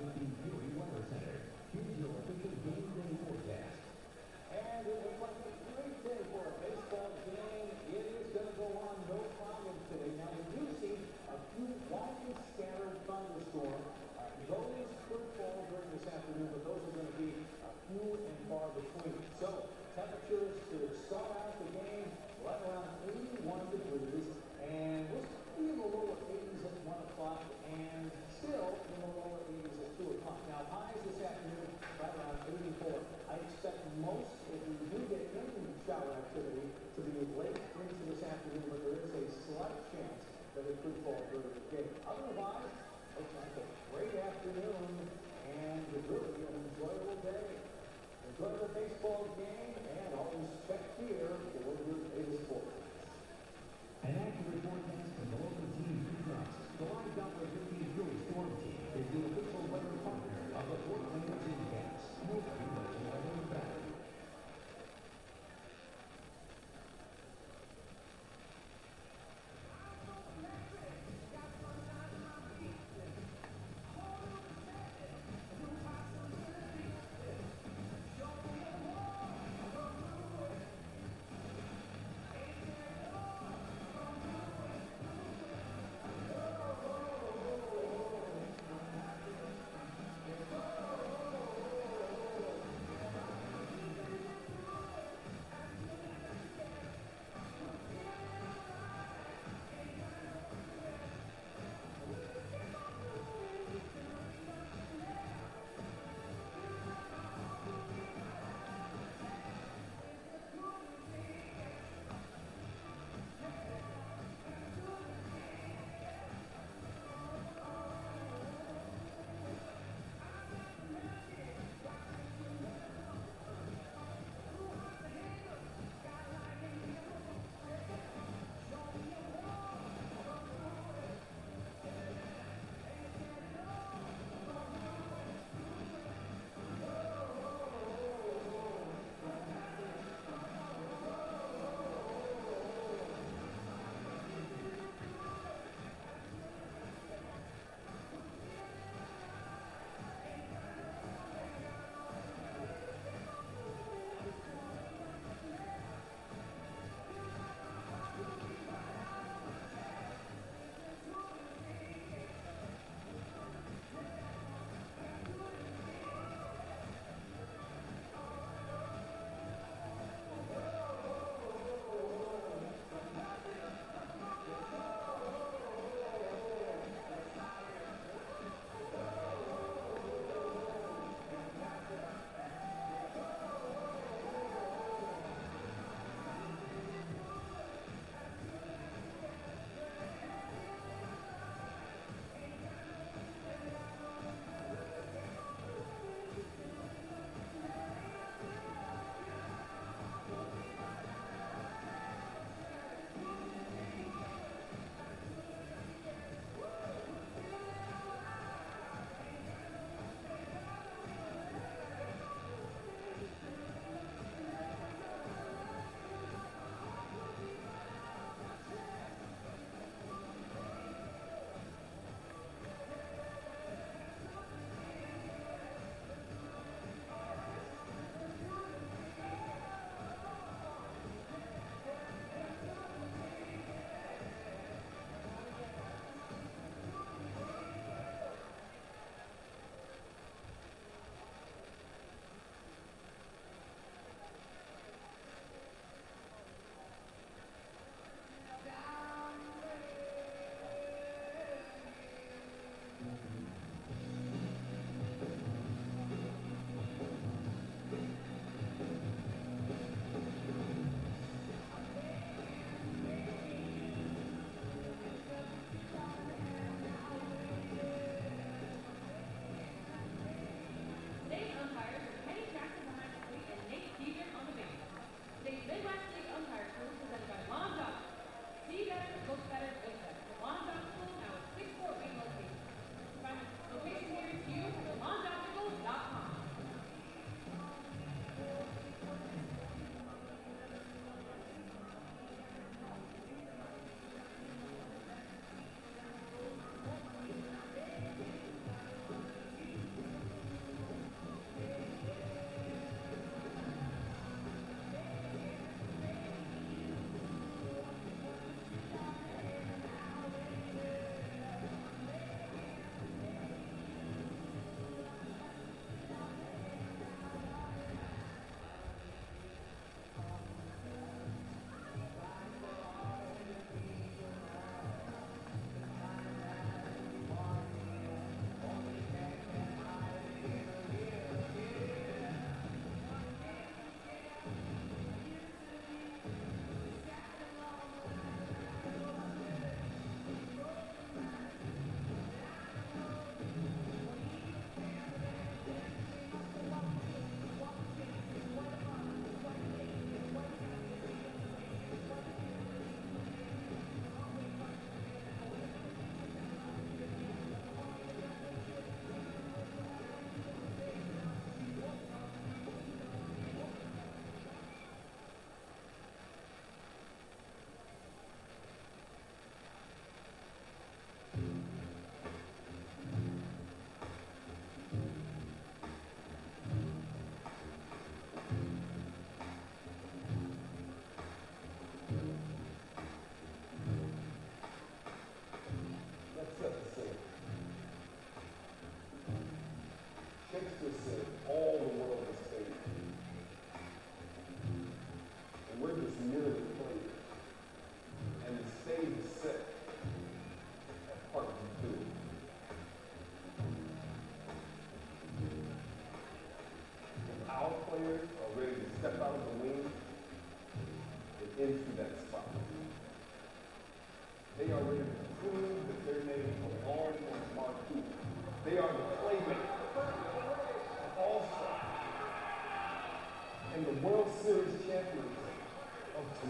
Richie Fury Weather Center. Here's your official game day forecast. And it looks like a great day for a baseball game. It is going to go on no problem today. Now, we do see a few widely scattered thunderstorms. Those could fall during this afternoon, but those are going to be few and far between. So, temperatures to start out the game right around 81 degrees. And we'll be in the lower 80s at 1 o'clock and still in the lower 80s at 2 o'clock. Now, highs this afternoon right around 84. I expect most, if we do get any shower activity, to be late into this afternoon, but there is a slight chance that it could fall during the day. Otherwise, looks like a great afternoon and really an enjoyable day. Enjoyable baseball game, and always check here for your latest forecast. An accurate forecast from the local team you trust. The Live Doppler 15 Fury Storm Team is the official weather partner of the Fort Wayne Newscast. Nobody knows the weather better.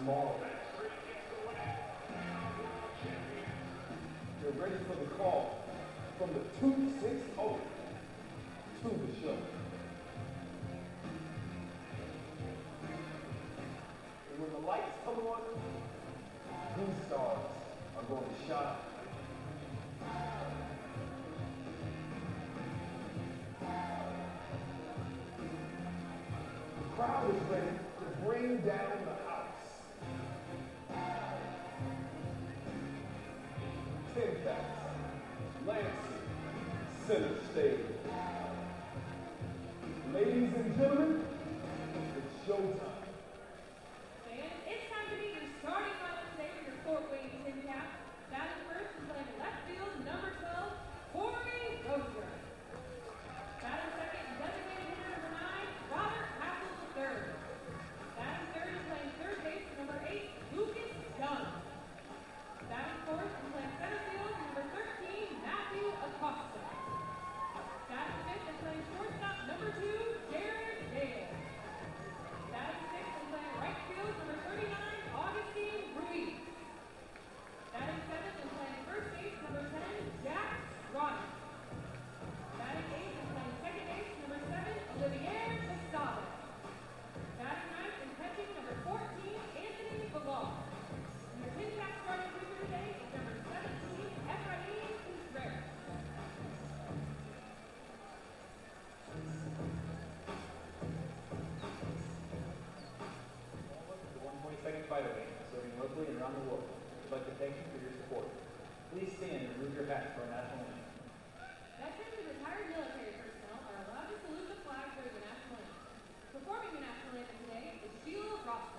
tomorrow. You're ready for the call from the 260 to the show. And when the lights come on, these stars are going to shine. The crowd is ready to bring down the house. 10 facts. Lansing, center stage. Ladies and gentlemen, it's showtime. Fans, it's time to meet your starting lineup today for your Fort Wayne Tin Cap. Batting first is playing left field, number 12, Corey Rozier. Batting second, designated hitter number 9, Robert Hassel III. Batting third is playing third base, number 8, Lucas Dunn. Batting fourth is playing center field, number 13, Matthew Acosta. Batting fifth is playing shortstop, number 2, Jared Dale. Batting sixth is playing right field, number 39, Augustine Ruiz. Batting seventh is playing first base, number 10, Jack Roddick. Batting eighth is playing second base, number 7, Olivier Posada. Batting ninth is catching, number 14, Anthony Villar. And your Tin Cap starting pitcher today is number 17, Efrain Contreras. The 122nd Fighter Wing, serving locally and around the world. We'd like to thank you for your support. Please stand and remove your hats for our national anthem. Veterans and retired military personnel are allowed to salute the flag during the national anthem. Performing the national anthem today is Sheila Rosser.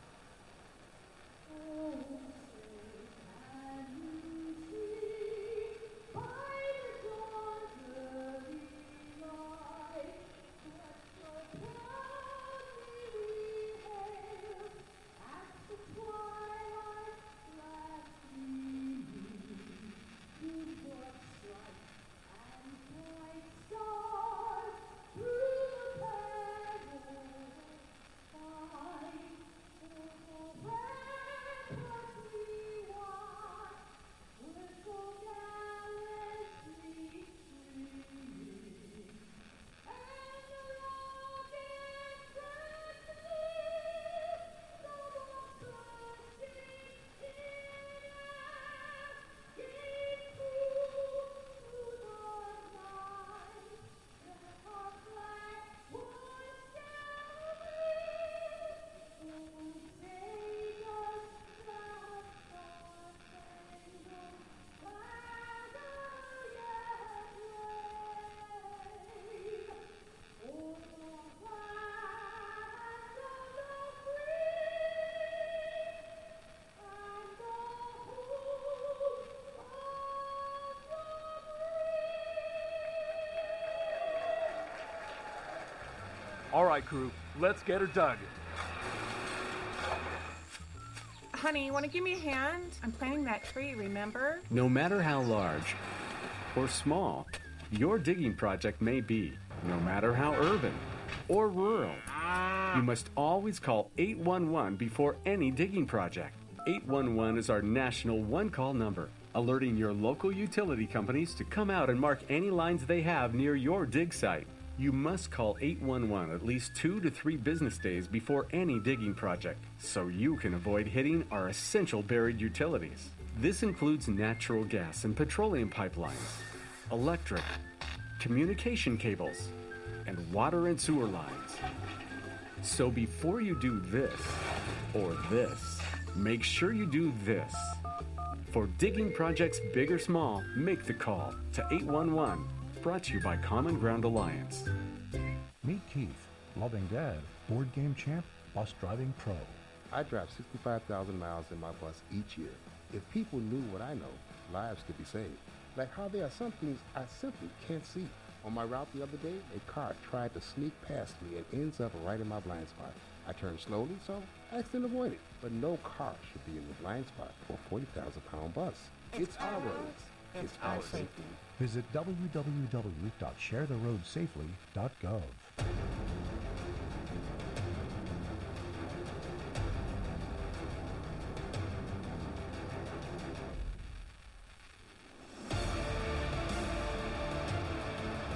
Oh, say, can you see by the dawn's early light that the proudly we hailed at the twilight's last gleaming, through broad stripes and bright stars, through the perilous fight, for the ramparts we watched were so gallantly streaming, and the rockets and missiles, the bursting in air, gave proof to the night that our flag would still win. Oh, take us that star-spangled banner yet wave. Oh, the land of the free and the hope of the All right, crew, let's get her dug. Honey, you want to give me a hand? I'm planting that tree, remember? No matter how large or small your digging project may be, no matter how urban or rural, you must always call 811 before any digging project. 811 is our national one-call number, alerting your local utility companies to come out and mark any lines they have near your dig site. You must call 811 at least 2 to 3 business days before any digging project, so you can avoid hitting our essential buried utilities. This includes natural gas and petroleum pipelines, electric, communication cables, and water and sewer lines. So before you do this or this, make sure you do this. For digging projects big or small, make the call to 811. Brought to you by Common Ground Alliance. Meet Keith, loving dad, board game champ, bus driving pro. I drive 65,000 miles in my bus each year. If people knew what I know, lives could be saved. Like how there are some things I simply can't see. On my route the other day, a car tried to sneak past me and ends up right in my blind spot. I turned slowly, so I accidentally avoided. But no car should be in the blind spot for a 40,000-pound bus. It's our roads. It's our safety. Visit www.sharetheroadsafely.gov.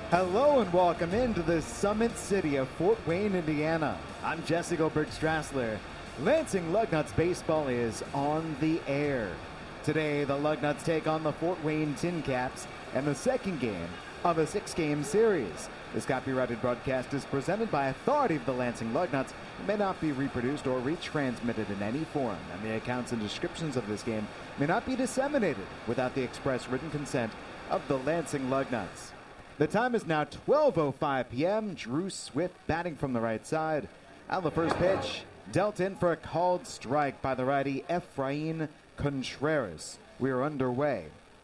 Hello and welcome into the Summit City of Fort Wayne, Indiana. I'm Jesse Goldberg Strassler. Lansing Lugnuts baseball is on the air. Today, the Lugnuts take on the Fort Wayne Tin Caps in the second game of a 6-game series. This copyrighted broadcast is presented by authority of the Lansing Lugnuts and may not be reproduced or retransmitted in any form, and the accounts and descriptions of this game may not be disseminated without the express written consent of the Lansing Lugnuts. The time is now 12:05 p.m. Drew Swift batting from the right side. And the first pitch dealt in for a called strike by the righty Efrain Contreras. We are underway.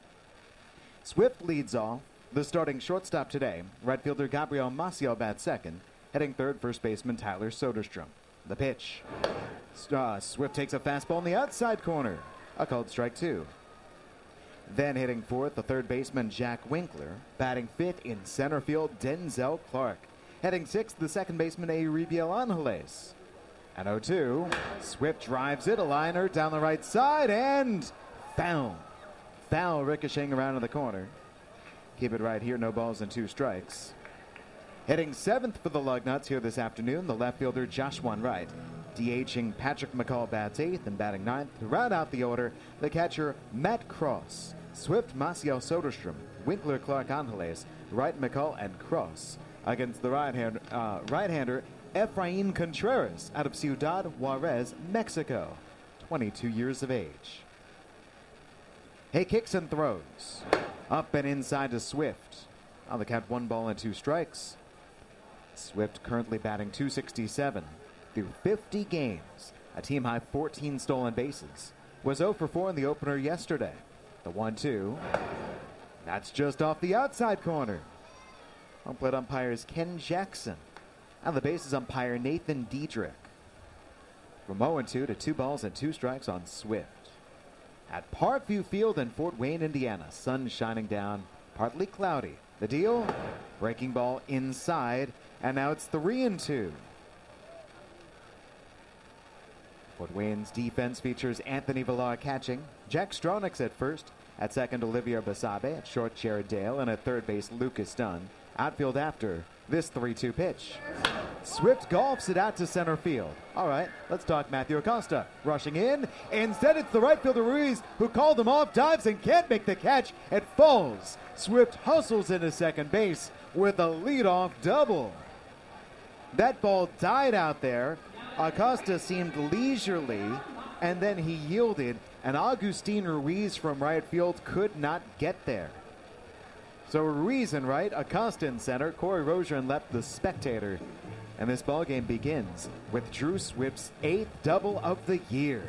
Swift leads off. The starting shortstop today, right fielder Gabriel Maciel bats second. Heading third, first baseman Tyler Soderstrom. The pitch. Swift takes a fastball in the outside corner. A called strike 2. Then hitting fourth, the third baseman Jack Winkler. Batting fifth in center field, Denzel Clark. Heading sixth, the second baseman Euribiel Angeles. At 0-2, Swift drives it, a liner down the right side, and foul. Foul ricocheting around in the corner. Keep it right here, no balls and 2 strikes. Hitting seventh for the Lugnuts here this afternoon, the left fielder Joshua Wright. DHing Patrick McCall bats eighth, and batting ninth to round out the order, the catcher Matt Cross. Swift, Maciel Soderstrom, Winkler, Clark, Angeles, Wright, McCall, and Cross against the right-hander Efrain Contreras out of Ciudad Juarez, Mexico, 22 years of age. He kicks and throws. Up and inside to Swift. On the count, 1 ball and 2 strikes. Swift currently batting .267 through 50 games. A team-high 14 stolen bases. Was 0 for 4 in the opener yesterday. The 1-2. That's just off the outside corner. Home plate umpire is Ken Jackson. And the bases umpire Nathan Diedrich. From 0-2 to 2 balls and 2 strikes on Swift. At Parkview Field in Fort Wayne, Indiana. Sun shining down, partly cloudy. The deal? Breaking ball inside, and now it's 3-2. Fort Wayne's defense features Anthony Villar catching, Jack Stronach at first, at second Olivier Basabe, at short Jared Dale, and at third base Lucas Dunn. Outfield after this 3-2 pitch. Swift golfs it out to center field. All right, let's talk Matthew Acosta. Rushing in. Instead, it's the right fielder Ruiz who called him off, dives, and can't make the catch. It falls. Swift hustles into second base with a leadoff double. That ball died out there. Acosta seemed leisurely, and then he yielded, and Agustin Ruiz from right field could not get there. So Ruiz in right, Acosta in center, Corey Rozier in left, the spectator. And this ball game begins with Drew Swift's 8th double of the year.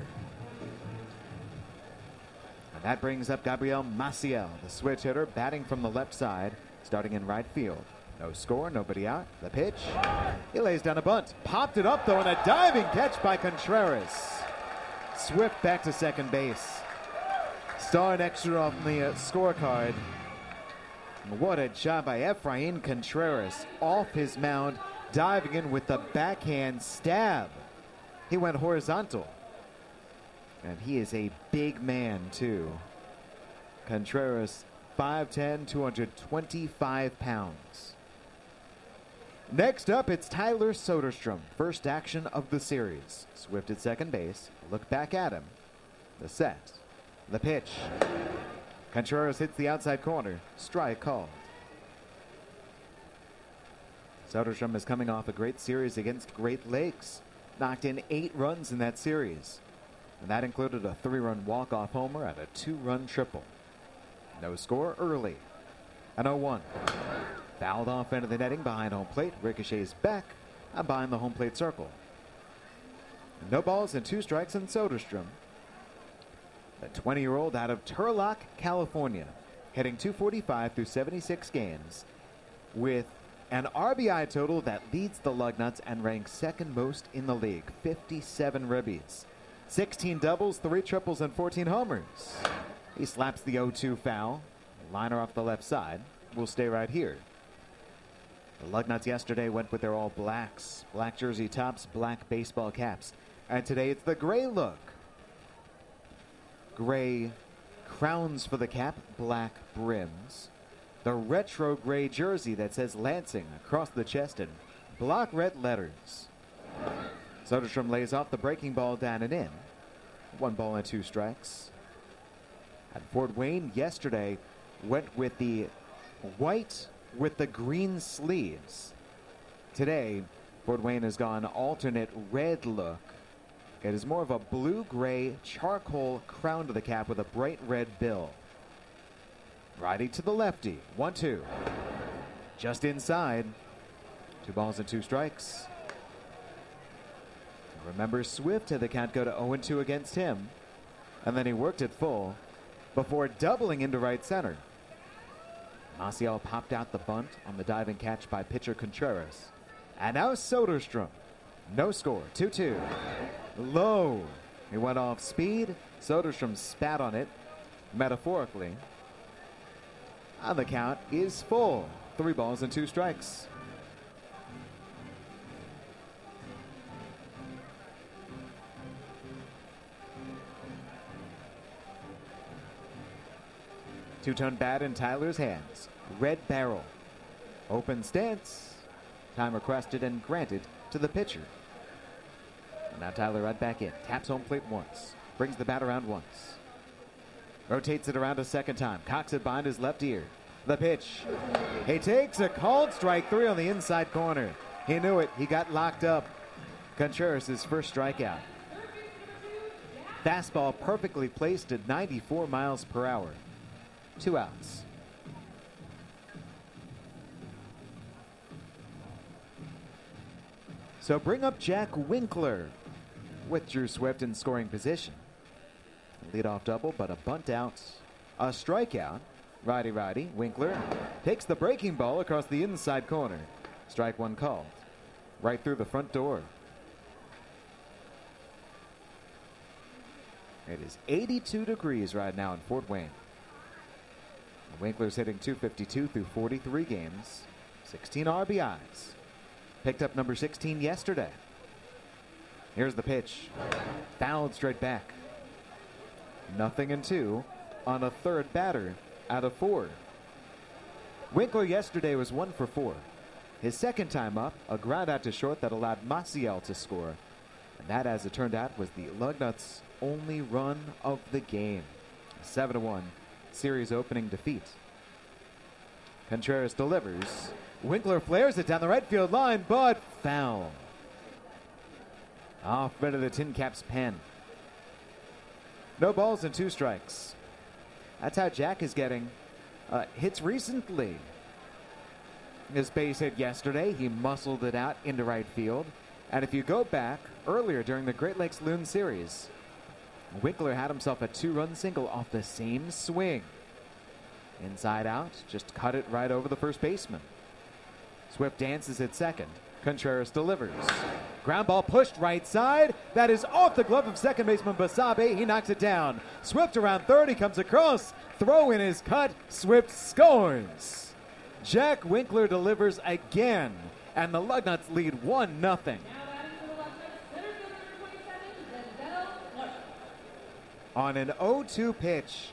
And that brings up Gabriel Maciel, the switch hitter, batting from the left side, starting in right field. No score, nobody out. The pitch. He lays down a bunt. Popped it up, though, and a diving catch by Contreras. Swift back to second base. Star and extra off the scorecard. What a job by Efrain Contreras. Off his mound, diving in with the backhand stab. He went horizontal. And he is a big man, too. Contreras, 5'10", 225 pounds. Next up, it's Tyler Soderstrom. First action of the series. Swift at second base. Look back at him. The set. The pitch. Contreras hits the outside corner. Strike called. Soderstrom is coming off a great series against Great Lakes. Knocked in 8 runs in that series. And that included a 3-run walk-off homer and a 2-run triple. No score early. An 0-1. Fouled off into the netting behind home plate. Ricochets back and behind the home plate circle. No balls and 2 strikes in Soderstrom. The 20-year-old out of Turlock, California, hitting .245 through 76 games with an RBI total that leads the Lugnuts and ranks second most in the league, 57 ribbies. 16 doubles, 3 triples, and 14 homers. He slaps the 0-2 foul. Liner off the left side. Will stay right here. The Lugnuts yesterday went with their all blacks. Black jersey tops, black baseball caps. And today it's the gray look. Gray crowns for the cap, black brims. the retro gray jersey that says Lansing across the chest in block red letters. Soderstrom lays off the breaking ball down and in. 1 ball and 2 strikes. And Fort Wayne yesterday went with the white with the green sleeves. Today, Fort Wayne has gone alternate red look. It is more of a blue-gray charcoal crown to the cap with a bright red bill. Righty to the lefty. 1-2. Just inside. 2 balls and 2 strikes. Remember, Swift had the count go to 0-2 against him. And then he worked it full before doubling into right center. Maciel popped out the bunt on the diving catch by pitcher Contreras. And now Soderstrom. No score. 2-2. Low. He went off speed. Soderstrom spat on it, metaphorically. And the count is full. 3 balls and 2 strikes. Two-tone bat in Tyler's hands. Red barrel. Open stance. Time requested and granted to the pitcher. And now Tyler right back in. Taps home plate once. Brings the bat around once. Rotates it around a second time. Cocks it behind his left ear. The pitch. He takes a called strike 3 on the inside corner. He knew it. He got locked up. Contreras' his first strikeout. Fastball perfectly placed at 94 miles per hour. 2 outs. So bring up Jack Winkler with Drew Swift in scoring position. Leadoff double, but a bunt out. A strikeout. Righty. Winkler takes the breaking ball across the inside corner. Strike 1 called. Right through the front door. It is 82 degrees right now in Fort Wayne. Winkler's hitting .252 through 43 games. 16 RBIs. Picked up number 16 yesterday. Here's the pitch. Fouled straight back. 0-2 on a third batter out of 4. Winkler yesterday was 1 for 4. His second time up, a ground out to short that allowed Maciel to score. And that, as it turned out, was the Lugnuts' only run of the game. 7-1 series opening defeat. Contreras delivers. Winkler flares it down the right field line, but foul. Off bit of the Tin Cap's pen. No balls and 2 strikes. That's how Jack is getting hits recently. His base hit yesterday. He muscled it out into right field. And if you go back earlier during the Great Lakes Loon Series, Winkler had himself a 2-run single off the same swing. Inside out, just cut it right over the first baseman. Swift dances at second. Contreras delivers. Ground ball pushed right side. That is off the glove of second baseman Basabe. He knocks it down. Swift around third. He comes across. Throw in his cut. Swift scores. Jack Winkler delivers again. And the Lugnuts lead 1-0. On an 0-2 pitch.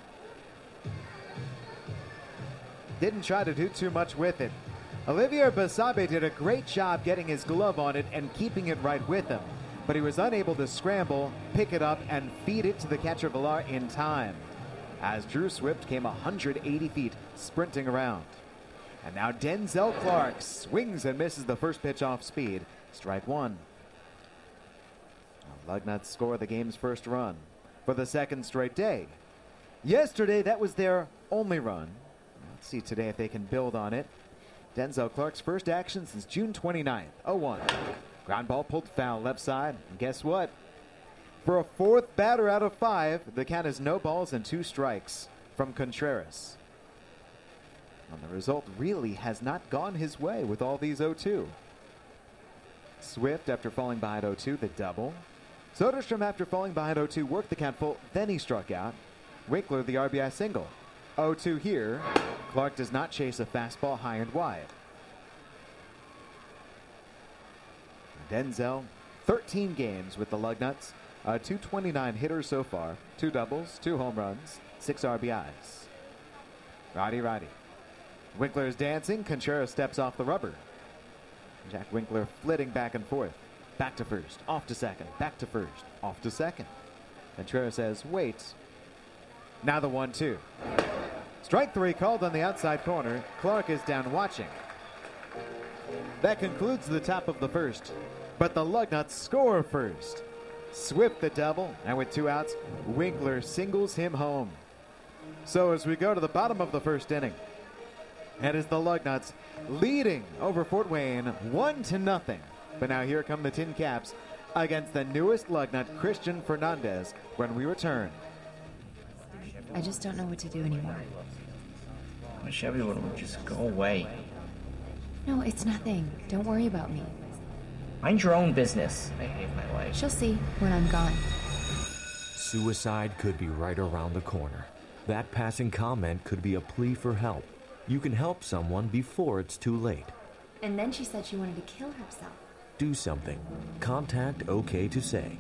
Didn't try to do too much with it. Olivier Basabe did a great job getting his glove on it and keeping it right with him. But he was unable to scramble, pick it up, and feed it to the catcher Villar in time. As Drew Swift came 180 feet sprinting around. And now Denzel Clark swings and misses the first pitch off speed. Strike 1. Lugnuts score the game's first run for the second straight day. Yesterday, that was their only run. Let's see today if they can build on it. Denzel Clark's first action since June 29th. 0-1. Ground ball pulled foul left side. And guess what? For a 4th batter out of 5, the count is no balls and 2 strikes from Contreras. And the result really has not gone his way with all these 0-2. Swift, after falling behind 0-2, the double. Soderstrom, after falling behind 0-2, worked the count full, then he struck out. Winkler, the RBI single. 0-2 here. Clark does not chase a fastball high and wide. Denzel, 13 games with the Lugnuts. A .229 hitter so far. 2 doubles, 2 home runs, 6 RBIs. Righty. Winkler's dancing. Contreras steps off the rubber. Jack Winkler flitting back and forth. Back to first, off to second, back to first, off to second. Contreras says, wait. Now the 1-2. Strike 3 called on the outside corner. Clark is down watching. That concludes the top of the first. But the Lugnuts score first. Swift the double, and with 2 outs, Winkler singles him home. So as we go to the bottom of the first inning, it is the Lugnuts leading over Fort Wayne 1-0. But now here come the Tin Caps against the newest Lugnut, Christian Fernandez, when we return. I just don't know what to do anymore. I wish everyone would just go away. No, it's nothing. Don't worry about me. Mind your own business. I hate my life. She'll see when I'm gone. Suicide could be right around the corner. That passing comment could be a plea for help. You can help someone before it's too late. And then she said she wanted to kill herself. Do something. Contact OK to Say.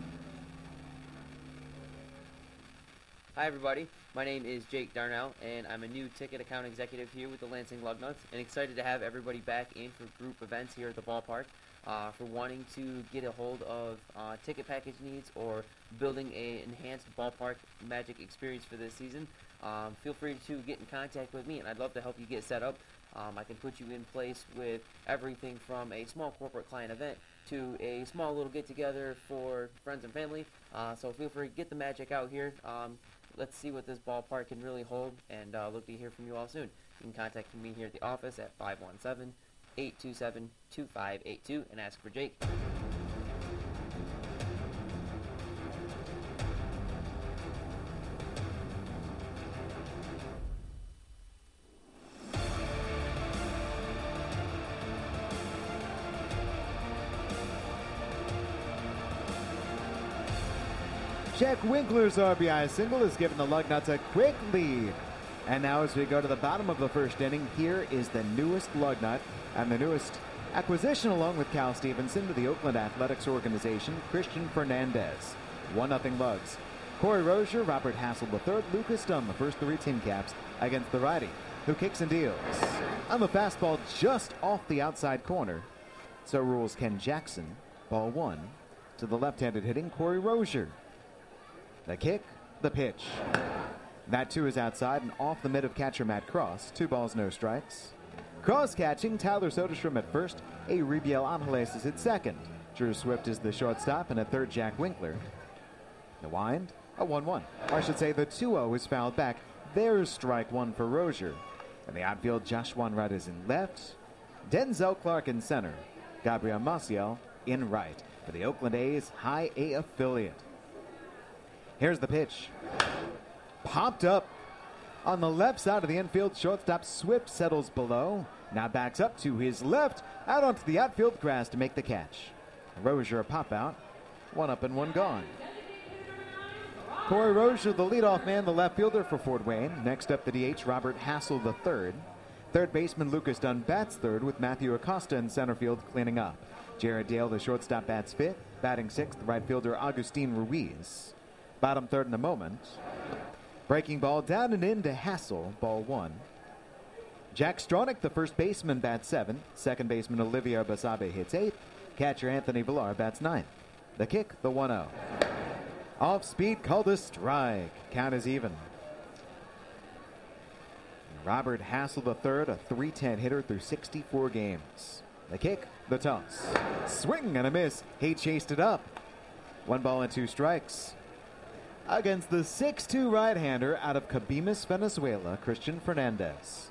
Hi everybody, my name is Jake Darnell, and I'm a new ticket account executive here with the Lansing Lugnuts, and excited to have everybody back in for group events here at the ballpark. For wanting to get a hold of ticket package needs or building an enhanced ballpark magic experience for this season, feel free to get in contact with me, and I'd love to help you get set up. I can put you in place with everything from a small corporate client event to a small little get-together for friends and family. So feel free to get the magic out here. Let's see what this ballpark can really hold, and look to hear from you all soon. You can contact me here at the office at 517-827-2582 and ask for Jake. Jack Winkler's RBI single has given the Lugnuts a quick lead. And now as we go to the bottom of the first inning, here is the newest Lugnut and the newest acquisition along with Cal Stevenson to the Oakland Athletics organization, Christian Fernandez. 1-0 Lugs. Corey Rozier, Robert Hassel III, Lucas Dunn, the first 3 Tin Caps against the righty, who kicks and deals. On the fastball just off the outside corner. So rules Ken Jackson. Ball 1 to the left-handed hitting Corey Rozier. The kick, the pitch. That too is outside and off the mid of catcher Matt Cross. 2 balls, no strikes. Cross catching, Tyler Soderstrom at first. A Ribiel Angeles is at second. Drew Swift is the shortstop, and at third, Jack Winkler. The wind, a 1-1. Or I should say the 2-0 is fouled back. There's strike 1 for Rozier. In the outfield, Josh Wanright is in left. Denzel Clark in center. Gabriel Maciel in right. For the Oakland A's High A affiliate. Here's the pitch. Popped up on the left side of the infield. Shortstop Swift settles below. Now backs up to his left. Out onto the outfield grass to make the catch. Rozier a pop out. 1 up and 1 gone. Corey Rozier, the leadoff man, the left fielder for Fort Wayne. Next up the DH, Robert Hassel III. Third baseman Lucas Dunn bats third with Matthew Acosta in center field cleaning up. Jared Dale, the shortstop, bats fifth. Batting sixth, right fielder Agustin Ruiz. Bottom third in a moment. Breaking ball down and in to Hassel, ball 1. Jack Stronach, the first baseman, bats 7th. Second baseman Olivier Basabe hits 8th. Catcher Anthony Villar bats 9th. The kick, the 1-0. Off speed, called a strike. Count is even. Robert Hassel III, a .310 hitter through 64 games. The kick, the toss. Swing and a miss. He chased it up. 1 ball and 2 strikes. Against the 6'2 right-hander out of Cabimas, Venezuela, Christian Fernandez.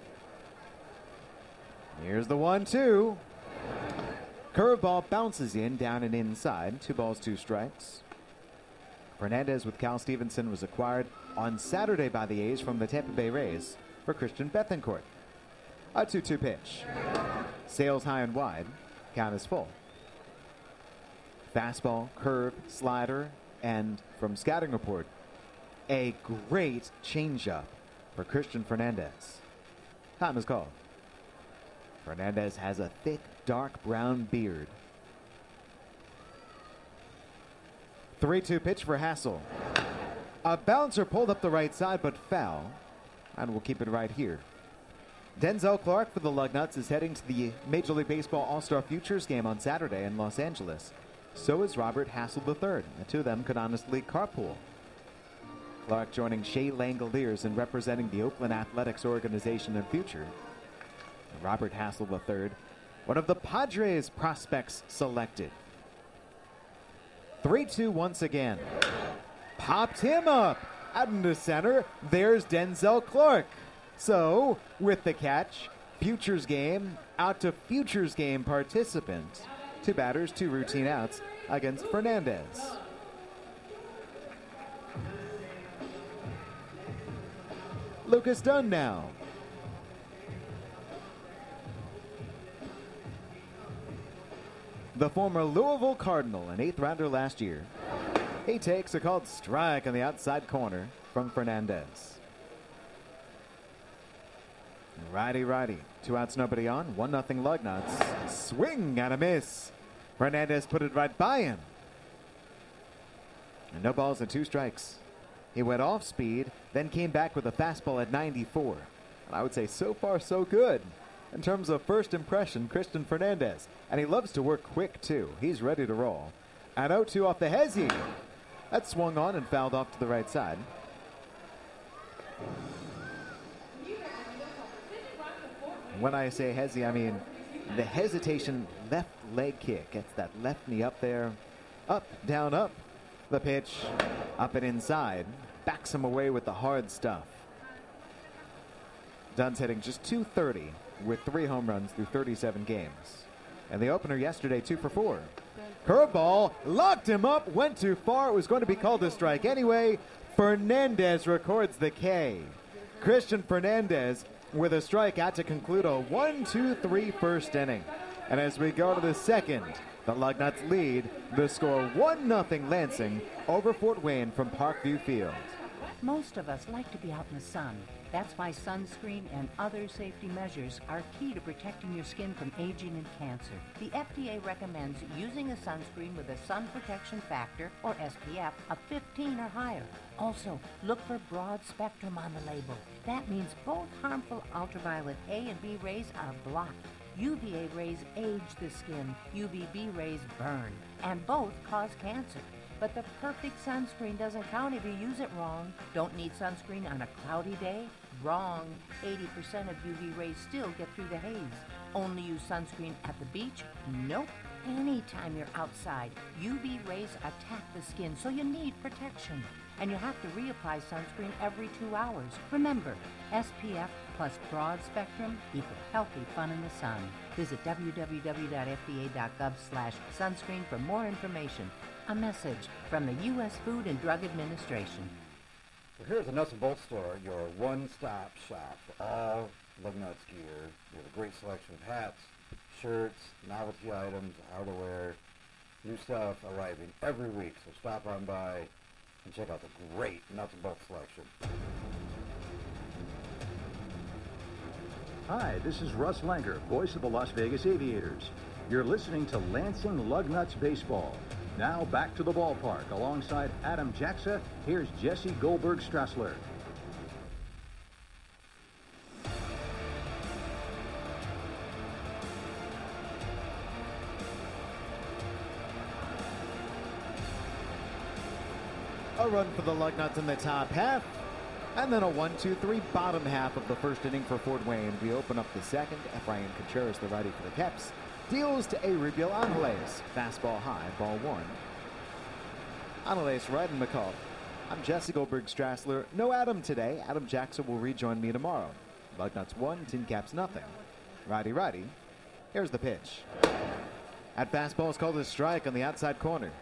Here's the 1-2. Curveball bounces in, down and inside. 2 balls, 2 strikes. Fernandez with Cal Stevenson was acquired on Saturday by the A's from the Tampa Bay Rays for Christian Bethencourt. A 2-2 pitch. Sails high and wide. Count is full. Fastball, curve, slider, and from scouting report, a great changeup for Christian Fernandez. Time is called. Fernandez has a thick, dark brown beard. 3-2 pitch for Hassel. A bouncer pulled up the right side, but foul. And we'll keep it right here. Denzel Clark for the Lugnuts is heading to the Major League Baseball All-Star Futures game on Saturday in Los Angeles. So is Robert Hassel III. The two of them could honestly carpool. Clark joining Shea Langoliers in representing the Oakland Athletics organization and future. And Robert Hassel III, one of the Padres prospects selected. 3-2 once again. Popped him up. Out into center. There's Denzel Clark. So, with the catch, Futures game out to Futures game participant. 2 batters, 2 routine outs against Fernandez. Lucas Dunn now. The former Louisville Cardinal, an 8th rounder last year. He takes a called strike on the outside corner from Fernandez. Righty. 2 outs, nobody on. 1-0 Lugnuts. Swing and a miss. Fernandez put it right by him. And no balls and 2 strikes. He went off speed, then came back with a fastball at 94. And I would say so far so good in terms of first impression, Christian Fernandez. And he loves to work quick too. He's ready to roll. An 0-2 off the Hezzy. That swung on and fouled off to the right side. When I say Hezzy, I mean the hesitation left leg kick. Gets that left knee up there. Up, down, up. The pitch, up and inside. Backs him away with the hard stuff. Dunn's hitting just .230 with 3 home runs through 37 games. And the opener yesterday, 2 for 4. Curveball, locked him up, went too far. It was going to be called a strike anyway. Fernandez records the K. Christian Fernandez with a strikeout to conclude a 1-2-3 first inning. And as we go to the second, the Lugnuts lead the score 1-0 Lansing over Fort Wayne from Parkview Field. Most of us like to be out in the sun. That's why sunscreen and other safety measures are key to protecting your skin from aging and cancer. The FDA recommends using a sunscreen with a sun protection factor, or SPF, of 15 or higher. Also, look for broad spectrum on the label. That means both harmful ultraviolet A and B rays are blocked. UVA rays age the skin, UVB rays burn, and both cause cancer. But the perfect sunscreen doesn't count if you use it wrong. Don't need sunscreen on a cloudy day? Wrong. 80% of UV rays still get through the haze. Only use sunscreen at the beach? Nope. Anytime you're outside, UV rays attack the skin, so you need protection. And you have to reapply sunscreen every 2 hours. Remember, SPF plus broad spectrum equal healthy fun in the sun. Visit www.fda.gov/sunscreen for more information. A message from the U.S. Food and Drug Administration. Well, here's a nuts and bolts store, your one-stop shop for all Lugnuts gear. We have a great selection of hats, shirts, novelty items, outerwear, new stuff arriving every week. So stop on by and check out the great nuts and bolts selection. Hi, this is Russ Langer, voice of the Las Vegas Aviators. You're listening to Lansing Lugnuts Baseball. Now back to the ballpark. Alongside Adam Jaxa, here's Jesse Goldberg-Strassler. A run for the Lugnuts in the top half, and then a 1-2-3 bottom half of the first inning for Fort Wayne. We open up the second. Efrain Contreras, the righty for the Caps, deals to Ariel Angeles. Fastball high, ball 1. Angeles right in the call. I'm Jesse Goldberg-Strassler. No Adam today. Adam Jackson will rejoin me tomorrow. Lugnuts 1, Tin Caps nothing. Righty. Here's the pitch. At fastball is called a strike on the outside corner.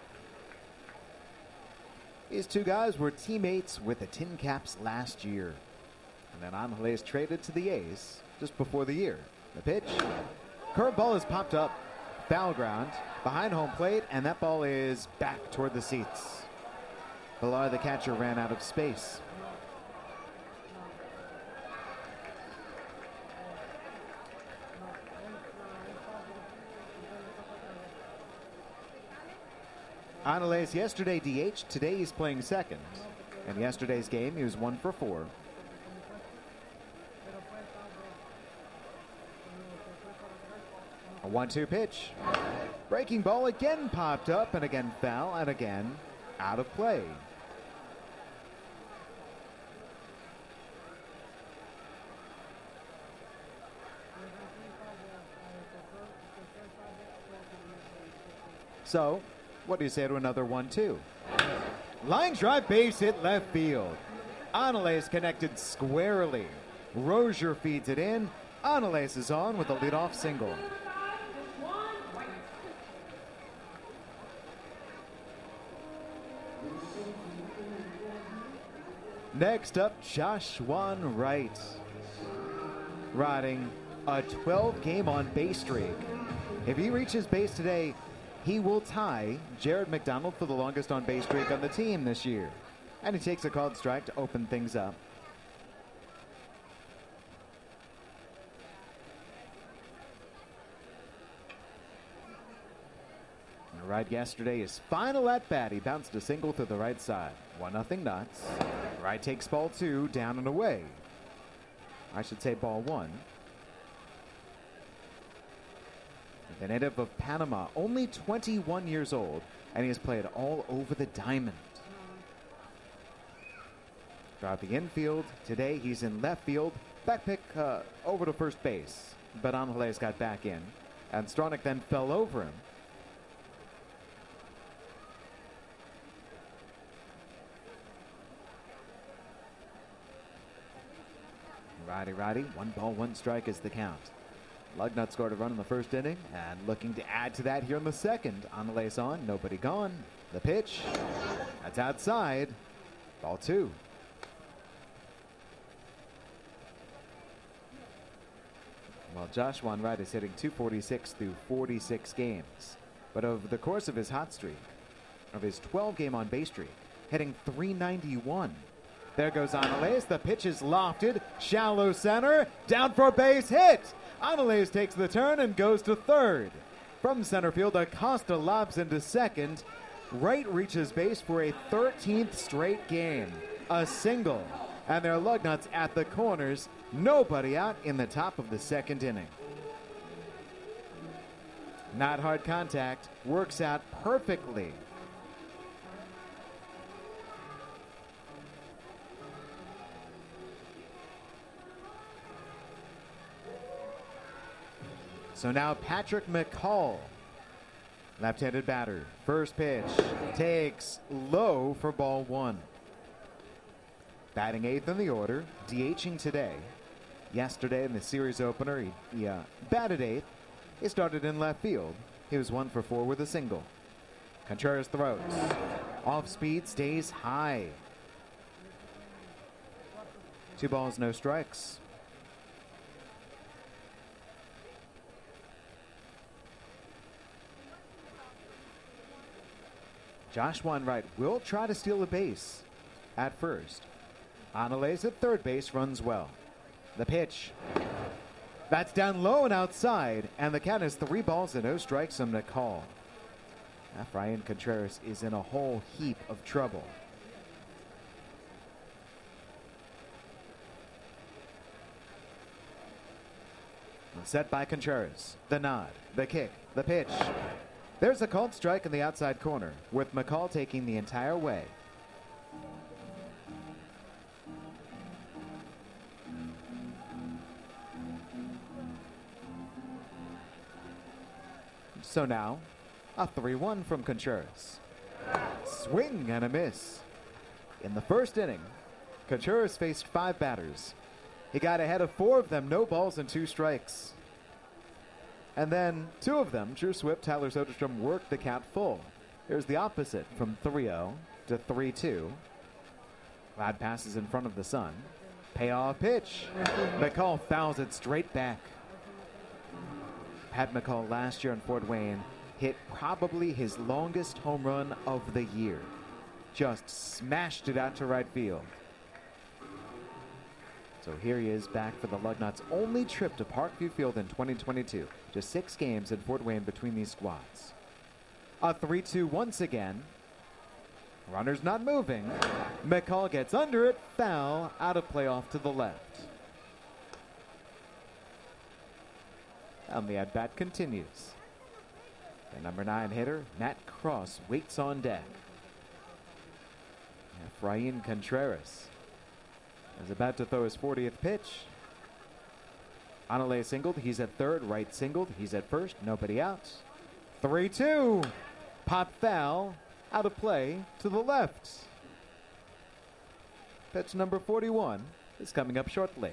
These two guys were teammates with the Tin Caps last year. And then Angeles traded to the A's just before the year. The pitch. Curveball is popped up. Foul ground behind home plate, and that ball is back toward the seats. Villar, the catcher, ran out of space. Angeles yesterday DH, today he's playing second. In yesterday's game, he was 1 for 4. A 1-2 pitch. Breaking ball again popped up and again foul and again out of play. So, what do you say to another 1-2? Line drive, base hit left field. Anales connected squarely. Rozier feeds it in. Anales is on with a leadoff single. Next up, Joshua Wright, riding a 12-game on-base streak. If he reaches base today, he will tie Jared McDonald for the longest on-base streak on the team this year. And he takes a called strike to open things up. Wright yesterday, his final at-bat, he bounced a single to the right side. 1-0 Nuts. Wright takes ball 2, down and away. I should say ball 1. The native of Panama, only 21 years old, and he has played all over the diamond. Throughout the infield, today he's in left field. Back pick over to first base, but Angeles got back in, and Stronach then fell over him. Righty, 1-1 strike is the count. Lugnut scored a run in the first inning, and looking to add to that here in the second. Angeles on, nobody gone. The pitch, that's outside. Ball 2. Well, Joshua Wright is hitting .246 through 46 games. But over the course of his hot streak, of his 12-game on-base streak, hitting .391. There goes Angeles. The pitch is lofted. Shallow center. Down for a base hit. Angeles takes the turn and goes to third. From center field, Acosta lobs into second. Wright reaches base for a 13th straight game. A single. And their Lugnuts at the corners. Nobody out in the top of the second inning. Not hard contact. Works out perfectly. So now Patrick McCall, left-handed batter. First pitch takes low for ball 1. Batting 8th in the order, DHing today. Yesterday in the series opener, he batted 8th. He started in left field. He was 1 for 4 with a single. Contreras throws. Off speed, stays high. 2 balls, no strikes. Joshua Wright will try to steal a base at first. Angeles at third base runs well. The pitch. That's down low and outside, and the count is 3 balls and no strikes on McCall. Efrain Contreras is in a whole heap of trouble. Set by Contreras. The nod, the kick, the pitch. There's a called strike in the outside corner, with McCall taking the entire way. So now, a 3-1 from Contreras. Swing and a miss. In the first inning, Contreras faced 5 batters. He got ahead of 4 of them, no balls and 2 strikes. And then 2 of them, Drew Swift, Tyler Soderstrom, worked the count full. Here's the opposite from 3-0 to 3-2. Glad passes in front of the sun. Payoff pitch. McCall fouls it straight back. Pat McCall last year in Fort Wayne hit probably his longest home run of the year. Just smashed it out to right field. So here he is back for the Lugnuts' only trip to Parkview Field in 2022. Just 6 games in Fort Wayne between these squads. A 3-2 once again. Runner's not moving. McCall gets under it. Foul, out of play off to the left. And the at-bat continues. The number 9 hitter, Matt Cross, waits on deck. Efrain Contreras is about to throw his 40th pitch. Anale singled. He's at third. Right singled. He's at first. Nobody out. 3-2. Pop foul. Out of play to the left. Pitch number 41 is coming up shortly.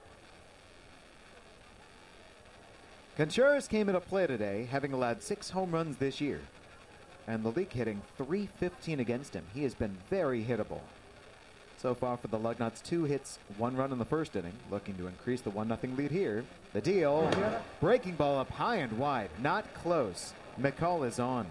Contreras came into play today, having allowed 6 home runs this year, and the league hitting .315 against him. He has been very hittable. So far for the Lugnuts, 2 hits, 1 run in the first inning, looking to increase the 1-0 lead here. The deal, breaking ball up high and wide, not close. McCall is on.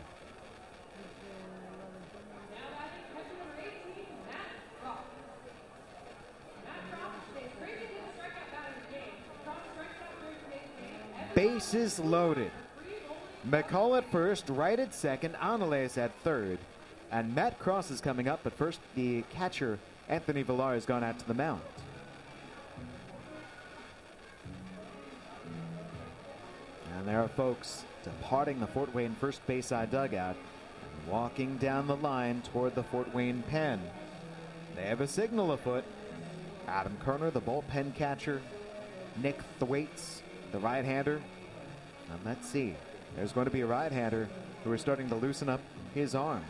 Bases loaded. McCall at first, right at second, Anales at third, and Matt Cross is coming up, but first the catcher, Anthony Villar, has gone out to the mound. And there are folks departing the Fort Wayne first base side dugout and walking down the line toward the Fort Wayne pen. They have a signal afoot. Adam Kerner, the bullpen catcher, Nick Thwaites, the right-hander. And let's see. There's going to be a right-hander who is starting to loosen up his arm.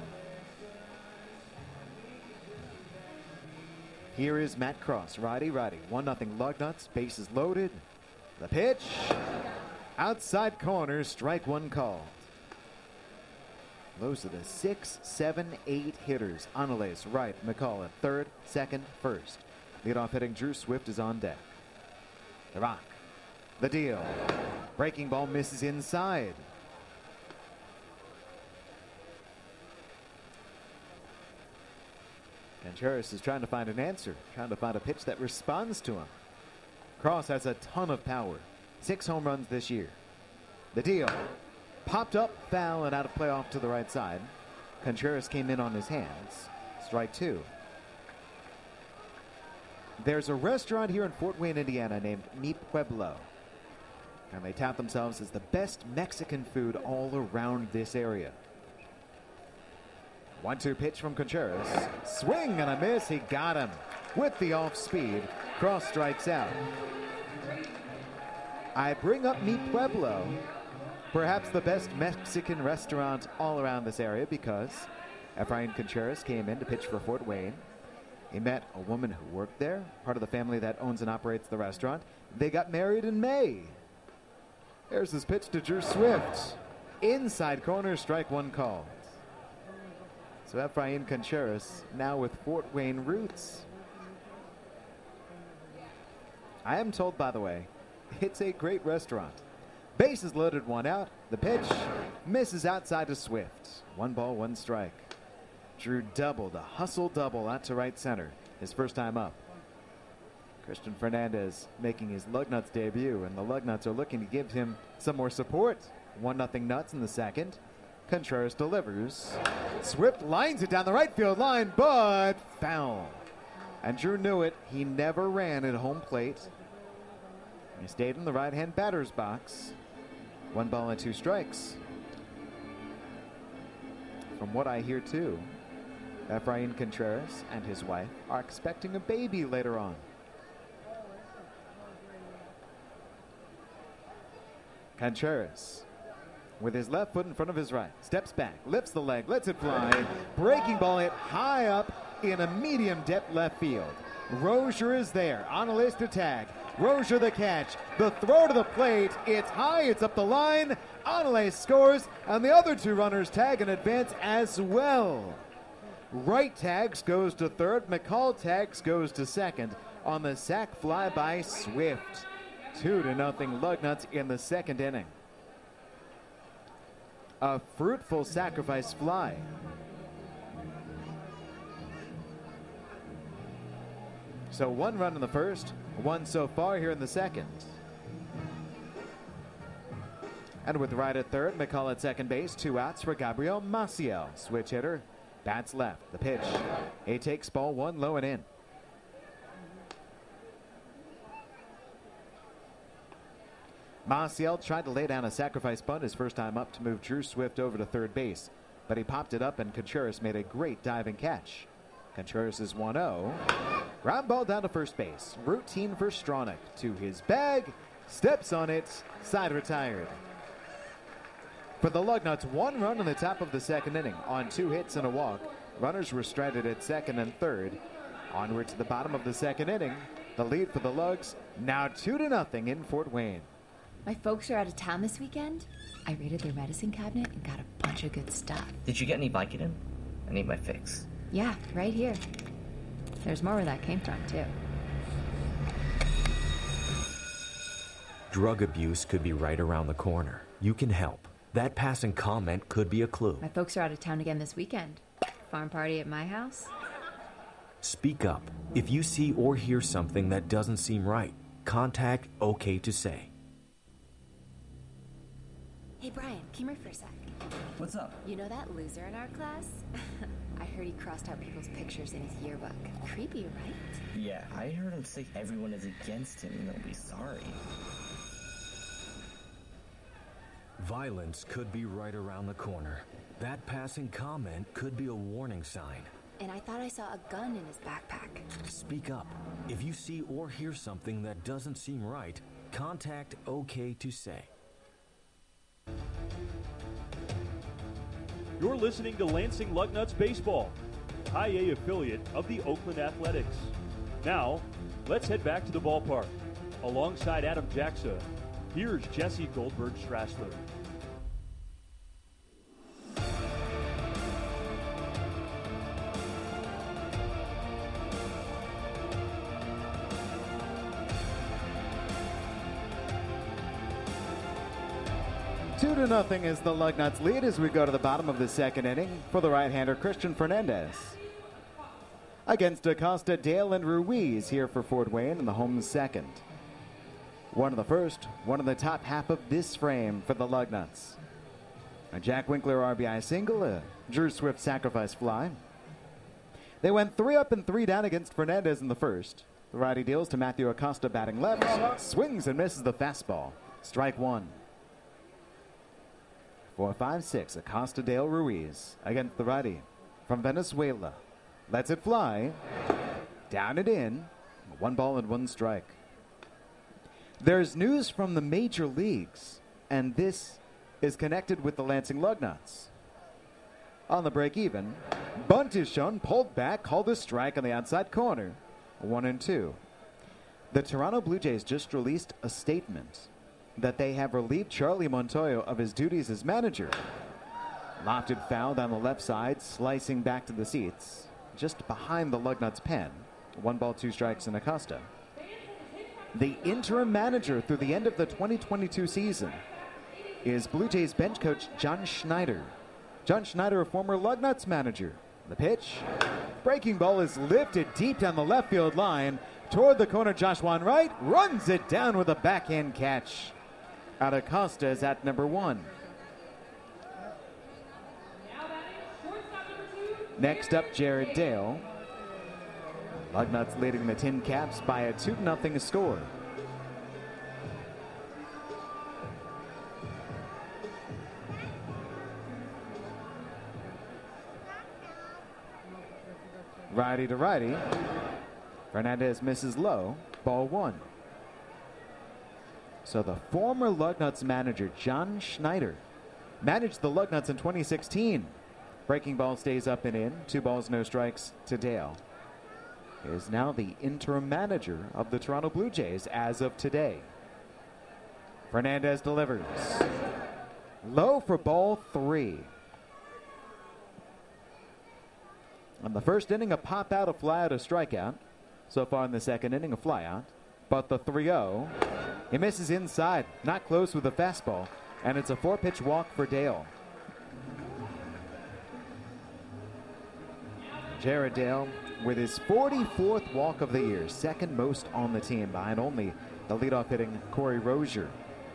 Here is Matt Cross, righty-righty. 1-0 Lugnuts, bases loaded. The pitch. Outside corner, strike one called. Those are the 6, 7, 8 hitters. Anales, right. McCall at third, second, first. Leadoff hitting Drew Swift is on deck. The rock. The deal. Breaking ball misses inside. Contreras is trying to find an answer, trying to find a pitch that responds to him. Cross has a ton of power. 6 home runs this year. The deal. Popped up, foul, and out of play off to the right side. Contreras came in on his hands. Strike 2. There's a restaurant here in Fort Wayne, Indiana named Mi Pueblo. And they tout themselves as the best Mexican food all around this area. 1-2 pitch from Contreras. Swing and a miss. He got him with the off speed. Cross strikes out. I bring up Mi Pueblo, perhaps the best Mexican restaurant all around this area, because Efrain Contreras came in to pitch for Fort Wayne. He met a woman who worked there, part of the family that owns and operates the restaurant. They got married in May. There's his pitch to Drew Swift. Inside corner, strike one called. So Efrain Contreras now with Fort Wayne roots. I am told, by the way, it's a great restaurant. Bases loaded, 1 out. The pitch misses outside to Swift. 1 ball, 1 strike. Drew doubled, a hustle double out to right center. His first time up. Christian Fernandez making his Lugnuts debut, and the Lugnuts are looking to give him some more support. 1-0 Nuts in the second. Contreras delivers. Swift lines it down the right field line, but foul. And Drew knew it. He never ran at home plate. He stayed in the right-hand batter's box. 1 ball and 2 strikes. From what I hear, too, Efrain Contreras and his wife are expecting a baby later on. Contreras, with his left foot in front of his right, steps back, lifts the leg, lets it fly. Breaking ball hit high up in a medium depth left field. Rozier is there, on a list to tag. Rozier the catch, the throw to the plate. It's high, it's up the line. Anale scores, and the other 2 runners tag and advance as well. Wright tags goes to third. McCall tags goes to second on the sac fly by Swift. 2-0 Lugnuts in the second inning. A fruitful sacrifice fly. So 1 run in the first, 1 so far here in the second. And with Wright at third, McCall at second base, 2 outs for Gabriel Maciel. Switch hitter, bats left. The pitch. He takes ball 1 low and in. Maciel tried to lay down a sacrifice bunt his first time up to move Drew Swift over to third base, but he popped it up and Contreras made a great diving catch. Contreras is 1-0. Ground ball down to first base. Routine for Stronach. To his bag. Steps on it. Side retired. For the Lugnuts, 1 run in the top of the second inning on 2 hits and a walk. Runners were stranded at second and third. Onward to the bottom of the second inning. The lead for the Lugs now 2-0 in Fort Wayne. My folks are out of town this weekend. I raided their medicine cabinet and got a bunch of good stuff. Did you get any Vicodin? I need my fix. Yeah, right here. There's more where that came from, too. Drug abuse could be right around the corner. You can help. That passing comment could be a clue. My folks are out of town again this weekend. Farm party at my house? Speak up. If you see or hear something that doesn't seem right, contact OK to Say. Hey, Brian, come here for a sec. What's up? You know that loser in our class? I heard he crossed out people's pictures in his yearbook. Creepy, right? Yeah, I heard him say everyone is against him and they'll be sorry. Violence could be right around the corner. That passing comment could be a warning sign. And I thought I saw a gun in his backpack. Speak up. If you see or hear something that doesn't seem right, contact OK to Say. You're listening to Lansing Lugnuts Baseball, High A affiliate of the Oakland Athletics. Now, let's head back to the ballpark. Alongside Adam Jackson, here's Jesse Goldberg-Strassler. Two to nothing is the Lugnuts lead as we go to the bottom of the second inning for the right-hander Christian Fernandez. Against Acosta, Dale, and Ruiz here for Fort Wayne in the home second. One in the first, one in the top half of this frame for the Lugnuts. A Jack Winkler RBI single, a Drew Swift sacrifice fly. They went 3 up and 3 down against Fernandez in the first. The righty deals to Matthew Acosta batting left, swings and misses the fastball. Strike one. 4-5-6, Acosta, Dale, Ruiz against the righty from Venezuela. Lets it fly. Down and in. 1 ball and 1 strike. There's news from the major leagues, and this is connected with the Lansing Lugnuts. On the break even, bunt is shown, pulled back, called a strike on the outside corner. 1-2. The Toronto Blue Jays just released a statement that they have relieved Charlie Montoyo of his duties as manager. Lofted foul down the left side, slicing back to the seats, just behind the Lugnuts pen. 1 ball, 2 strikes, and Acosta. The interim manager through the end of the 2022 season is Blue Jays bench coach John Schneider. John Schneider, a former Lugnuts manager. The pitch. Breaking ball is lifted deep down the left field line. Toward the corner, Josh Wright runs it down with a backhand catch. Acosta is at number 1. Next up, Jared Dale. Lugnuts leading the Tin Caps by a 2-0 score. Righty to righty. Fernandez misses low. Ball 1. So the former Lugnuts manager, John Schneider, managed the Lugnuts in 2016. Breaking ball stays up and in. 2 balls, no strikes to Dale. He is now the interim manager of the Toronto Blue Jays as of today. Fernandez delivers. Low for ball 3. In the first inning, a pop out, a fly out, a strikeout. So far in the second inning, a fly out. But the 3-0, he misses inside, not close with a fastball, and it's a 4-pitch walk for Dale. Jared Dale with his 44th walk of the year, second most on the team, behind only the leadoff hitting Corey Rozier.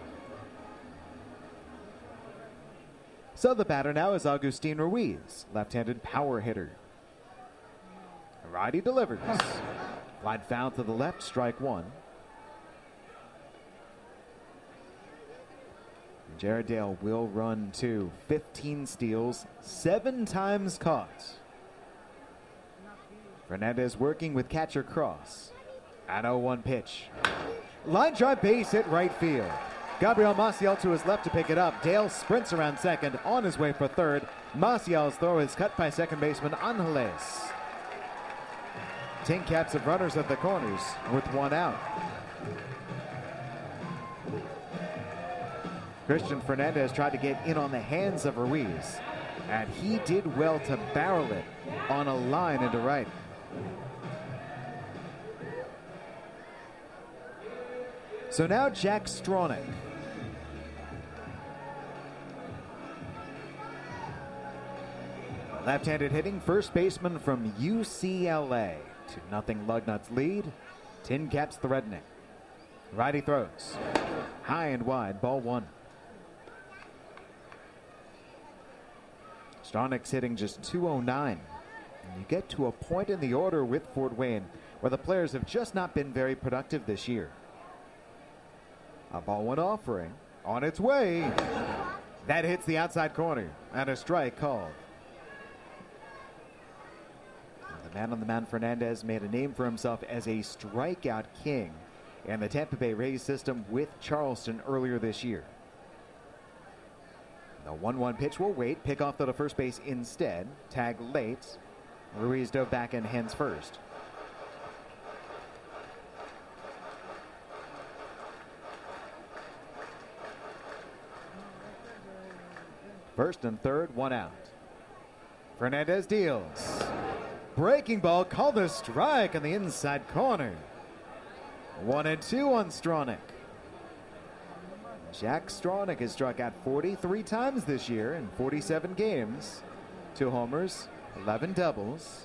So the batter now is Agustin Ruiz, left-handed power hitter. Righty delivers. Line foul to the left, strike 1. Jared Dale will run to 15 steals, 7 times caught. Fernandez working with catcher Cross. An 0-1 pitch. Line drive base hit right field. Gabriel Maciel to his left to pick it up. Dale sprints around second, on his way for third. Maciel's throw is cut by second baseman Angeles. Tin Caps of runners at the corners with 1 out. Christian Fernandez tried to get in on the hands of Ruiz, and he did well to barrel it on a line into right. So now Jack Stronach. Left-handed hitting first baseman from UCLA. 2-0 Lugnuts lead. Tin Caps threatening. Righty throws. High and wide, ball 1. Stronach's hitting just .209. And you get to a point in the order with Fort Wayne where the players have just not been very productive this year. A ball 1 offering on its way. That hits the outside corner and a strike called. The man on the mound, Fernandez, made a name for himself as a strikeout king in the Tampa Bay Rays system with Charleston earlier this year. The 1-1 pitch will wait. Pick off to the first base instead. Tag late. Ruiz dove back in hands first. First and third, 1 out. Fernandez deals. Breaking ball called a strike on the inside corner. 1-2 on Stronach. Jack Stronach has struck out 43 times this year in 47 games. 2 homers, 11 doubles.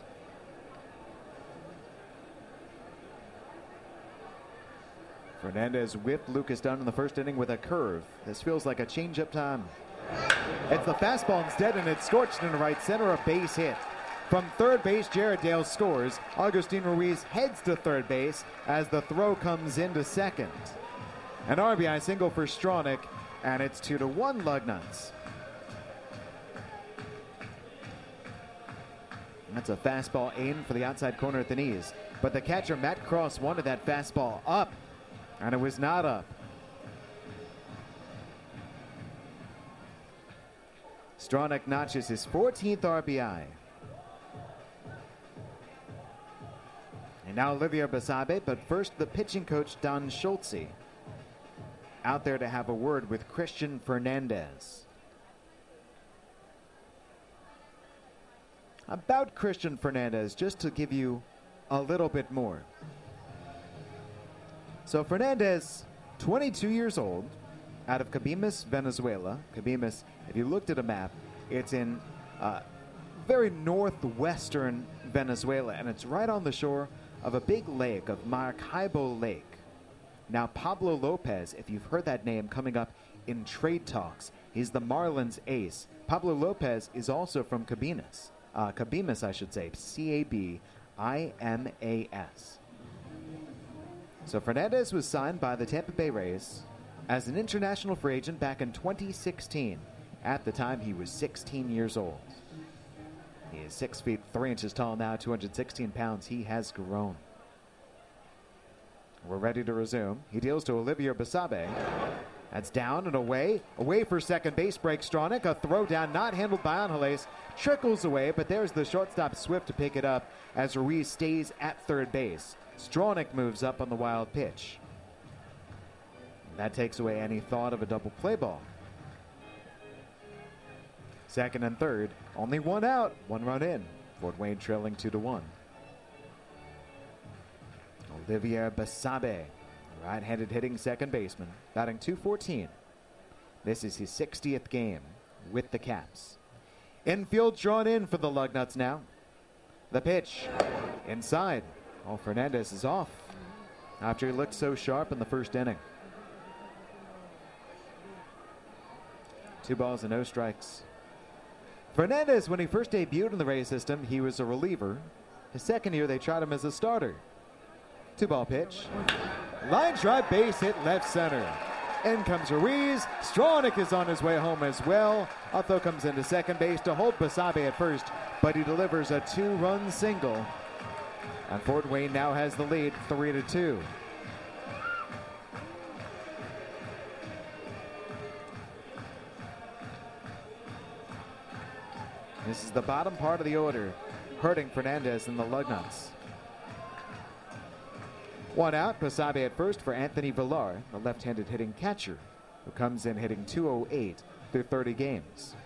Fernandez whipped Lucas Dunn in the first inning with a curve. This feels like a change-up time. It's the fastball instead, and it's scorched into right center, a base hit. From third base, Jared Dale scores. Augustin Ruiz heads to third base as the throw comes into second. An RBI single for Stronach, and it's 2-1 Lugnuts. That's a fastball aimed for the outside corner at the knees. But the catcher, Matt Cross, wanted that fastball up, and it was not up. Stronach notches his 14th RBI. And now Olivier Basabe, but first the pitching coach, Don Schultze, out there to have a word with Christian Fernandez. About Christian Fernandez, just to give you a little bit more. So Fernandez, 22 years old, out of Cabimas, Venezuela. Cabimas, if you looked at a map, it's in very northwestern Venezuela, and it's right on the shore of a big lake, of Maracaibo Lake. Now, Pablo Lopez, if you've heard that name coming up in trade talks, he's the Marlins ace. Pablo Lopez is also from Cabimas. Cabimas, I should say, Cabimas. So Fernandez was signed by the Tampa Bay Rays as an international free agent back in 2016. At the time, he was 16 years old. He is 6 feet 3 inches tall now, 216 pounds. He has grown. We're ready to resume. He deals to Olivier Basabe. That's down and away. Away for second base, breaks Stronach. A throw down, not handled by Angeles. Trickles away, but there's the shortstop Swift to pick it up as Ruiz stays at third base. Stronach moves up on the wild pitch. That takes away any thought of a double play ball. Second and third, only 1 out, 1 run in. Fort Wayne trailing 2-1. Olivier Basabe, right-handed hitting second baseman, batting .214. This is his 60th game with the Caps. Infield drawn in for the Lugnuts now. The pitch, inside. Oh, Fernandez is off after he looked so sharp in the first inning. 2 balls and no strikes. Fernandez, when he first debuted in the Rays system, he was a reliever. His second year, they tried him as a starter. 2-ball pitch. Line drive, base hit left center. In comes Ruiz. Strawnick is on his way home as well. Otho comes into second base to hold Basabe at first, but he delivers a 2-run single. And Fort Wayne now has the lead, 3-2. This is the bottom part of the order, hurting Fernandez and the Lugnuts. One out, Basabe at first for Anthony Villar, the left-handed hitting catcher, who comes in hitting .208 through 30 games.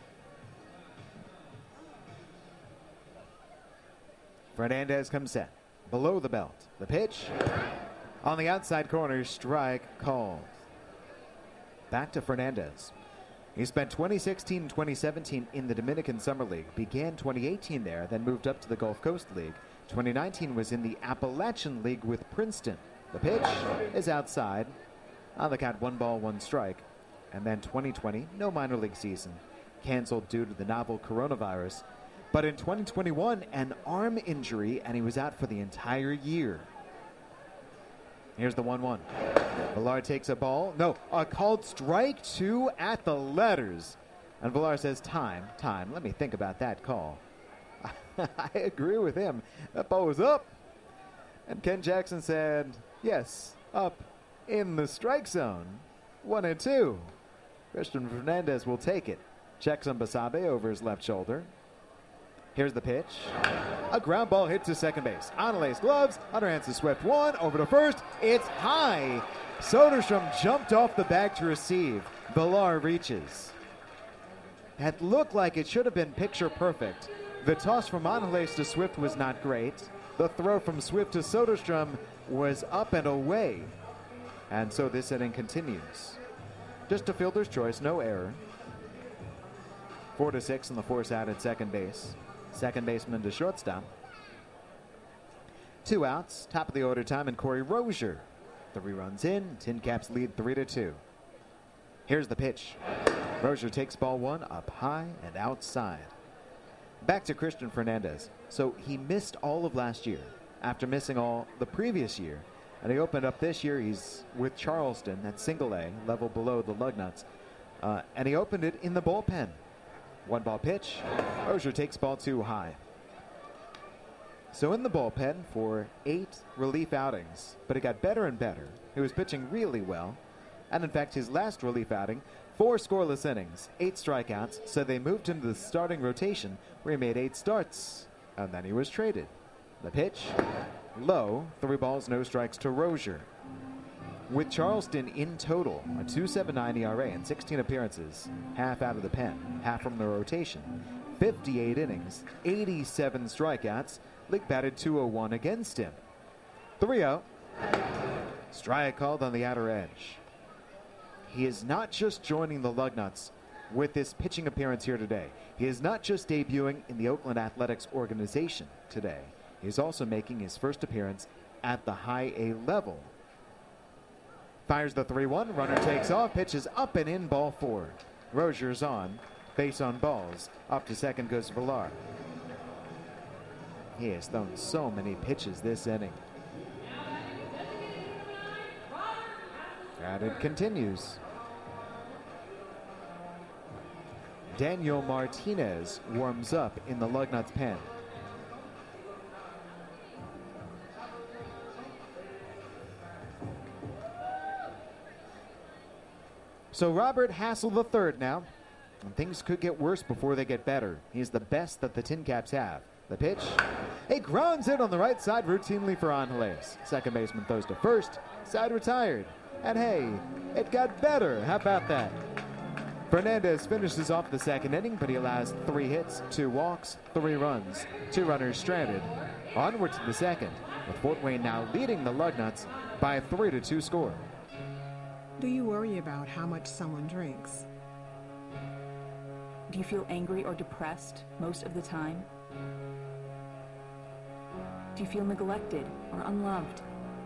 Fernandez comes set, below the belt. The pitch, on the outside corner, strike called. Back to Fernandez. He spent 2016 and 2017 in the Dominican Summer League, began 2018 there, then moved up to the Gulf Coast League. 2019 was in the Appalachian League with Princeton. The pitch is outside. On the count, 1 ball, 1 strike. And then 2020, no minor league season, canceled due to the novel coronavirus. But in 2021, an arm injury, and he was out for the entire year. Here's the 1-1. Villar takes a ball. No, a called strike 2 at the letters. And Villar says, time. Let me think about that call. I agree with him. That ball was up. And Ken Jackson said, yes, up in the strike zone. 1-2. Christian Fernandez will take it. Checks on Basabe over his left shoulder. Here's the pitch. A ground ball hit to second base. Angeles gloves, underhands to Swift 1, over to first. It's high. Soderstrom jumped off the bag to receive. Villar reaches. That looked like it should have been picture perfect. The toss from Angeles to Swift was not great. The throw from Swift to Soderstrom was up and away. And so this inning continues. Just a fielder's choice, no error. 4-6 on the force out at second base. Second baseman to shortstop. 2 outs, top of the order time, and Corey Rozier. 3 runs in, Tin Caps lead 3-2. Here's the pitch. Rozier takes ball 1 up high and outside. Back to Christian Fernandez. So he missed all of last year after missing all the previous year. And he opened up this year. He's with Charleston at single A, level below the Lugnuts. And he opened it in the bullpen. 1 ball pitch. Rozier takes ball 2 high. So in the bullpen for 8 relief outings, but it got better and better. He was pitching really well. And in fact, his last relief outing, 4 scoreless innings, 8 strikeouts, so they moved him to the starting rotation where he made 8 starts. And then he was traded. The pitch, low, 3 balls, no strikes to Rozier. With Charleston in total, a 2.79 ERA and 16 appearances, half out of the pen, half from the rotation, 58 innings, 87 strikeouts, league batted .201 against him. 3-0. Strike called on the outer edge. He is not just joining the Lugnuts with this pitching appearance here today. He is not just debuting in the Oakland Athletics organization today. He is also making his first appearance at the high A level. Fires the 3-1, runner takes off, pitches up and in, ball 4. Rozier's on, base on balls. Up to second goes Villar. He has thrown so many pitches this inning. And it continues. Daniel Martinez warms up in the Lugnuts pen. So Robert Hassel III now. And things could get worse before they get better. He's the best that the Tin Caps have. The pitch. He grounds it on the right side routinely for Angeles. Second baseman throws to first. Side retired. And hey, it got better. How about that? Fernandez finishes off the second inning, but he allows 3 hits, 2 walks, 3 runs. 2 runners stranded. Onward to the second, with Fort Wayne now leading the Lugnuts by a 3-2 score. Do you worry about how much someone drinks? Do you feel angry or depressed most of the time? Do you feel neglected or unloved?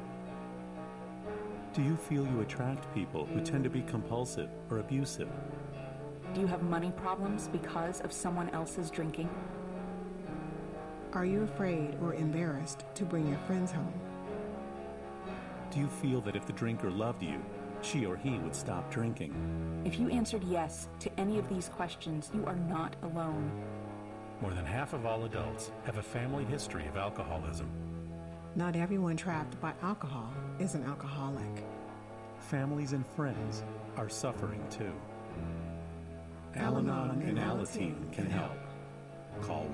Do you feel you attract people who tend to be compulsive or abusive? Do you have money problems because of someone else's drinking? Are you afraid or embarrassed to bring your friends home? Do you feel that if the drinker loved you, she or he would stop drinking. If you answered yes to any of these questions, you are not alone. More than half of all adults have a family history of alcoholism. Not everyone trapped by alcohol is an alcoholic. Families and friends are suffering too. Al-Anon and Alateen can help. Call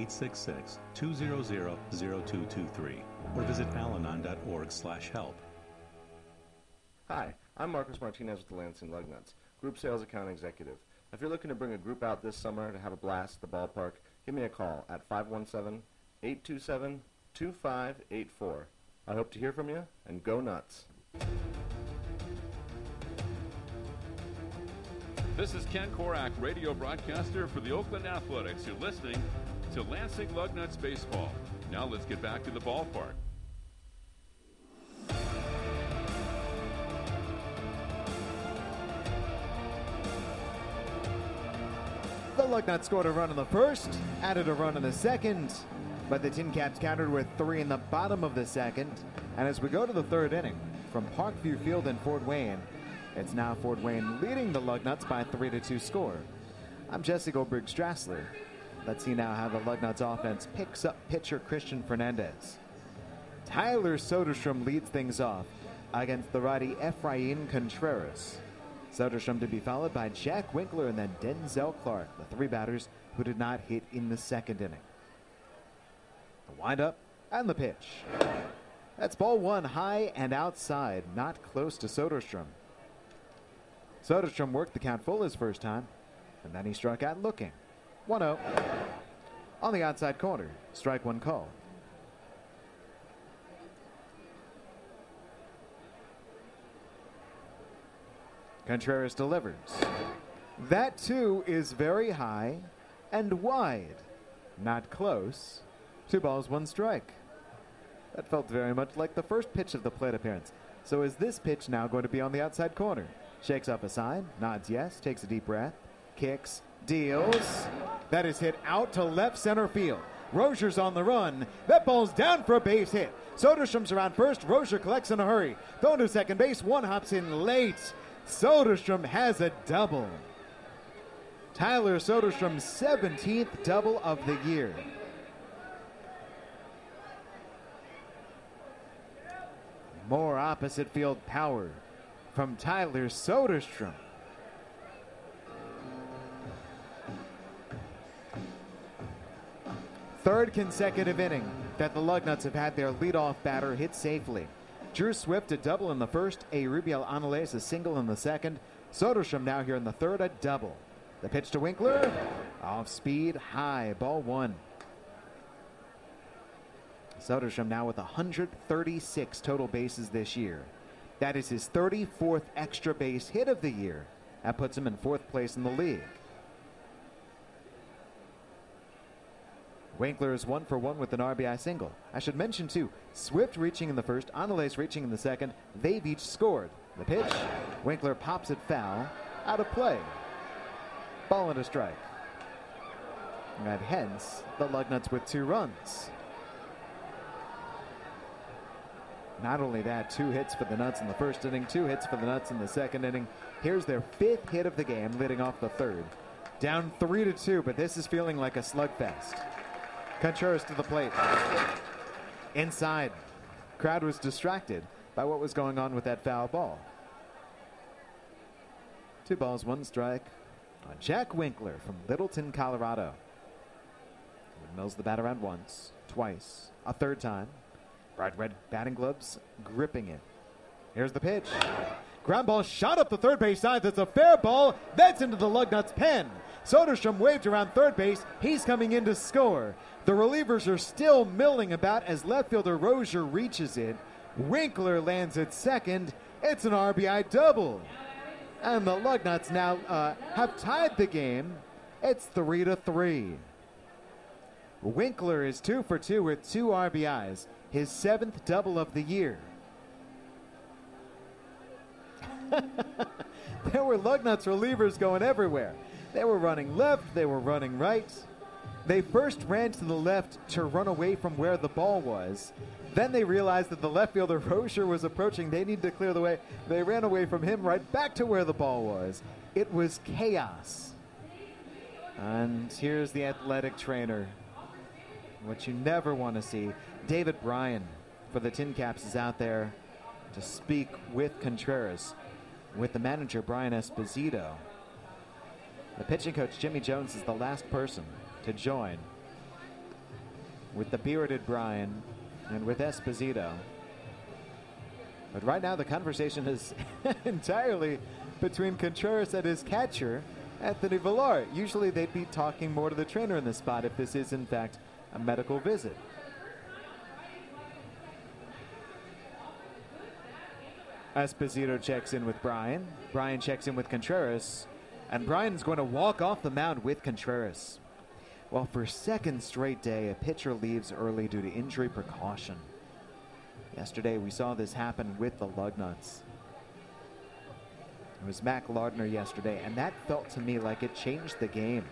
1-866-200-0223 or visit alanon.org/help. Hi, I'm Marcus Martinez with the Lansing Lugnuts, Group Sales Account Executive. If you're looking to bring a group out this summer to have a blast at the ballpark, give me a call at 517-827-2584. I hope to hear from you, and go nuts. This is Ken Korak, radio broadcaster for the Oakland Athletics. You're listening to Lansing Lugnuts Baseball. Now let's get back to the ballpark. The Lugnuts scored a run in the first, added a run in the second, but the Tin Caps countered with 3 in the bottom of the second. And as we go to the third inning, from Parkview Field in Fort Wayne, it's now Fort Wayne leading the Lugnuts by 3-2 score. I'm Jesse Goldberg Strassler. Let's see now how the Lugnuts offense picks up pitcher Christian Fernandez. Tyler Soderstrom leads things off against the righty Efrain Contreras. Soderstrom to be followed by Jack Winkler and then Denzel Clark, the 3 batters who did not hit in the second inning. The windup and the pitch. That's ball 1, high and outside, not close to Soderstrom. Soderstrom worked the count full his first time, and then he struck out looking. 1-0. On the outside corner, strike 1 call. Contreras delivers. That too is very high and wide. Not close. 2 balls, 1 strike. That felt very much like the first pitch of the plate appearance. So is this pitch now going to be on the outside corner? Shakes up a sign, nods yes, takes a deep breath, kicks, deals. That is hit out to left center field. Rozier's on the run. That ball's down for a base hit. Soderstrom's around first. Rozier collects in a hurry. Going to second base. 1 hops in late. Soderstrom has a double. Tyler Soderstrom's 17th double of the year. More opposite field power from Tyler Soderstrom. Third consecutive inning that the Lugnuts have had their leadoff batter hit safely. Drew Swift a double in the first, a Rubiel Anales a single in the second. Soderstrom now here in the third, a double. The pitch to Winkler, off speed, high, ball 1. Soderstrom now with 136 total bases this year. That is his 34th extra base hit of the year. That puts him in 4th place in the league. Winkler is 1 for 1 with an RBI single. I should mention, too, Swift reaching in the first, Anales reaching in the second. They've each scored. The pitch, Winkler pops it foul, out of play. Ball and a strike. And hence, the Lugnuts with 2 runs. Not only that, 2 hits for the Nuts in the first inning, 2 hits for the Nuts in the second inning. Here's their 5th hit of the game, leading off the third. Down 3-2, but this is feeling like a slugfest. Contreras to the plate. Inside. Crowd was distracted by what was going on with that foul ball. 2 balls, 1 strike on Jack Winkler from Littleton, Colorado. He mills the bat around once, twice, a third time. Bright red batting gloves gripping it. Here's the pitch. Ground ball shot up the third base side. That's a fair ball. That's into the Lugnuts pen. Soderstrom waved around third base. He's coming in to score. The relievers are still milling about as left fielder Rozier reaches it. Winkler lands at second. It's an RBI double. And the Lugnuts now have tied the game. It's 3-3. Winkler is 2 for 2 with 2 RBIs. His 7th double of the year. There were Lugnuts relievers going everywhere. They were running left, they were running right. They first ran to the left to run away from where the ball was. Then they realized that the left fielder, Rozier, was approaching. They needed to clear the way. They ran away from him right back to where the ball was. It was chaos. And here's the athletic trainer. What you never want to see. David Bryan for the Tin Caps is out there to speak with Contreras, with the manager, Brian Esposito. The pitching coach, Jimmy Jones, is the last person to join with the bearded Bryan and with Esposito. But right now the conversation is entirely between Contreras and his catcher, Anthony Villar. Usually they'd be talking more to the trainer in this spot if this is in fact a medical visit. Esposito checks in with Bryan. Bryan checks in with Contreras. And Bryan's going to walk off the mound with Contreras. Well, for second straight day, a pitcher leaves early due to injury precaution. Yesterday, we saw this happen with the Lugnuts. It was Mac Lardner yesterday, and that felt to me like it changed the game.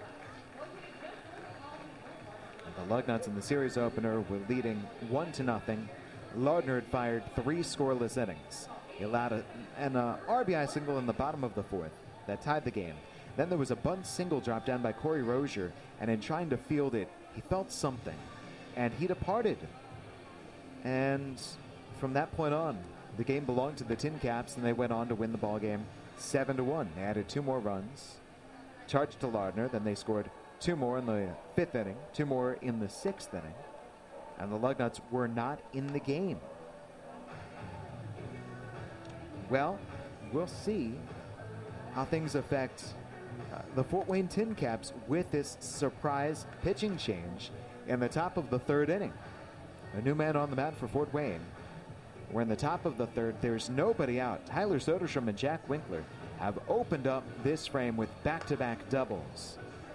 And the Lugnuts in the series opener were leading 1-0. Lardner had fired 3 scoreless innings. He allowed an RBI single in the bottom of the 4th that tied the game. Then there was a bunt single dropped down by Corey Rozier, and in trying to field it, he felt something, and he departed. And from that point on, the game belonged to the Tin Caps, and they went on to win the ball game 7-1. They added 2 more runs, charged to Lardner, then they scored 2 more in the 5th inning, 2 more in the 6th inning, and the Lugnuts were not in the game. Well, we'll see how things affect the Fort Wayne Tin Caps with this surprise pitching change in the top of the 3rd inning. A new man on the mound for Fort Wayne. We're in the top of the 3rd. There's nobody out. Tyler Soderstrom and Jack Winkler have opened up this frame with back-to-back doubles.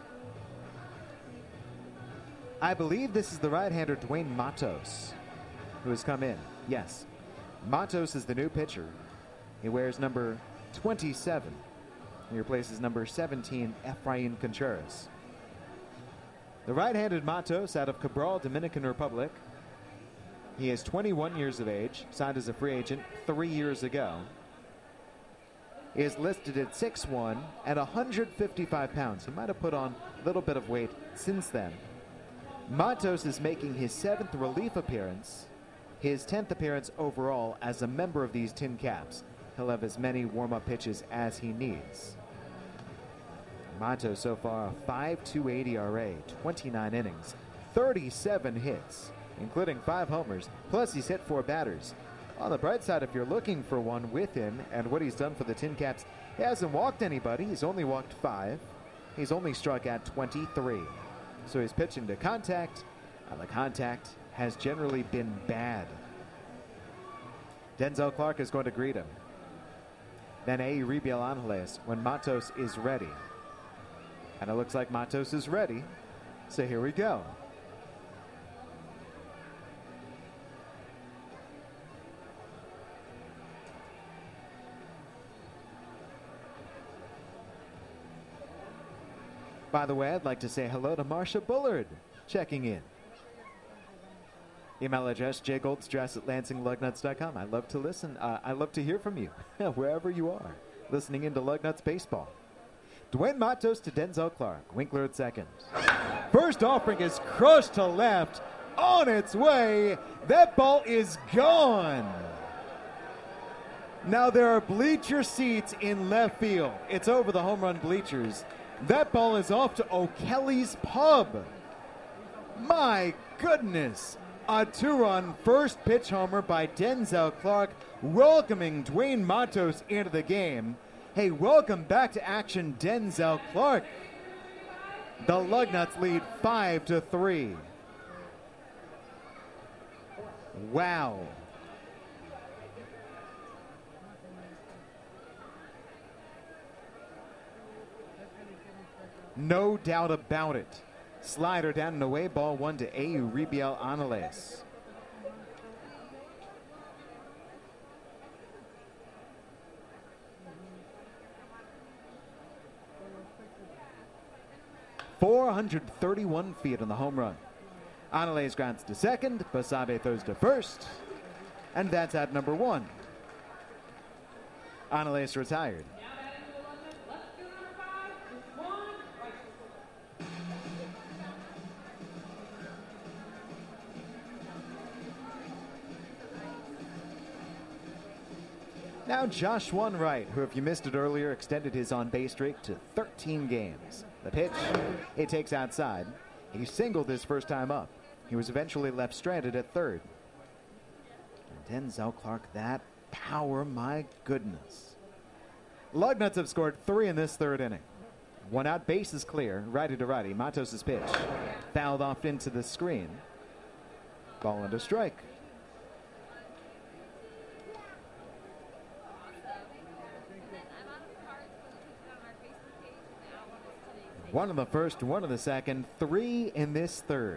I believe this is the right-hander Dwayne Matos who has come in. Yes, Matos is the new pitcher. He wears number 27. He replaces number 17, Efrain Contreras. The right-handed Matos out of Cabral, Dominican Republic. He is 21 years of age, signed as a free agent 3 years ago. He is listed at 6'1" and 155 pounds. He might have put on a little bit of weight since then. Matos is making his 7th relief appearance, his 10th appearance overall as a member of these Tin Caps. He'll have as many warm-up pitches as he needs. Matos so far a 5.28 ERA, 29 innings, 37 hits, including 5 homers, plus he's hit 4 batters. On the bright side, if you're looking for one with him and what he's done for the Tin Caps, he hasn't walked anybody. He's only walked 5. He's only struck out 23. So he's pitching to contact, and the contact has generally been bad. Denzel Clark is going to greet him. Then Euribiel Angeles when Matos is ready. And it looks like Matos is ready. So here we go. By the way, I'd like to say hello to Marcia Bullard checking in. Email address jgoldstress@lansingLugnuts.com. I love to listen. I love to hear from you wherever you are listening into Lugnuts baseball. Dwayne Matos to Denzel Clark. Winkler at second. First offering is crushed to left. On its way. That ball is gone. Now there are bleacher seats in left field. It's over the home run bleachers. That ball is off to O'Kelly's Pub. My goodness. A 2-run first pitch homer by Denzel Clark, welcoming Dwayne Matos into the game. Hey, welcome back to action, Denzel Clark. The Lugnuts lead 5-3. Wow. No doubt about it. Slider down and away, ball 1 to Euribiel Angeles. 431 feet on the home run. Anales grounds to second. Basabe throws to first. And that's at number 1. Anales retired. Now Josh Wright, who, if you missed it earlier, extended his on-base streak to 13 games. The pitch, it takes outside. He singled his first time up. He was eventually left stranded at third. And Denzel Clark, that power, my goodness. Lugnuts have scored 3 in this third inning. 1 out, base is clear, righty to righty. Matos' pitch fouled off into the screen. Ball into strike. One in the first, 1 in the second, 3 in this third.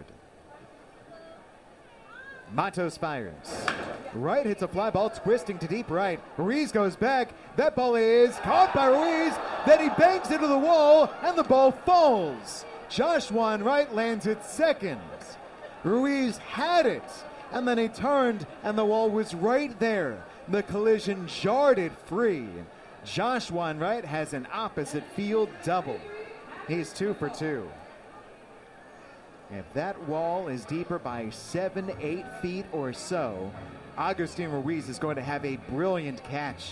Matos fires. Right hits a fly ball, twisting to deep right. Ruiz goes back. That ball is caught by Ruiz. Then he bangs into the wall, and the ball falls. Josh Wright lands it second. Ruiz had it, and then he turned, and the wall was right there. The collision jarred it free. Josh Wright has an opposite field double. He's 2 for 2. If that wall is deeper by 7-8 feet or so, Agustin Ruiz is going to have a brilliant catch.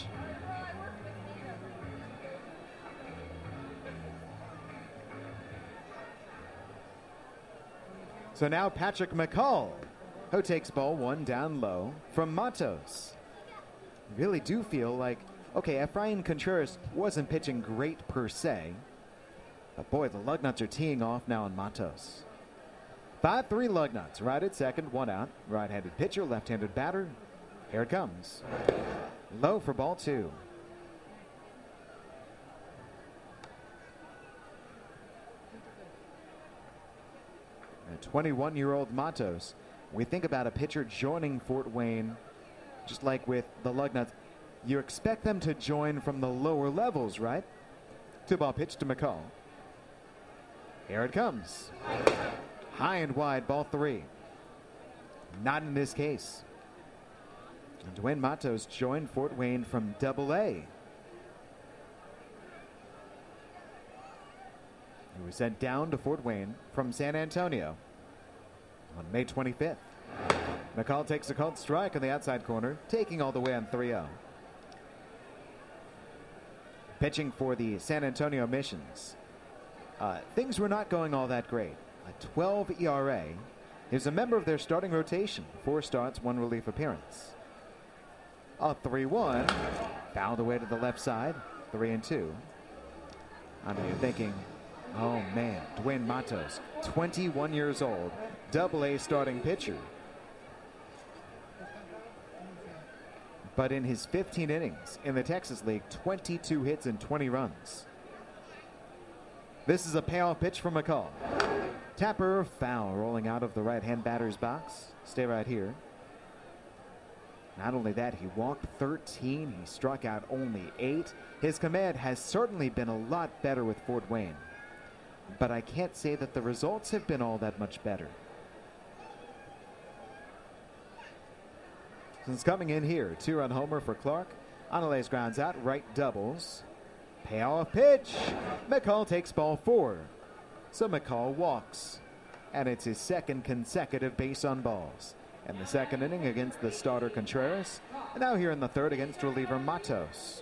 So now Patrick McCall, who takes ball 1 down low from Matos. Really do feel like, okay, Efrain Contreras wasn't pitching great per se, but boy, the Lugnuts are teeing off now on Matos. 5-3 Lugnuts, right at second, 1 out. Right-handed pitcher, left-handed batter. Here it comes. Low for ball 2. A 21-year-old Matos. We think about a pitcher joining Fort Wayne, just like with the Lugnuts. You expect them to join from the lower levels, right? 2-ball pitch to McCall. Here it comes. High and wide, ball 3. Not in this case. And Dwayne Matos joined Fort Wayne from Double-A. He was sent down to Fort Wayne from San Antonio on May 25th. McCall takes a called strike on the outside corner, taking all the way on 3-0. Pitching for the San Antonio Missions. Things were not going all that great. A 12 ERA. Is a member of their starting rotation. 4 starts, 1 relief appearance. A 3-1. Fouled away to the left side. 3-2. I mean, you're thinking, oh man, Dwayne Matos, 21 years old, Double-A starting pitcher. But in his 15 innings in the Texas League, 22 hits and 20 runs. This is a payoff pitch from McCall. Tapper, foul, rolling out of the right-hand batter's box. Stay right here. Not only that, he walked 13. He struck out only 8. His command has certainly been a lot better with Fort Wayne. But I can't say that the results have been all that much better. Since coming in here, 2-run homer for Clark. Anales grounds out, right doubles. Payoff pitch. McCall takes ball 4. So McCall walks. And it's his second consecutive base on balls. In the second inning against the starter Contreras. And now here in the third against reliever Matos.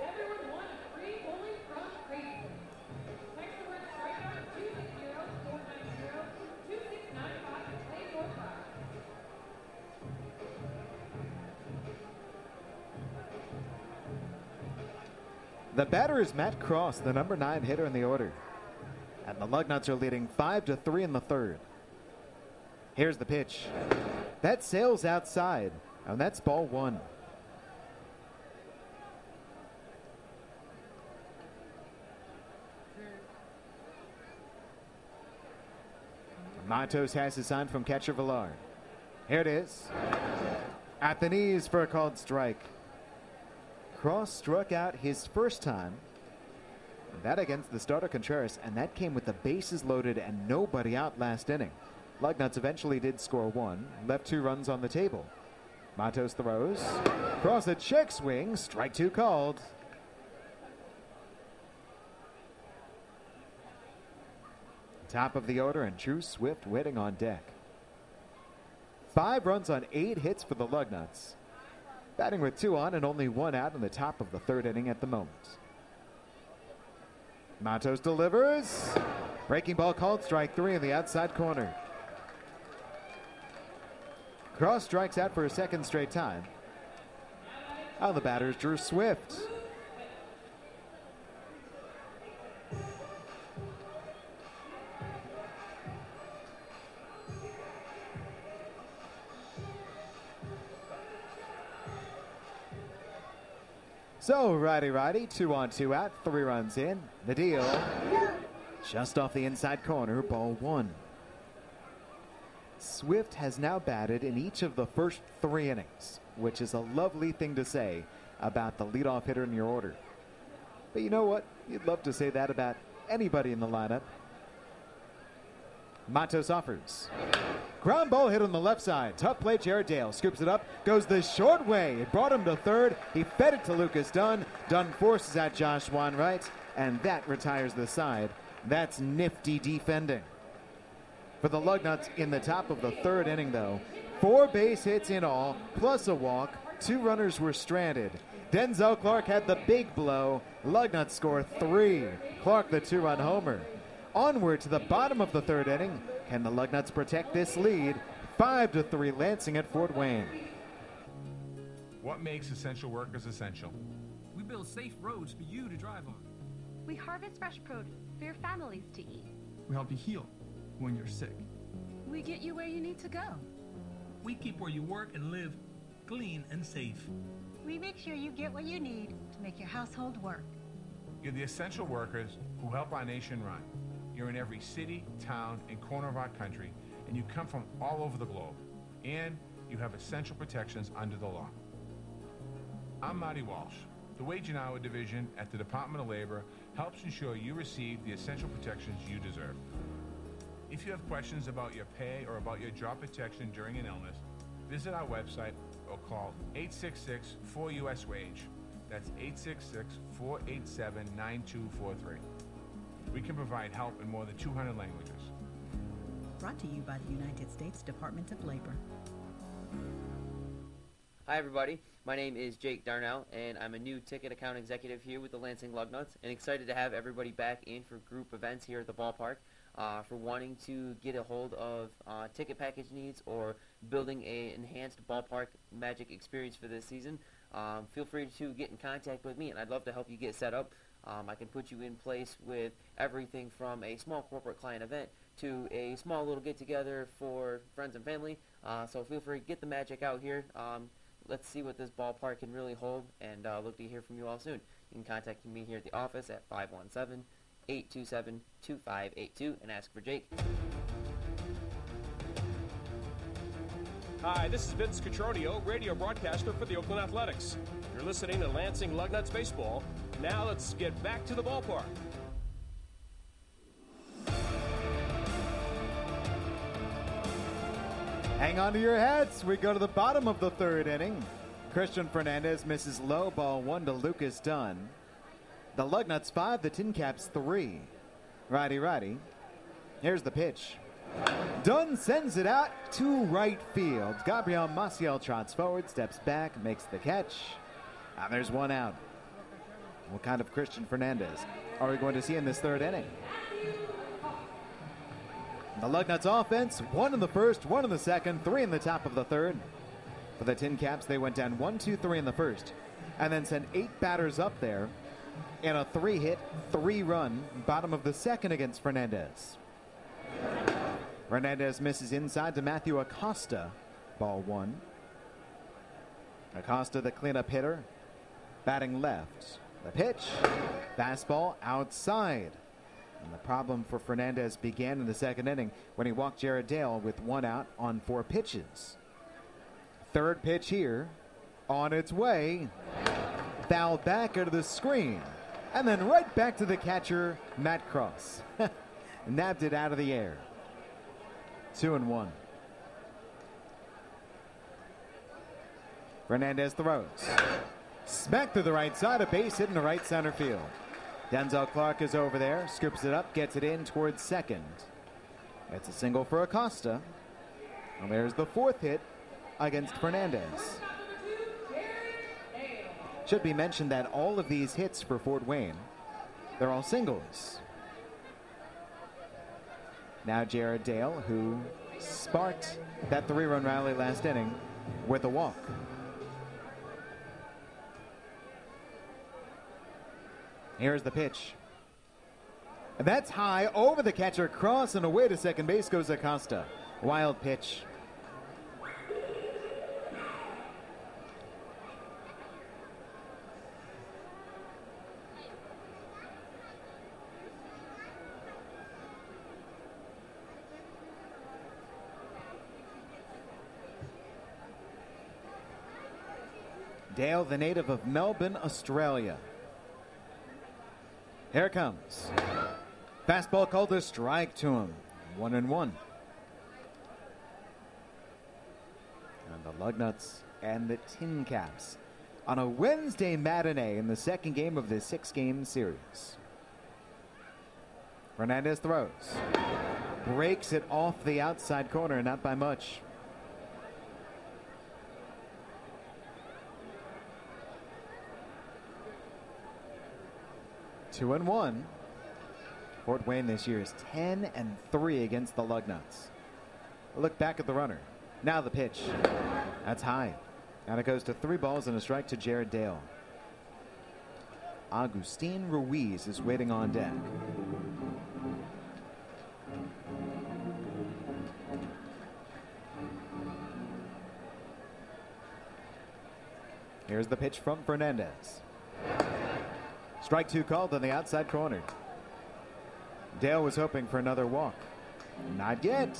The batter is Matt Cross, the number 9 hitter in the order. And the Lugnuts are leading 5-3 in the third. Here's the pitch. That sails outside, and that's ball 1. Matos has his sign from catcher Villard. Here it is. At the knees for a called strike. Cross struck out his first time That against the starter Contreras, and that came with the bases loaded and nobody out last inning. Lugnuts eventually did score one, left 2 runs on the table. Matos throws, cross a check swing, strike 2 called. Top of the order and Drew Swift waiting on deck. 5 runs on 8 hits for the Lugnuts. Batting with 2 on and only 1 out in the top of the 3rd inning at the moment. Matos delivers. Breaking ball called, strike 3 in the outside corner. Cross strikes out for a second straight time. On the batter is Drew Swift. So, righty, 2 on 2 out, 3 runs in. The deal just off the inside corner, ball 1. Swift has now batted in each of the first 3 innings, which is a lovely thing to say about the leadoff hitter in your order. But you know what? You'd love to say that about anybody in the lineup. Matos offers. Ground ball hit on the left side. Tough play, Jared Dale scoops it up, goes the short way. It brought him to 3rd. He fed it to Lucas Dunn. Dunn forces out Josh Wanwright, and that retires the side. That's nifty defending. For the Lugnuts in the top of the 3rd inning, though, 4 base hits in all, plus a walk. 2 runners were stranded. Denzel Clark had the big blow. Lugnuts score 3. Clark the 2-run homer. Onward to the bottom of the 3rd inning. Can the Lugnuts protect this lead? 5-3 Lansing at Fort Wayne. What makes essential workers essential? We build safe roads for you to drive on. We harvest fresh produce for your families to eat. We help you heal when you're sick. We get you where you need to go. We keep where you work and live clean and safe. We make sure you get what you need to make your household work. You're the essential workers who help our nation run. You're in every city, town, and corner of our country, and you come from all over the globe. And you have essential protections under the law. I'm Marty Walsh. The Wage and Hour Division at the Department of Labor helps ensure you receive the essential protections you deserve. If you have questions about your pay or about your job protection during an illness, visit our website or call 866-4US-WAGE. That's 866-487-9243. We can provide help in more than 200 languages. Brought to you by the United States Department of Labor. Hi everybody, my name is Jake Darnell, and I'm a new ticket account executive here with the Lansing Lugnuts, and excited to have everybody back in for group events here at the ballpark. For wanting to get a hold of ticket package needs or building an enhanced ballpark magic experience for this season, feel free to get in contact with me, and I'd love to help you get set up. I can put you in place with everything from a small corporate client event to a small little get-together for friends and family. So feel free to get the magic out here. Let's see what this ballpark can really hold, and look to hear from you all soon. You can contact me here at the office at 517-827-2582 and ask for Jake. Hi, this is Vince Cotroneo, radio broadcaster for the Oakland Athletics. You're listening to Lansing Lugnuts Baseball. Now let's get back to the ballpark. Hang on to your hats. We go to the bottom of the 3rd inning. Christian Fernandez misses low, ball 1 to Lucas Dunn. The Lugnuts 5, the Tin Caps 3. Righty. Here's the pitch. Dunn sends it out to right field. Gabriel Maciel trots forward, steps back, makes the catch. And there's 1 out. What kind of Christian Fernandez are we going to see in this 3rd inning? The Lugnuts offense, 1 in the 1st, 1 in the 2nd, 3 in the top of the 3rd. For the Tin Caps, they went down 1-2-3 in the 1st, and then sent 8 batters up there in a 3-hit, 3-run bottom of the 2nd against Fernandez. Fernandez misses inside to Matthew Acosta, ball 1. Acosta, the cleanup hitter, batting left. The pitch, fastball outside. And the problem for Fernandez began in the 2nd inning when he walked Jared Dale with 1 out on 4 pitches. 3rd pitch here, on its way, fouled back into the screen. And then right back to the catcher, Matt Cross. Nabbed it out of the air. 2-1. Fernandez throws. Smack to the right side, a base hit in the right center field. Denzel Clark is over there, scoops it up, gets it in towards second. It's a single for Acosta. And there's the 4th hit against Fernandez. Should be mentioned that all of these hits for Fort Wayne, they're all singles. Now Jared Dale, who sparked that 3-run rally last inning with a walk. Here's the pitch. And that's high over the catcher Cross, and away to second base goes Acosta. Wild pitch. Dale, the native of Melbourne, Australia. Here it comes. Fastball called a strike to him. 1-1. And the Lugnuts and the Tin Caps on a Wednesday matinee in the second game of this 6-game series. Fernandez throws. Breaks it off the outside corner, not by much. Two and one. Fort Wayne this year is 10-3 against the Lugnuts. Look back at the runner. Now the pitch. That's high. And it goes to 3 balls and a strike to Jared Dale. Agustin Ruiz is waiting on deck. Here's the pitch from Fernandez. Strike 2 called on the outside corner. Dale was hoping for another walk. Not yet.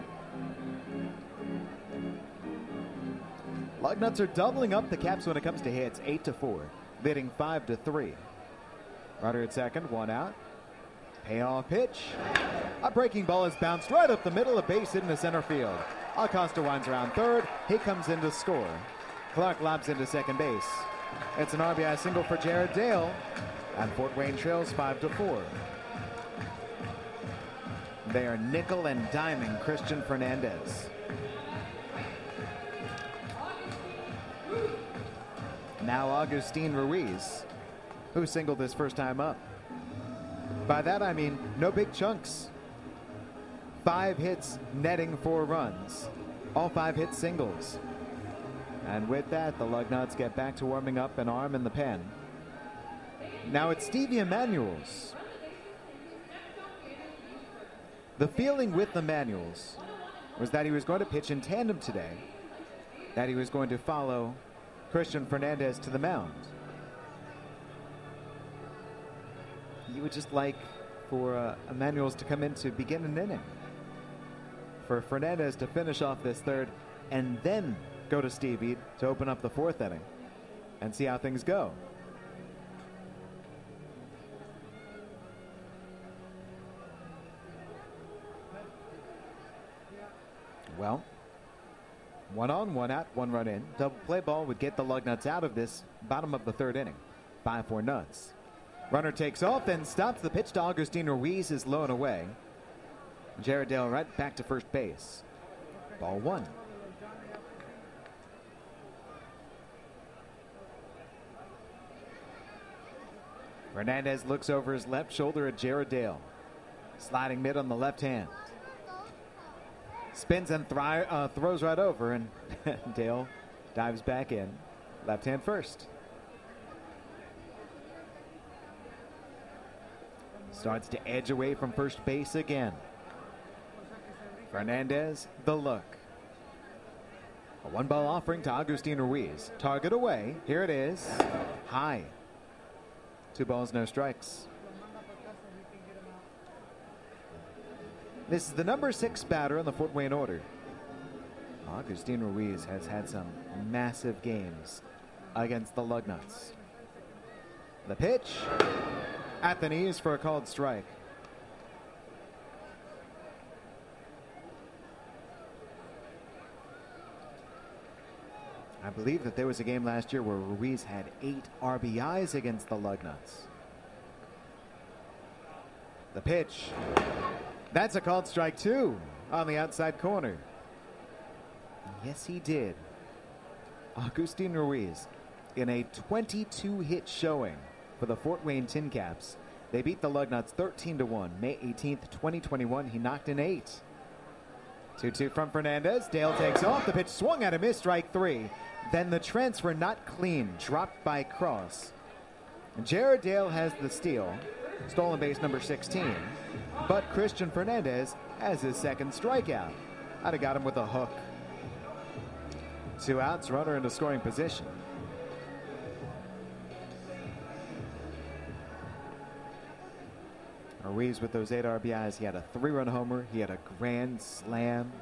Lugnuts are doubling up the Caps when it comes to hits, 8-4, leading 5-3. Runner at second, 1 out. Payoff pitch. A breaking ball is bounced right up the middle, a base hit in the center field. Acosta winds around third. He comes in to score. Clark lobs into second base. It's an RBI single for Jared Dale, and Fort Wayne trails 5-4. They are nickel and diming Christian Fernandez. Now Agustin Ruiz, who singled his first time up. By that I mean no big chunks. 5 hits netting 4 runs. All 5 hits singles. And with that, the Lugnuts get back to warming up, an arm in the pen. Now it's Stevie Emanuels. The feeling with Emanuels was that he was going to pitch in tandem today, that he was going to follow Christian Fernandez to the mound. You would just like for Emanuels to come in to begin an inning, for Fernandez to finish off this third, and then go to Stevie to open up the 4th inning and see how things go. Well, 1 on, 1 out, 1 run in. Double play ball would get the Lugnuts out of this bottom of the 3rd inning. 5-4 Nuts. Runner takes off and stops the pitch to Agustin Ruiz, is low and away. Jared Dale right back to first base. Ball 1. Fernandez looks over his left shoulder at Jared Dale. Sliding mid on the left hand. Spins and throws right over, and Dale dives back in. Left hand first. Starts to edge away from first base again. Fernandez, the look. A 1-ball offering to Agustin Ruiz. Target away. Here it is. High. 2 balls, no strikes. This is the number 6 batter in the Fort Wayne order. Agustin Ruiz has had some massive games against the Lugnuts. The pitch at the knees for a called strike. I believe that there was a game last year where Ruiz had 8 RBIs against the Lugnuts. The pitch. That's a called strike too on the outside corner. Yes, he did. Agustin Ruiz in a 22-hit showing for the Fort Wayne Tin Caps. They beat the Lugnuts 13-1. May 18th, 2021. He knocked in 8. 2-2 from Fernandez. Dale takes off. The pitch swung at a miss, strike 3. Then the transfer not clean, dropped by Cross. Jared Dale has the steal, stolen base number 16. But Christian Fernandez has his second strikeout. I'd have got him with a hook. 2 outs, runner into scoring position. Ruiz with those 8 RBIs. He had a 3-run homer. He had a grand slam.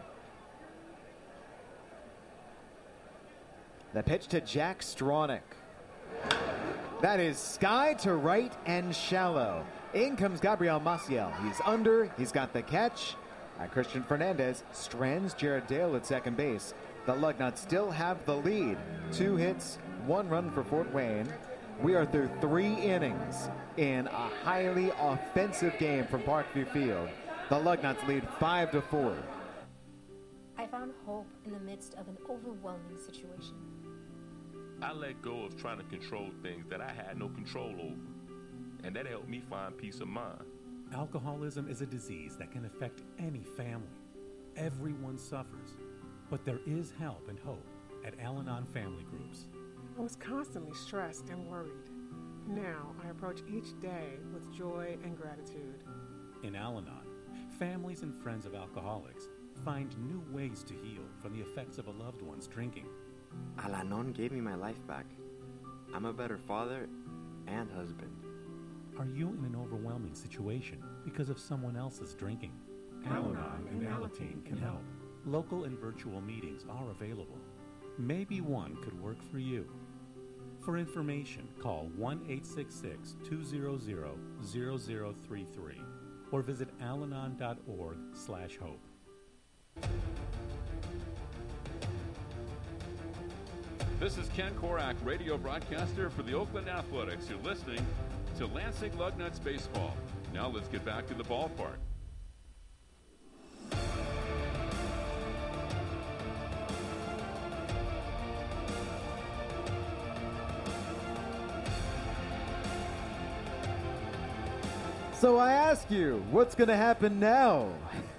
The pitch to Jack Stronach. That is sky to right and shallow. In comes Gabriel Maciel. He's under. He's got the catch. Christian Fernandez strands Jared Dale at second base. The Lugnuts still have the lead. 2 hits, 1 run for Fort Wayne. We are through 3 innings in a highly offensive game from Parkview Field. The Lugnuts lead 5-4. I found hope in the midst of an overwhelming situation. I let go of trying to control things that I had no control over, and that helped me find peace of mind. Alcoholism is a disease that can affect any family. Everyone suffers, but there is help and hope at Al-Anon Family Groups. I was constantly stressed and worried. Now I approach each day with joy and gratitude. In Al-Anon, families and friends of alcoholics find new ways to heal from the effects of a loved one's drinking. Al-Anon gave me my life back. I'm a better father and husband. Are you in an overwhelming situation because of someone else's drinking? Al-Anon and Alateen can help. Local and virtual meetings are available. Maybe one could work for you. For information, call 1-866-200-0033 or visit alanon.org/hope. This is Ken Korak, radio broadcaster for the Oakland Athletics. You're listening to Lansing Lugnuts Baseball. Now let's get back to the ballpark. So I ask you, what's going to happen now?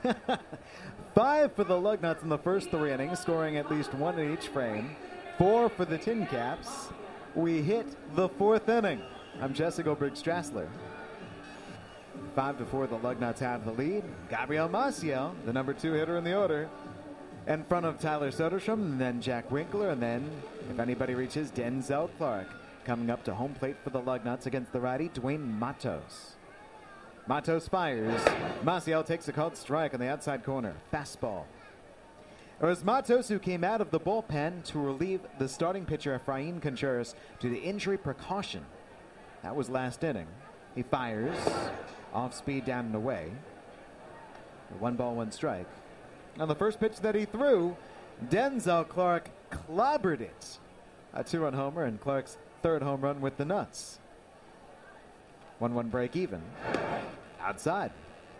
5 for the Lugnuts in the first 3 innings, scoring at least 1 in each frame. 4 for the Tin Caps. We hit the 4th inning. I'm Jesse Goldberg Strassler. 5-4, the Lugnuts have the lead. Gabriel Maciel, the number 2 hitter in the order, in front of Tyler Soderstrom, and then Jack Winkler, and then, if anybody reaches, Denzel Clark, coming up to home plate for the Lugnuts against the righty, Dwayne Matos. Matos fires. Maciel takes a called strike on the outside corner. Fastball. It was Matos who came out of the bullpen to relieve the starting pitcher Efrain Contreras due to injury precaution. That was last inning. He fires. Off speed, down and away. 1 ball, 1 strike. On the first pitch that he threw, Denzel Clark clobbered it. A 2-run homer and Clark's 3rd home run with the Nuts. 1-1 break even. Outside.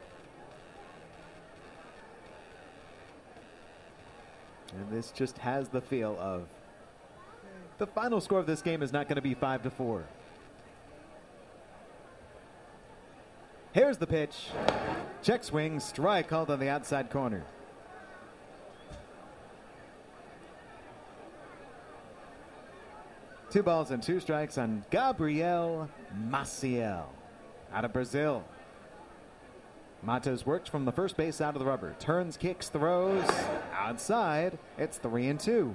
And this just has the feel of the final score of this game is not going to be 5-4. Here's the pitch. Check swing, strike called on the outside corner. Two balls and 2 strikes on Gabriel Maciel out of Brazil. Matos works from the first base out of the rubber. Turns, kicks, throws. Outside. It's 3-2.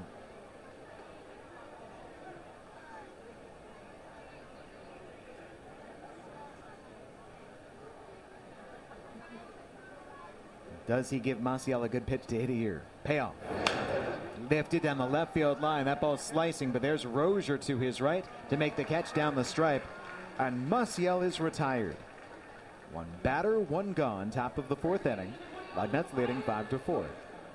Does he give Maciel a good pitch to hit here? Payoff. Lifted down the left field line. That ball's slicing, but there's Rozier to his right to make the catch down the stripe. And Musiel is retired. One batter, one gone, top of the fourth inning. Lugnuts leading 5-4.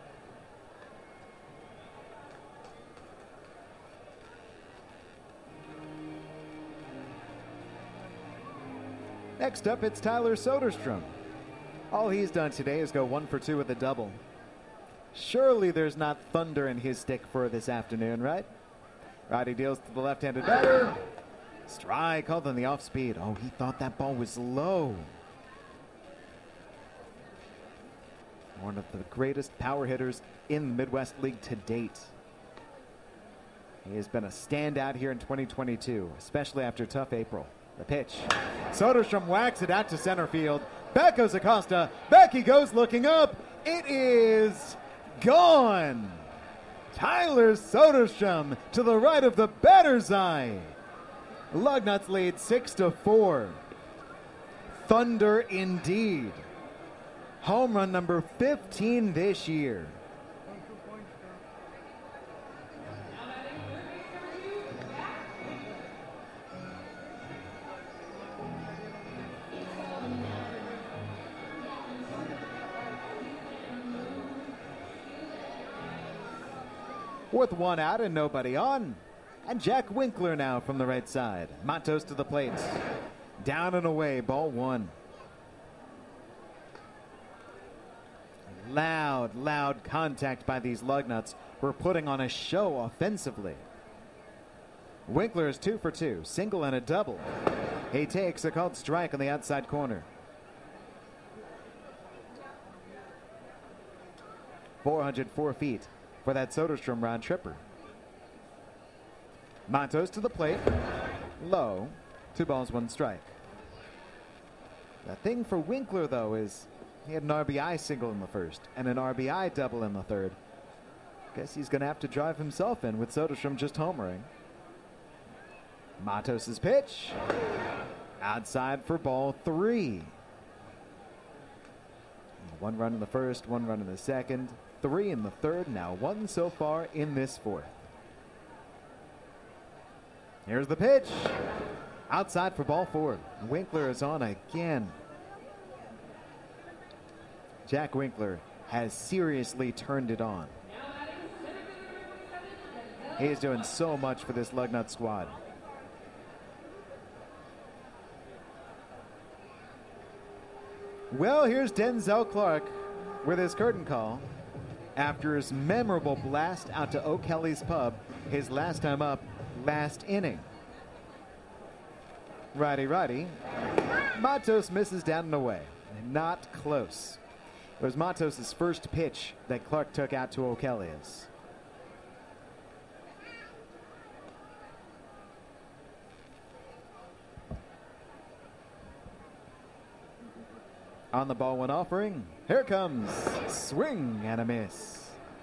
Next up, it's Tyler Soderstrom. All he's done today is go 1 for 2 with a double. Surely there's not thunder in his stick for this afternoon, right? Righty deals to the left-handed batter. Strike called on the off speed. Oh, he thought that ball was low. One of the greatest power hitters in the Midwest League to date. He has been a standout here in 2022, especially after a tough April. The pitch. Soderstrom whacks it out to center field. Back goes Acosta. Back he goes looking up. It is gone. Tyler Soderstrom to the right of the batter's eye. Lugnuts lead 6-4. Thunder indeed. Home run number 15 this year. With one out and nobody on. And Jack Winkler now from the right side. Matos to the plate. Down and away, ball one. Loud contact by these Lugnuts. We're putting on a show offensively. Winkler is 2 for 2, single and a double. He takes a called strike on the outside corner. 404 feet for that Soderstrom round tripper. Matos to the plate. Low. 2 balls, 1 strike. The thing for Winkler, though, is he had an RBI single in the first and an RBI double in the third. Guess he's going to have to drive himself in with Soderstrom just homering. Matos' pitch. Outside for ball 3. 1 run in the first, 1 run in the second, 3 in the third, now 1 so far in this fourth. Here's the pitch. Outside for ball 4. Winkler is on again. Jack Winkler has seriously turned it on. He is doing so much for this Lugnut squad. Well, here's Denzel Clark with his curtain call after his memorable blast out to O'Kelly's Pub, his last time up, last inning. Righty. Matos misses down and away. Not close. It was Matos' first pitch that Clark took out to O'Kelly's. On the ball, 1 offering. Here comes swing and a miss.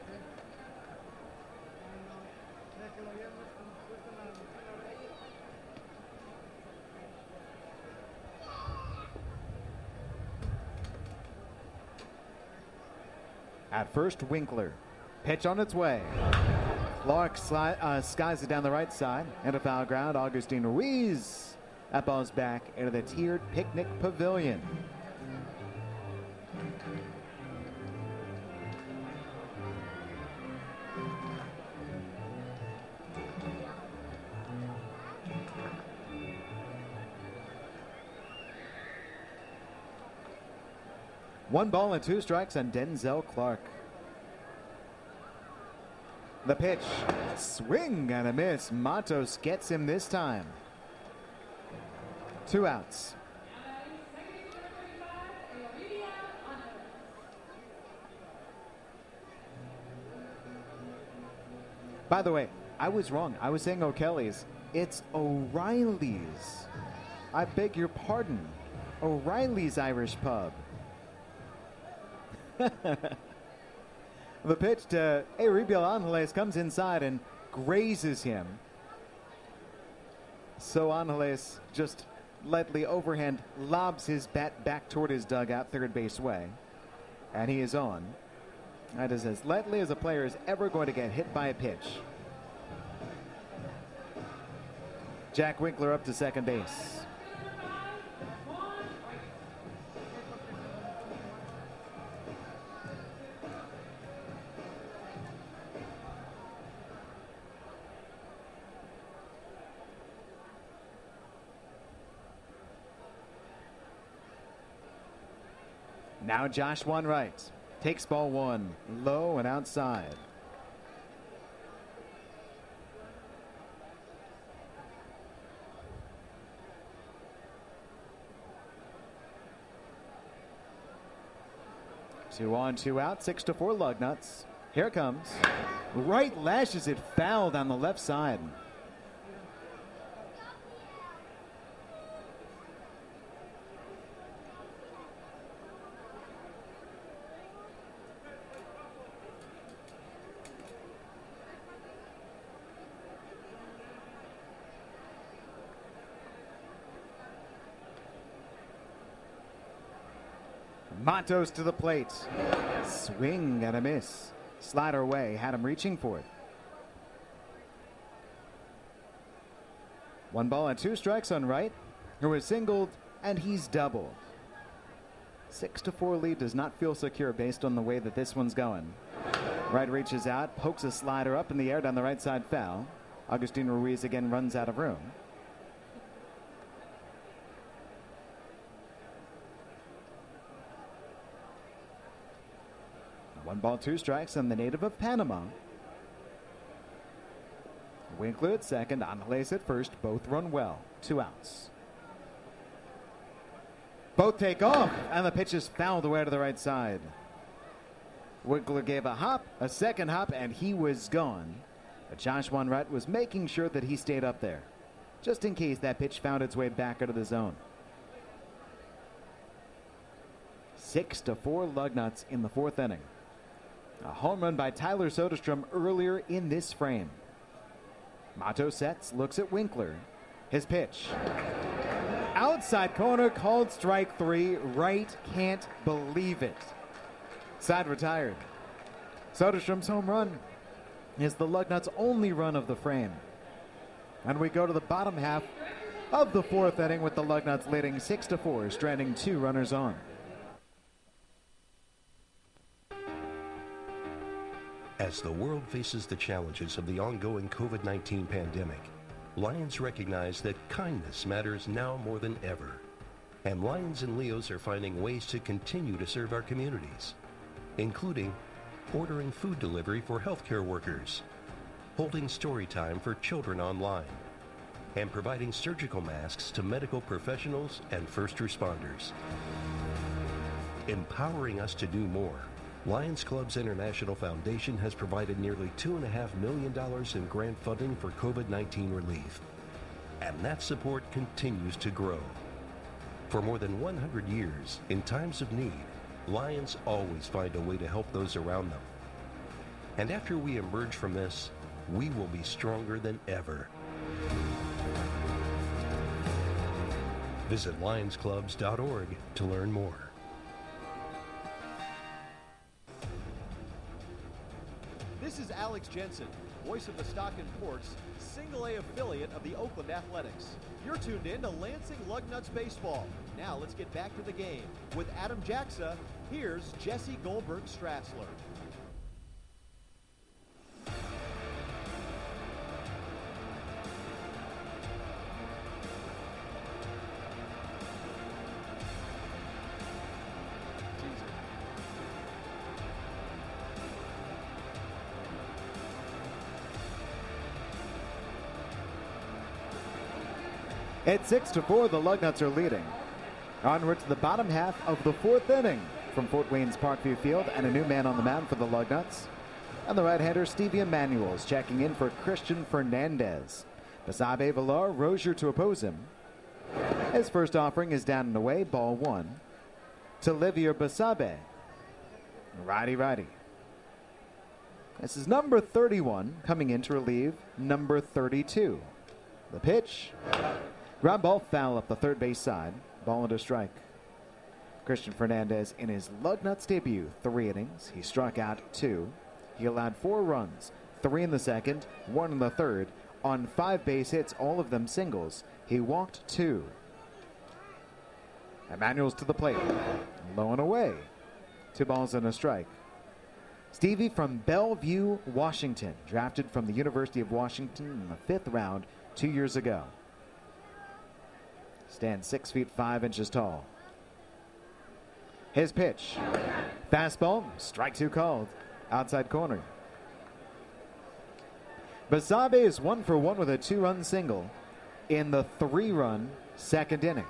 At first, Winkler. Pitch on its way. Clark skies it down the right side. Into foul ground, Augustine Ruiz. That ball's back into the tiered picnic pavilion. One ball and 2 strikes on Denzel Clark. The pitch, swing and a miss. Matos gets him this time. 2 outs. By the way, I was wrong. I was saying O'Kelly's. It's O'Reilly's. I beg your pardon. O'Reilly's Irish Pub. The pitch to Euribiel Angeles comes inside and grazes him. So Angeles just lightly overhand lobs his bat back toward his dugout, third base way. And he is on. That is as lightly as a player is ever going to get hit by a pitch. Jack Winkler up to second base. Now Josh Wright takes ball one, low and outside. Two on, two out, 6-4 Lugnuts. Here it comes. Wright lashes it foul down the left side. Matos to the plate. Swing and a miss. Slider away, had him reaching for it. 1 ball and 2 strikes on Wright, who was singled, and he's doubled. 6-4 lead does not feel secure based on the way that this one's going. Wright reaches out, pokes a slider up in the air down the right side foul. Agustin Ruiz again runs out of room. 1 ball, 2 strikes on the native of Panama. Winkler at second, Angeles at first. Both run well. 2 outs. Both take off, and the pitch is fouled away to the right side. Winkler gave a hop, a second hop, and he was gone. But Josh Wright was making sure that he stayed up there, just in case that pitch found its way back out of the zone. 6-4 Lugnuts in the 4th inning. A home run by Tyler Soderstrom earlier in this frame. Mato sets, looks at Winkler. His pitch. Outside corner, called strike 3. Wright can't believe it. Side retired. Soderstrom's home run is the Lugnuts' only run of the frame. And we go to the bottom half of the 4th inning with the Lugnuts leading 6-4, stranding 2 runners on. As the world faces the challenges of the ongoing COVID-19 pandemic, Lions recognize that kindness matters now more than ever. And Lions and Leos are finding ways to continue to serve our communities, including ordering food delivery for healthcare workers, holding story time for children online, and providing surgical masks to medical professionals and first responders. Empowering us to do more, Lions Clubs International Foundation has provided nearly $2.5 million in grant funding for COVID-19 relief. And that support continues to grow. For more than 100 years, in times of need, Lions always find a way to help those around them. And after we emerge from this, we will be stronger than ever. Visit lionsclubs.org to learn more. This is Alex Jensen, voice of the Stockton Ports, single-A affiliate of the Oakland Athletics. You're tuned in to Lansing Lugnuts Baseball. Now let's get back to the game. With Adam Jaxa, here's Jesse Goldberg-Strassler. At 6-4, the Lugnuts are leading. Onward to the bottom half of the 4th inning from Fort Wayne's Parkview Field, and a new man on the mound for the Lugnuts. And the right-hander Stevie Emanuel's checking in for Christian Fernandez. Basabe, Villar, Rozier to oppose him. His first offering is down and away, ball 1. To Livier Basabe. Righty. This is number 31 coming in to relieve number 32. The pitch. Ground ball foul up the third base side. Ball and a strike. Christian Fernandez in his Lugnuts debut, 3 innings. He struck out 2. He allowed 4 runs, 3 in the second, 1 in the third. On 5 base hits, all of them singles. He walked 2. Emanuel's to the plate. Low and away. 2 balls and a strike. Stevie from Bellevue, Washington. Drafted from the University of Washington in the 5th round 2 years ago. Stands 6 feet 5 inches tall. His pitch. Fastball, strike 2 called. Outside corner. Basabe is 1 for 1 with a 2-run single in the 3-run second inning.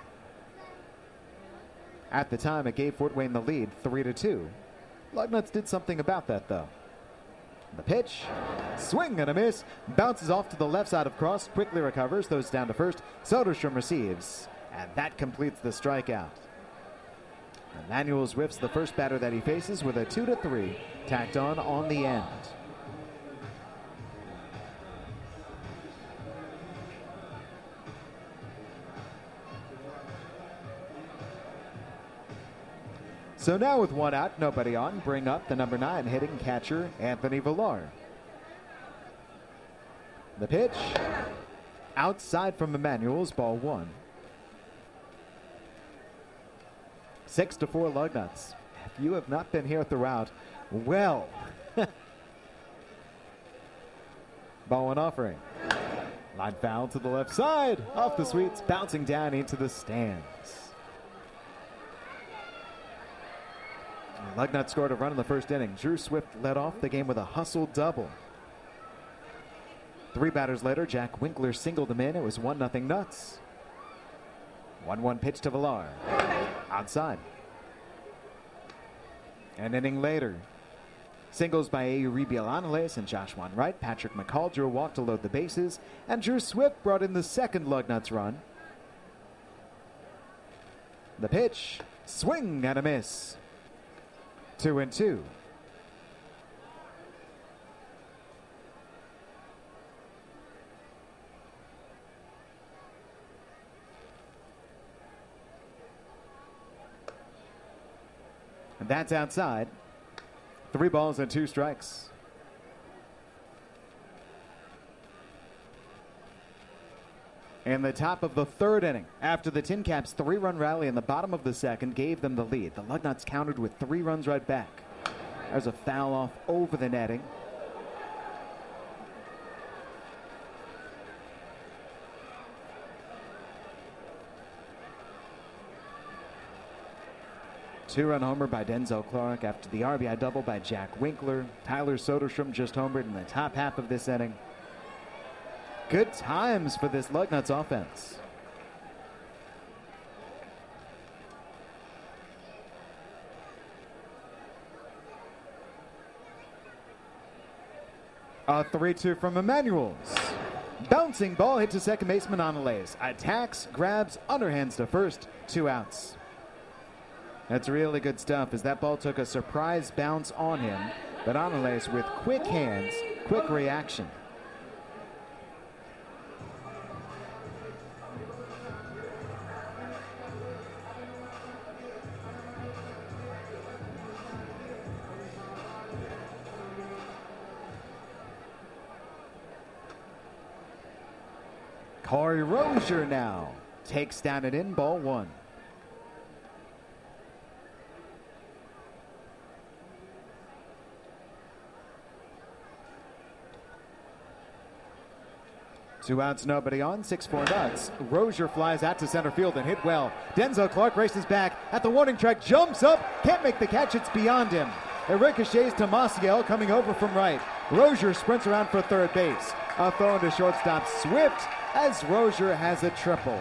At the time, it gave Fort Wayne the lead, 3-2. Lugnuts did something about that, though. The pitch, swing and a miss, bounces off to the left side of cross, quickly recovers, throws down to first. Soderstrom receives, and that completes the strikeout. Manuels whips the first batter that he faces with a 2-3 tacked on the end. So now with 1 out, nobody on, bring up the number 9 hitting catcher, Anthony Villar. The pitch, outside from Emmanuel's, ball 1. 6-4 Lugnuts. If you have not been here throughout, well. Ball 1 offering. Line foul to the left side, off the sweets, bouncing down into the stands. Lugnuts scored a run in the first inning. Drew Swift led off the game with a hustle double. 3 batters later, Jack Winkler singled him in. It was 1-0 Nuts. 1-1 pitch to Villar. Outside. An inning later, singles by Euribiel Angeles and Joshua Wright. Patrick McCall drew a walk to load the bases, and Drew Swift brought in the second Lugnuts run. The pitch, swing and a miss. 2-2. And that's outside. 3 balls and 2 strikes. In the top of the 3rd inning, after the Tin Caps' 3-run rally in the bottom of the 2nd gave them the lead, the Lugnuts countered with 3 runs right back. There's a foul off over the netting. Two-run homer by Denzel Clark after the RBI double by Jack Winkler. Tyler Soderstrom just homered in the top half of this inning. Good times for this Lugnuts offense. A 3-2 from Emmanuels. Bouncing ball hit to second baseman Angeles. Attacks, grabs, underhands to first. 2 outs. That's really good stuff as that ball took a surprise bounce on him. But Angeles with quick hands, quick reaction. Corey Rozier now takes down an in, ball 1. Two outs, nobody on, 6-4 Nuts. Rozier flies out to center field and hit well. Denzel Clark races back at the warning track, jumps up, can't make the catch, it's beyond him. It ricochets to Maciel coming over from right. Rozier sprints around for third base. A throw into shortstop Swift as Rozier has a triple.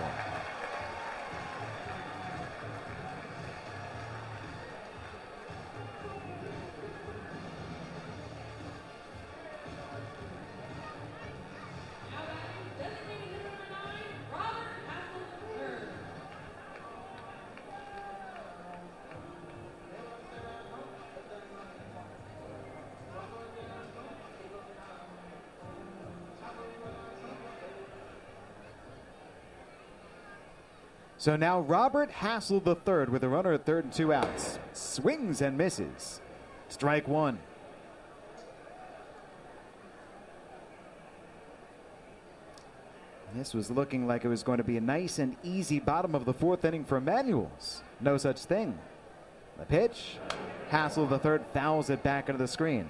So now Robert Hassel III with a runner at third and 2 outs. Swings and misses. Strike 1. This was looking like it was going to be a nice and easy bottom of the 4th inning for Manuels. No such thing. The pitch. Hassel III fouls it back into the screen.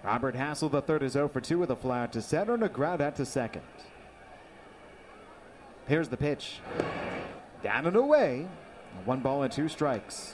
Robert Hassel, the third, is 0 for 2 with a fly out to center and a ground out to second. Here's the pitch. Down and away. 1 ball and 2 strikes.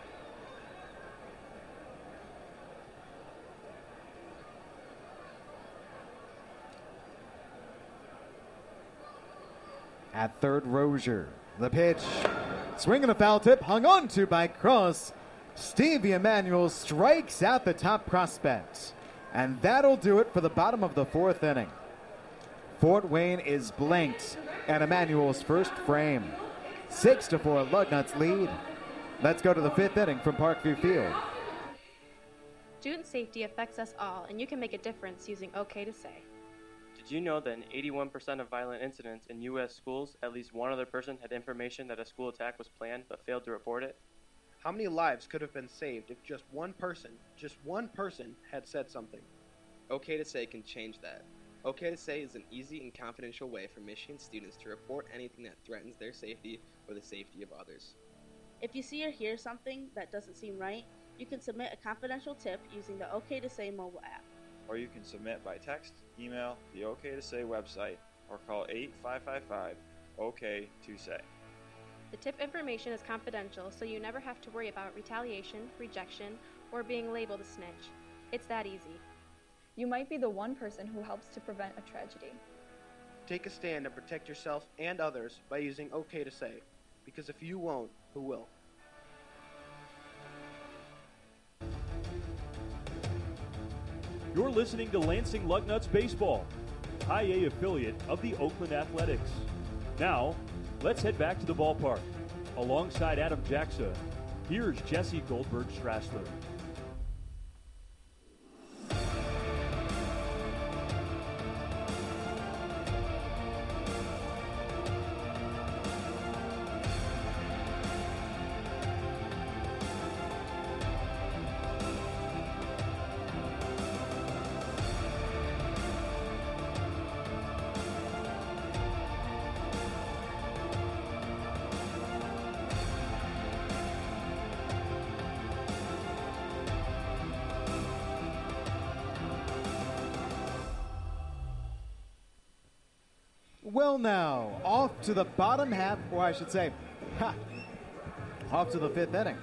At third, Rozier. The pitch. Swinging a foul tip, hung on to by Cross. Stevie Emanuel strikes out the top prospect. And that'll do it for the bottom of the 4th inning. Fort Wayne is blanked at Emanuel's first frame. 6-4, Lugnuts lead. Let's go to the 5th inning from Parkview Field. Student safety affects us all, and you can make a difference using OK to Say. Did you know that in 81% of violent incidents in U.S. schools, at least one other person had information that a school attack was planned but failed to report it? How many lives could have been saved if just one person, had said something? OK to Say can change that. OK to Say is an easy and confidential way for Michigan students to report anything that threatens their safety or the safety of others. If you see or hear something that doesn't seem right, you can submit a confidential tip using the OK to Say mobile app. Or you can submit by text, email, the OK to Say website, or call 855-OK-to-SAY. The tip information is confidential, so you never have to worry about retaliation, rejection, or being labeled a snitch. It's that easy. You might be the one person who helps to prevent a tragedy. Take a stand and protect yourself and others by using OK to Say, because if you won't, who will? You're listening to Lansing Lugnuts Baseball, High A affiliate of the Oakland Athletics. Now, let's head back to the ballpark. Alongside Adam Jackson, here's Jesse Goldberg-Strassler. Well, now, off to the bottom half, or I should say, off to the 5th inning.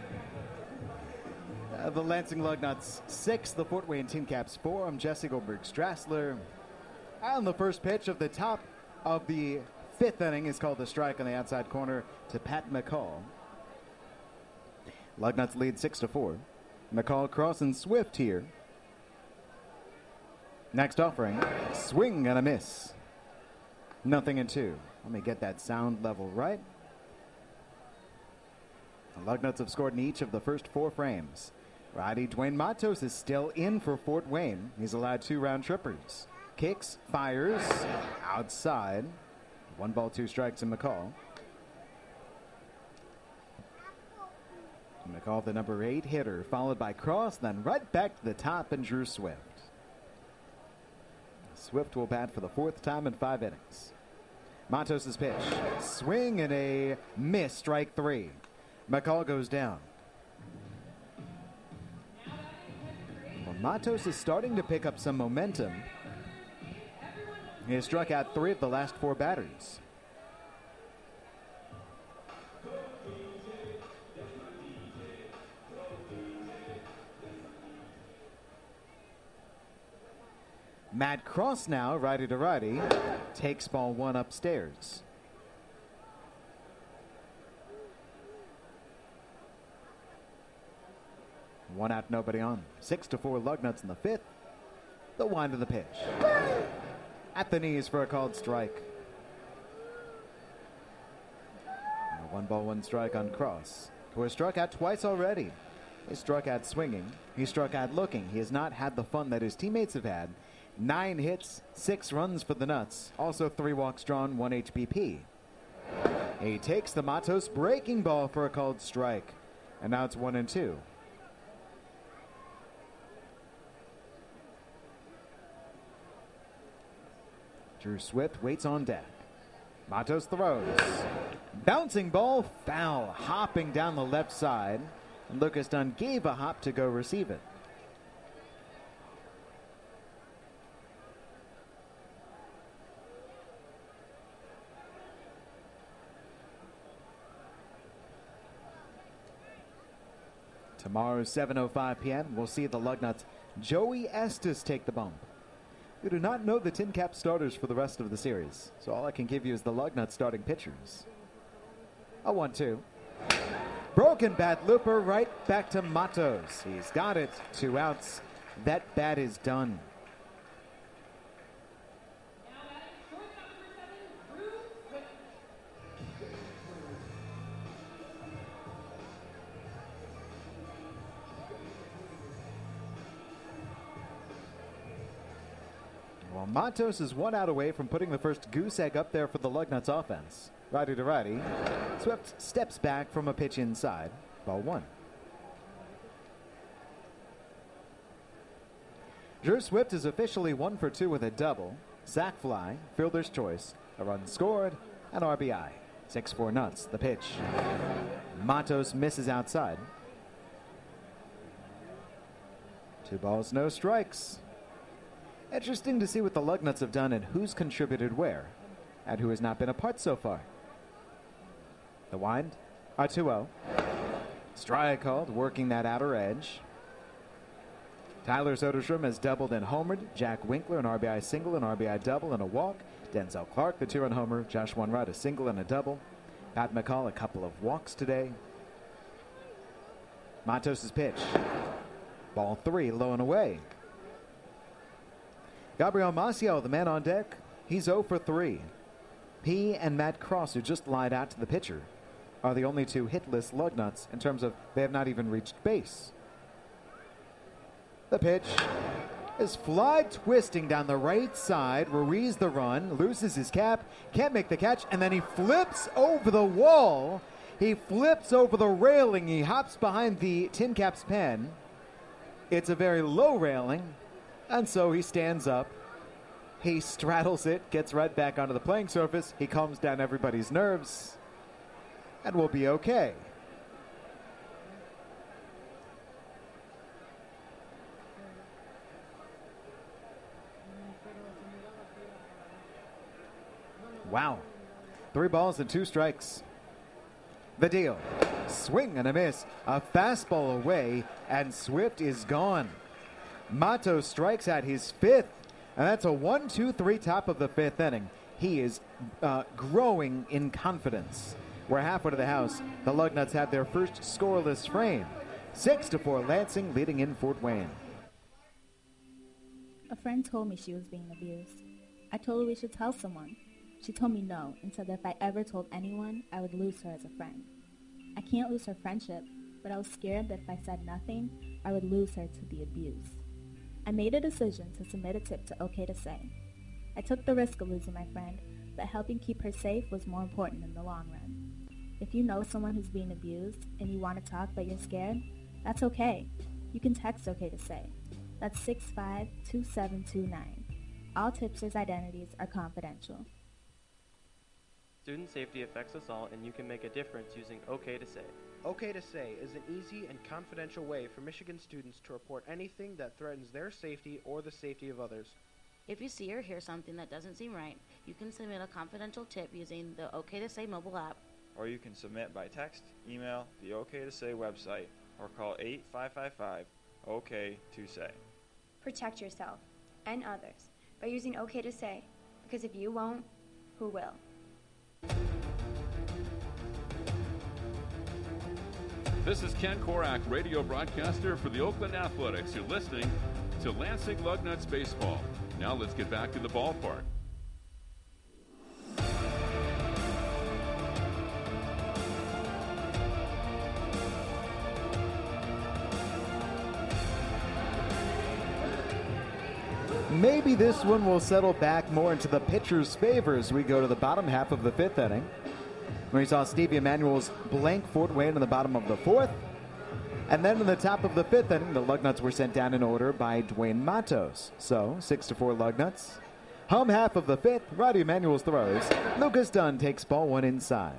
The Lansing Lugnuts 6, the Fort Wayne Tin Caps 4. I'm Jesse Goldberg-Strassler. And the first pitch of the top of the 5th inning is called a strike on the outside corner to Pat McCall. Lugnuts lead 6-4. McCall, Cross, and Swift here. Next offering, swing and a miss. 0-2. Let me get that sound level right. The Lugnuts have scored in each of the first 4 frames. Righty Dwayne Matos is still in for Fort Wayne. He's allowed 2 round trippers. Kicks, fires, outside. 1 ball, 2 strikes in McCall. McCall, the number 8 hitter, followed by Cross, then right back to the top and Drew Swift. Swift will bat for the 4th time in 5 innings. Matos' pitch. Swing and a miss, strike 3. McCall goes down. Well, Matos is starting to pick up some momentum. He has struck out 3 of the last 4 batters. Matt Cross now, righty to righty, takes ball 1 upstairs. One out, nobody on. 6-4 Lugnuts in the 5th. The wind of the pitch. At the knees for a called strike. And a 1 ball, 1 strike on Cross, who has struck out twice already. He struck out swinging. He struck out looking. He has not had the fun that his teammates have had. 9 hits, 6 runs for the Nuts. Also 3 walks drawn, 1 HBP. He takes the Matos breaking ball for a called strike. And now it's 1-2. Drew Swift waits on deck. Matos throws. Bouncing ball, foul, hopping down the left side. And Lucas Dunn gave a hop to go receive it. Tomorrow, 7:05 p.m., we'll see the Lugnuts' Joey Estes take the bump. We do not know the Tin Cap starters for the rest of the series, so all I can give you is the Lugnuts starting pitchers. A 1-2. Broken bat looper right back to Matos. He's got it. 2 outs. That bat is done. Well, Matos is 1 out away from putting the first goose egg up there for the Lugnuts offense. Righty to righty. Swift steps back from a pitch inside. Ball 1. Drew Swift is officially 1 for 2 with a double, sac fly, fielder's choice, a run scored, and RBI. 6-4 Nuts. The pitch. Matos misses outside. 2 balls, no strikes. Interesting to see what the Lugnuts have done and who's contributed where, and who has not been a part so far. The wind, a 2-0. Strike called, working that outer edge. Tyler Soderstrom has doubled and homered. Jack Winkler, an RBI single, an RBI double, and a walk. Denzel Clark, the 2-run homer. Josh Wright, a single and a double. Pat McCall, a couple of walks today. Matos' pitch. Ball 3, low and away. Gabriel Maciel, the man on deck, he's 0 for 3. He and Matt Cross, who just lied out to the pitcher, are the only 2 hitless Lugnuts in terms of they have not even reached base. The pitch is fly twisting down the right side. Ruiz the run, loses his cap, can't make the catch, and then he flips over the wall. He flips over the railing. He hops behind the Tin Cap's pen. It's a very low railing, and so he stands up. He straddles it, gets right back onto the playing surface. He calms down everybody's nerves, and we'll be okay. Wow. 3 balls and 2 strikes. The deal. Swing and a miss. A fastball away, and Swift is gone. Matos strikes at his 5th, and that's a 1-2-3 top of the 5th inning. He is growing in confidence. We're halfway to the house. The Lugnuts have their first scoreless frame. 6-4 Lansing, leading in Fort Wayne. A friend told me she was being abused. I told her we should tell someone. She told me no and said that if I ever told anyone, I would lose her as a friend. I can't lose her friendship, but I was scared that if I said nothing, I would lose her to the abuse. I made a decision to submit a tip to OK to Say. I took the risk of losing my friend, but helping keep her safe was more important in the long run. If you know someone who's being abused and you want to talk but you're scared, that's okay. You can text OK to Say. That's 652729. All tipsters' identities are confidential. Student safety affects us all, and you can make a difference using OK to Say. OK to Say is an easy and confidential way for Michigan students to report anything that threatens their safety or the safety of others. If you see or hear something that doesn't seem right, you can submit a confidential tip using the OK to Say mobile app. Or you can submit by text, email, the OK to Say website, or call 8555-OK-to-SAY. Protect yourself and others by using OK to Say, because if you won't, who will? This is Ken Korak, radio broadcaster for the Oakland Athletics. You're listening to Lansing Lugnuts Baseball. Now let's get back to the ballpark. Maybe this one will settle back more into the pitcher's favor as we go to the bottom half of the 5th inning. We saw Stevie Emanuel's blank Fort Wayne in the bottom of the 4th. And then in the top of the 5th inning, the Lugnuts were sent down in order by Dwayne Matos. So, 6-4 Lugnuts. Home half of the 5th, Roddy Emanuel's throws. Lucas Dunn takes ball 1 inside.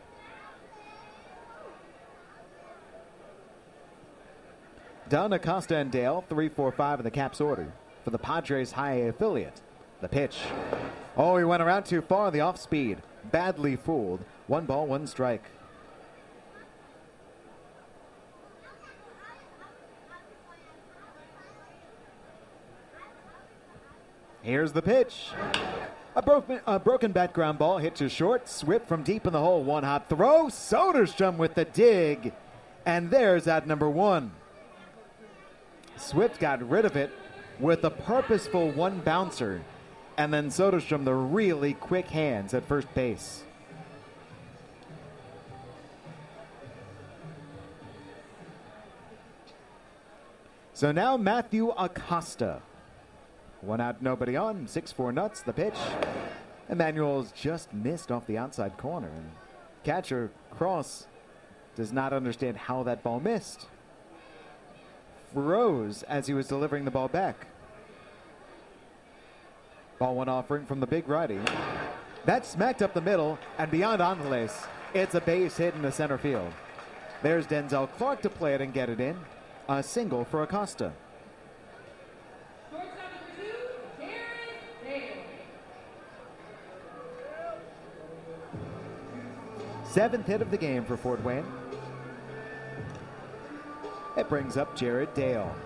Dunn, Acosta, and Dale, 3-4-5 in the Caps order for the Padres High A affiliate. The pitch. Oh, he went around too far on the off speed. Badly fooled. 1 ball, 1 strike. Here's the pitch. A broken bat ground ball hit to short. Swift from deep in the hole. One hop throw. Soderstrom with the dig. And there's at number 1. Swift got rid of it with a purposeful one bouncer. And then Soderstrom, the really quick hands at first base. So now Matthew Acosta. 1 out, nobody on. 6-4 nuts, the pitch. Emmanuel's just missed off the outside corner. And catcher Cross does not understand how that ball missed. Froze as he was delivering the ball back. Ball 1 offering from the big righty. That smacked up the middle and beyond Angeles. It's a base hit in the center field. There's Denzel Clark to play it and get it in. A single for Acosta. Seventh hit of the game for Fort Wayne. It brings up Jared Dale.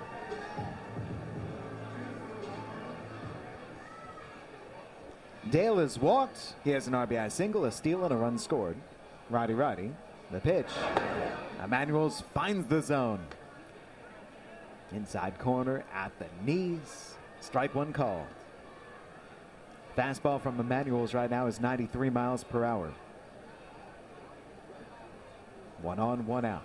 Dale is walked. He has an RBI single, a steal, and a run scored. Righty, the pitch. Emmanuels finds the zone. Inside corner at the knees. Strike 1 called. Fastball from Emmanuels right now is 93 miles per hour. 1 on, 1 out.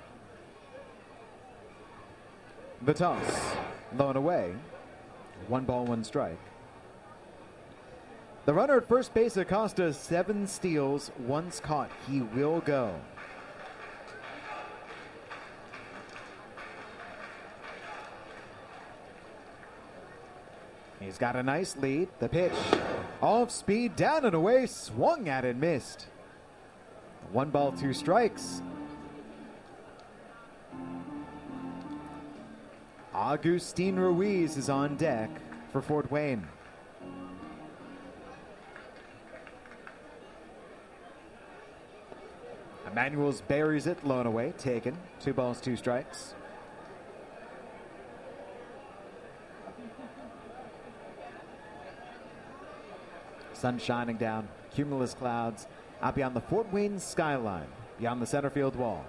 The toss. Low and away. 1 ball, 1 strike. The runner at first base, Acosta, 7 steals, once caught. He will go. He's got a nice lead. The pitch. Off speed, down and away, swung at and missed. 1 ball, 2 strikes. Agustin Ruiz is on deck for Fort Wayne. Emmanuels buries it, low and away, taken. 2 balls, 2 strikes. Sun shining down, cumulus clouds out beyond the Fort Wayne skyline, beyond the center field wall.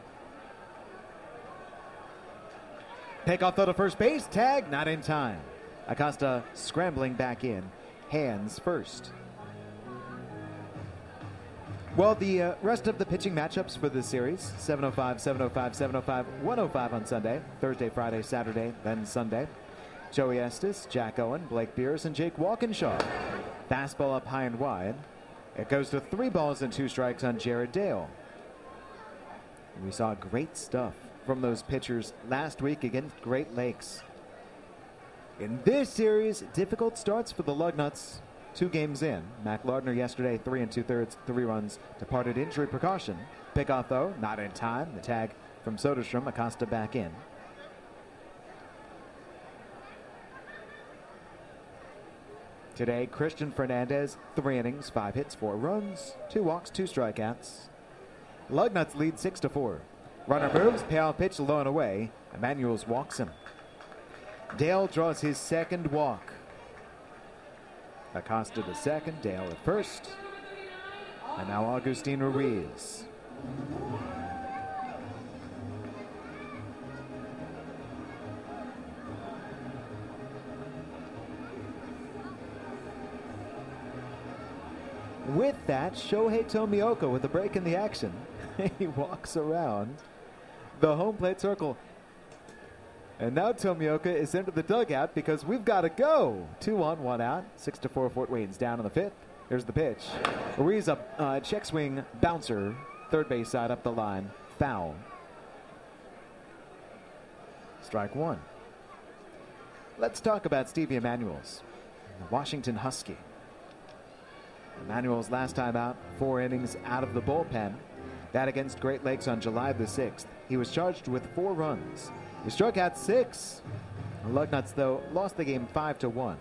Pickoff throw to first base, tag, not in time. Acosta scrambling back in, hands first. Well, the rest of the pitching matchups for this series, 7:05, 7:05, 7:05, 1:05 on Sunday, Thursday, Friday, Saturday, then Sunday. Joey Estes, Jack Owen, Blake Beers, and Jake Walkinshaw. Fastball up high and wide. It goes to 3 balls and 2 strikes on Jared Dale. We saw great stuff from those pitchers last week against Great Lakes. In this series, difficult starts for the Lugnuts. 2 games in. Mac Lardner yesterday, 3 2/3, 3 runs, departed injury precaution. Pickoff though, not in time. The tag from Soderstrom, Acosta back in. Today, Christian Fernandez, 3 innings, 5 hits, 4 runs, 2 walks, 2 strikeouts. Lugnuts lead 6-4. Runner moves, payoff pitch low and away. Emmanuels walks him. Dale draws his second walk. Acosta to second, Dale at first. And now Agustin Ruiz. With that, Shohei Tomioka with a break in the action. He walks around the home plate circle. And now Tomioka is into the dugout because we've got to go. 2 on, 1 out. 6-4 Fort Wayne's down in the 5th. Here's the pitch. Ruiz up, check swing bouncer. Third base side up the line. Foul. Strike 1. Let's talk about Stevie Emmanuels, the Washington Husky. Emmanuels last time out, 4 innings out of the bullpen. That against Great Lakes on July the 6th. He was charged with 4 runs. He struck out 6. The Lugnuts, though, lost the game 5-1.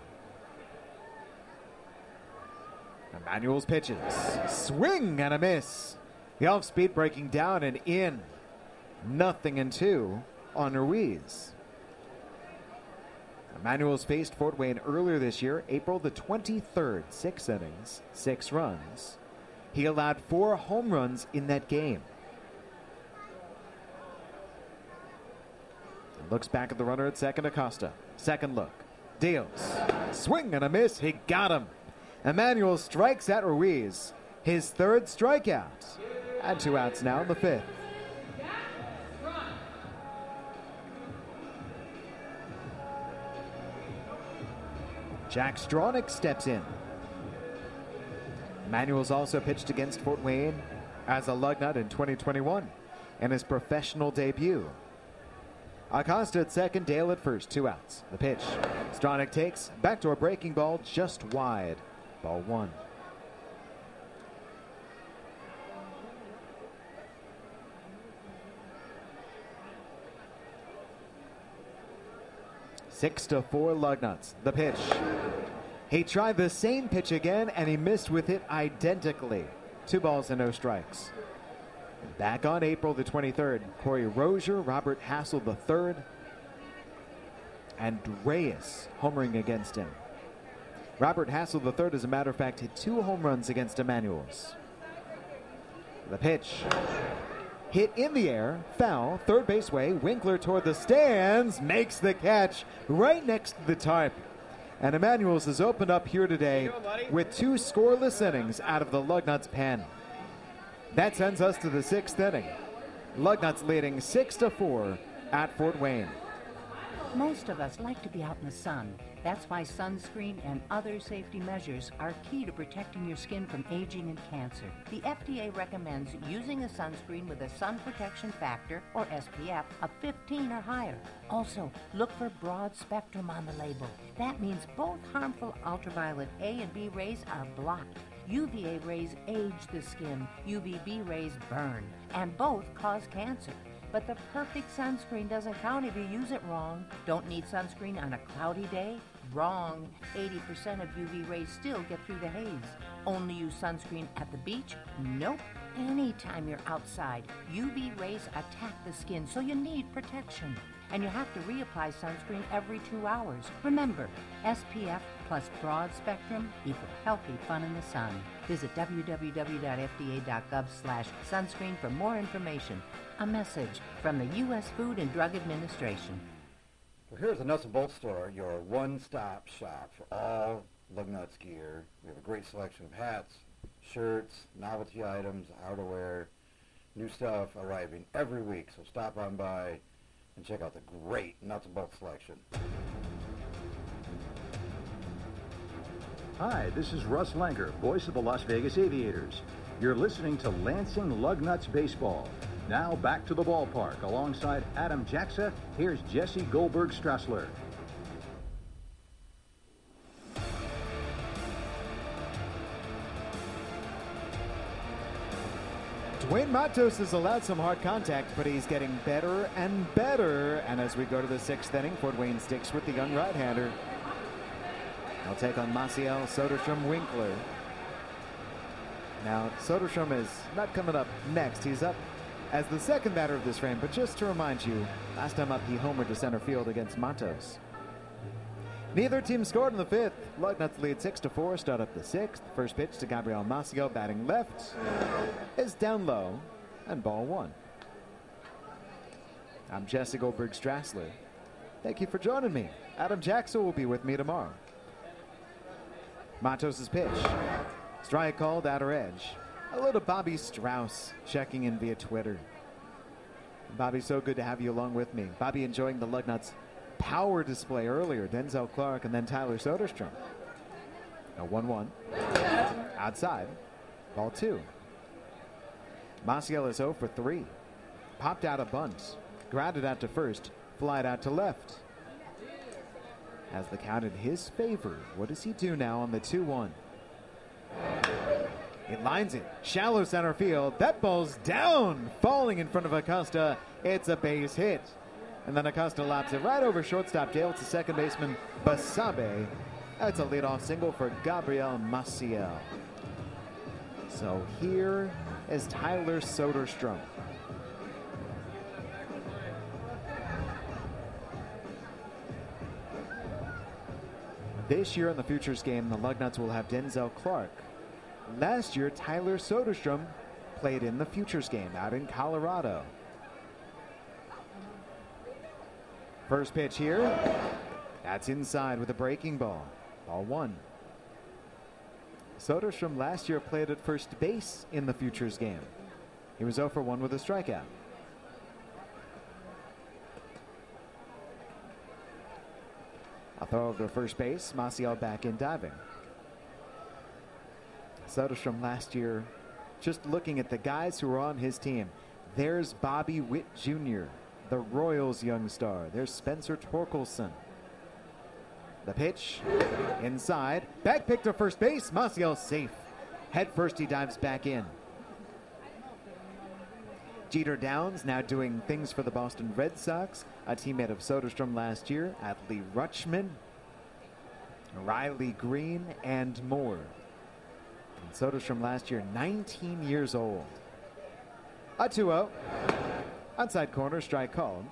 Emmanuels pitches. Swing and a miss. The off-speed breaking down and in. 0-2 on Ruiz. Emmanuel's faced Fort Wayne earlier this year, April the 23rd, 6 innings, 6 runs. He allowed 4 home runs in that game. Looks back at the runner at second, Acosta. Second look. Deals. Swing and a miss. He got him. Emmanuel strikes at Ruiz. His 3rd strikeout. And 2 outs now in the 5th. Jack Stronach steps in. Emmanuel's also pitched against Fort Wayne as a Lugnut in 2021 in his professional debut. Acosta at second, Dale at first, 2 outs. The pitch. Stronach takes, backdoor breaking ball just wide. Ball 1. Six to 4 Lugnuts. The pitch. He tried the same pitch again, and he missed with it identically. 2 balls and no strikes. Back on April the 23rd, Corey Rozier, Robert Hassel III, and Reyes homering against him. Robert Hassel III, as a matter of fact, hit 2 home runs against Emmanuel's. The pitch. Hit in the air, foul, third base way, Winkler toward the stands, makes the catch right next to the tarp. And Emmanuel's has opened up here today with 2 scoreless innings out of the Lugnuts pen. That sends us to the 6th inning. Lugnuts leading 6-4 at Fort Wayne. Most of us like to be out in the sun. That's why sunscreen and other safety measures are key to protecting your skin from aging and cancer. The FDA recommends using a sunscreen with a sun protection factor, or SPF, of 15 or higher. Also, look for broad spectrum on the label. That means both harmful ultraviolet A and B rays are blocked. UVA rays age the skin, UVB rays burn, and both cause cancer. But the perfect sunscreen doesn't count if you use it wrong. Don't need sunscreen on a cloudy day? Wrong. 80% of UV rays still get through the haze. Only use sunscreen at the beach? Nope. Anytime you're outside, UV rays attack the skin, so you need protection. And you have to reapply sunscreen every 2 hours. Remember, SPF plus broad spectrum equal healthy fun in the sun. Visit www.fda.gov/sunscreen for more information. A message from the U.S. Food and Drug Administration. Well, here's the Nuts and Bolts Store, your one-stop shop for all Lugnuts gear. We have a great selection of hats, shirts, novelty items, outerwear, new stuff arriving every week. So stop on by and check out the great Nuts and Bolts selection. Hi, this is Russ Langer, voice of the Las Vegas Aviators. You're listening to Lansing Lugnuts Baseball. Now back to the ballpark. Alongside Adam Jacksa, here's Jesse Goldberg-Strassler. Dwayne Matos has allowed some hard contact, but he's getting better and better. And as we go to the 6th inning, Fort Wayne sticks with the young right-hander. He'll take on Maciel Soderstrom Winkler. Now, Soderstrom is not coming up next. He's up as the second batter of this frame, but just to remind you, last time up he homered to center field against Matos. Neither team scored in the 5th. Lugnuts lead 6-4, start up the 6th. First pitch to Gabriel Maciel, batting left, is down low, and ball 1. I'm Jesse Goldberg-Strassler. Thank you for joining me. Adam Jackson will be with me tomorrow. Matos' pitch. Strike called, outer edge. Hello to Bobby Strauss checking in via Twitter. Bobby, so good to have you along with me. Bobby enjoying the Lugnuts power display earlier. Denzel Clark and then Tyler Soderstrom. A 1-1. Outside. Ball 2. Maciel is 0 for 3. Popped out a bunt. Grounded out to first. Flied out to left. Has the count in his favor. What does he do now on the 2-1? It lines it. Shallow center field. That ball's down. Falling in front of Acosta. It's a base hit. And then Acosta lops it right over shortstop Dale to second baseman Basabe. That's a leadoff single for Gabriel Maciel. So here is Tyler Soderstrom. This year in the Futures game, the Lugnuts will have Denzel Clark. Last year, Tyler Soderstrom played in the Futures game out in Colorado. First pitch here. That's inside with a breaking ball. Ball 1. Soderstrom last year played at first base in the Futures game. He was 0 for 1 with a strikeout. A throw over to first base. Maciel back in diving. Soderstrom last year, just looking at the guys who were on his team. There's Bobby Witt Jr., the Royals young star. There's Spencer Torkelson. The pitch inside. Back pick to first base. Maciel safe. Head first, he dives back in. Jeter Downs now doing things for the Boston Red Sox. A teammate of Soderstrom last year. Adley Rutschman, Riley Green, and more. And Soderstrom last year, 19 years old. A 2-0. Outside corner, strike called.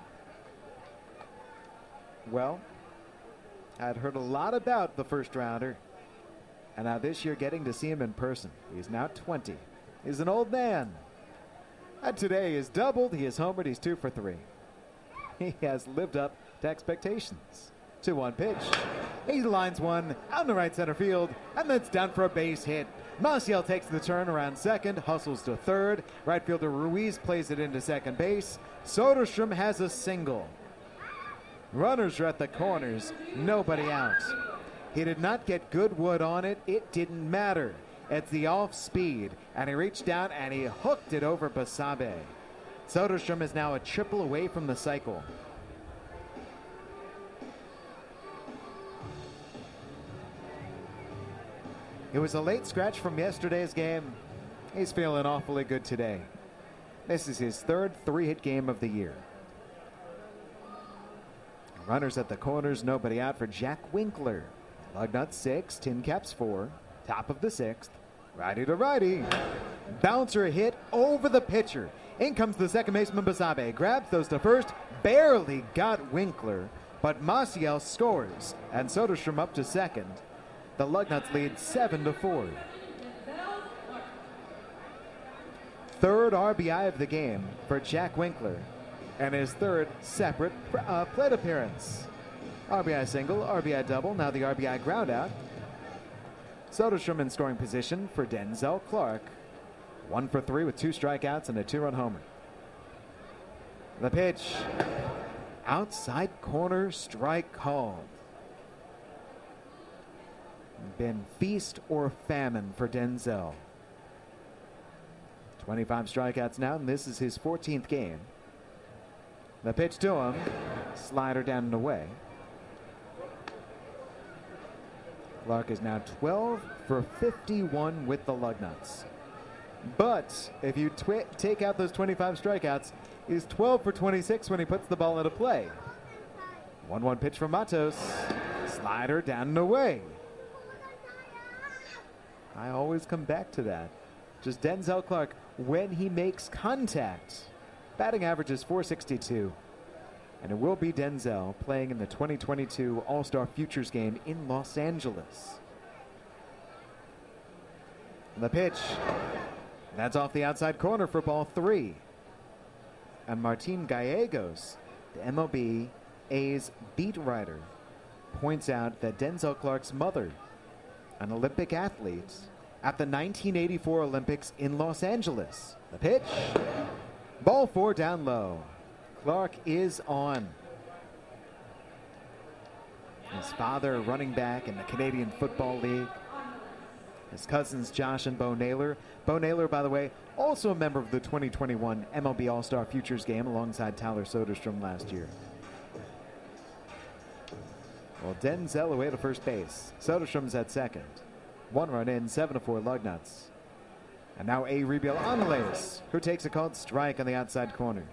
Well, I'd heard a lot about the first rounder. And now this year getting to see him in person. He's now 20. He's an old man. And today he has doubled. He has homered. He's 2 for 3. He has lived up to expectations. 2-1 pitch. He lines one out the right center field, and that's down for a base hit. Maciel takes the turn around second, hustles to third. Right fielder Ruiz plays it into second base. Soderstrom has a single. Runners are at the corners, nobody out. He did not get good wood on it. It didn't matter. It's the off speed, and he reached down and he hooked it over Basabe. Soderstrom is now a triple away from the cycle. It was a late scratch from yesterday's game. He's feeling awfully good today. This is his third 3-hit game of the year. Runners at the corners, nobody out for Jack Winkler. Lugnuts 6, Tin Caps 4, top of the 6th. Righty to righty. Bouncer hit over the pitcher. In comes the second baseman Basabe. Grabs those to first. Barely got Winkler, but Maciel scores, and Soderstrom up to second. The Lugnuts lead 7-4. Third RBI of the game for Jack Winkler, and his third separate plate appearance. RBI single, RBI double, now the RBI ground out. Soderstrom in scoring position for Denzel Clark. 1 for 3 with 2 strikeouts and a 2-run homer. The pitch. Outside corner, strike called. Been feast or famine for Denzel. 25 strikeouts now, and this is his 14th game. The pitch to him. Slider down and away. Clark is now 12 for 51 with the Lugnuts. But if you take out those 25 strikeouts, he's 12 for 26 when he puts the ball into play. 1-1 pitch from Matos. Slider down and away. I always come back to that. Just Denzel Clark, when he makes contact. Batting average is .462. And it will be Denzel playing in the 2022 All-Star Futures game in Los Angeles. The pitch. That's off the outside corner for ball 3. And Martin Gallegos, the MLB A's beat writer, points out that Denzel Clark's mother, an Olympic athlete, at the 1984 Olympics in Los Angeles. The pitch. Ball 4 down low. Clark is on. His father, a running back in the Canadian Football League. His cousins, Josh and Bo Naylor. Bo Naylor, by the way, also a member of the 2021 MLB All-Star Futures game alongside Tyler Soderstrom last year. Well, Denzel away to first base. Soderstrom's at second. 1 run in, 7-4 Lugnuts. And now Euribiel Angeles, who takes a called strike on the outside corner.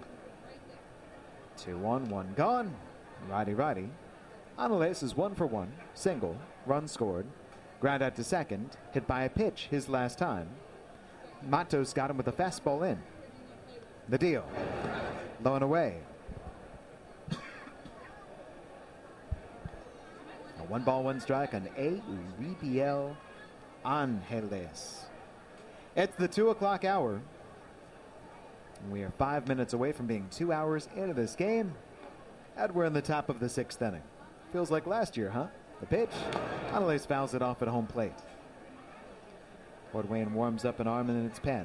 2-1, 1 gone. Righty. Angeles is 1 for 1. Single. Run scored. Ground out to second. Hit by a pitch his last time. Matos got him with a fastball in. The deal. Low and away. A 1 ball, 1 strike on A. Uribiel Angeles. It's the 2 o'clock hour. We are 5 minutes away from being 2 hours into this game, and we're in the top of the 6th inning. Feels like last year, huh? The pitch. Angeles fouls it off at home plate. Fort Wayne warms up an arm in its pen.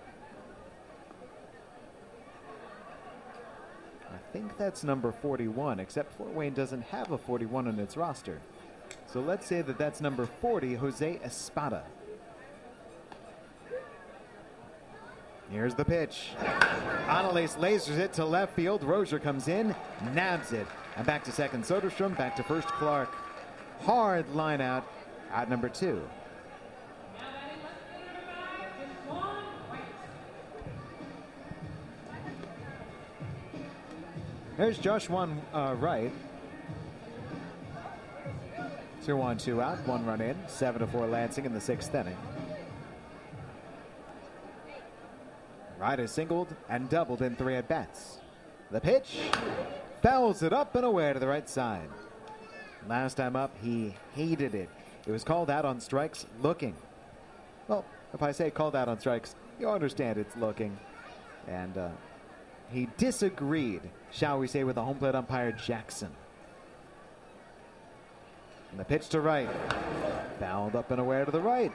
I think that's number 41, except Fort Wayne doesn't have a 41 on its roster. So let's say that that's number 40, Jose Espada. Here's the pitch. Angeles lasers it to left field. Rozier comes in, nabs it. And back to second Soderstrom, back to first Clark. Hard line out at number 2. There's Josh Wright. 2 on, 2 out, 1 run in. 7-4 Lansing in the 6th inning. Wright has singled and doubled in 3 at-bats. The pitch fouls it up and away to the right side. Last time up, he hated it. It was called out on strikes looking. Well, if I say called out on strikes, you understand it's looking. And he disagreed, shall we say, with the home plate umpire Jackson. And the pitch to Wright. Fouled up and away to the right.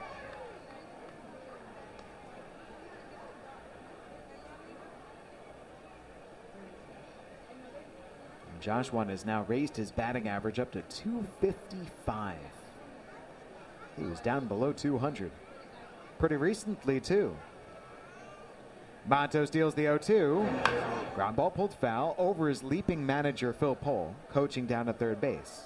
Josh Won has now raised his batting average up to 255. He was down below 200 pretty recently, too. Monto steals the 0-2. Ground ball pulled foul over his leaping manager, Phil Pohl, coaching down at third base.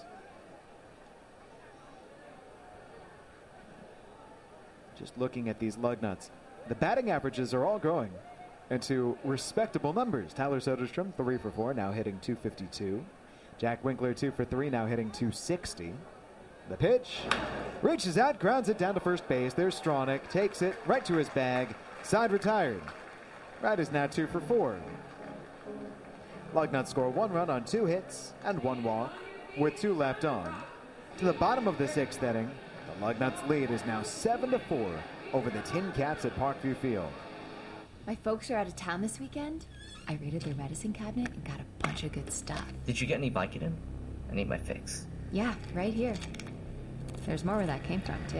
Just looking at these lug nuts, the batting averages are all growing into respectable numbers. Tyler Soderstrom, 3 for 4, now hitting 252. Jack Winkler, 2 for 3, now hitting 260. The pitch reaches out, grounds it down to first base. There's Stronach, takes it right to his bag. Side retired. Wright is now 2 for 4. Lugnuts score 1 run on 2 hits and 1 walk with 2 left on. To the bottom of the 6th inning, the Lugnuts lead is now 7-4 over the Tin Caps at Parkview Field. My folks are out of town this weekend. I raided their medicine cabinet and got a bunch of good stuff. Did you get any Vicodin? I need my fix. Yeah, right here. There's more where that came from, too.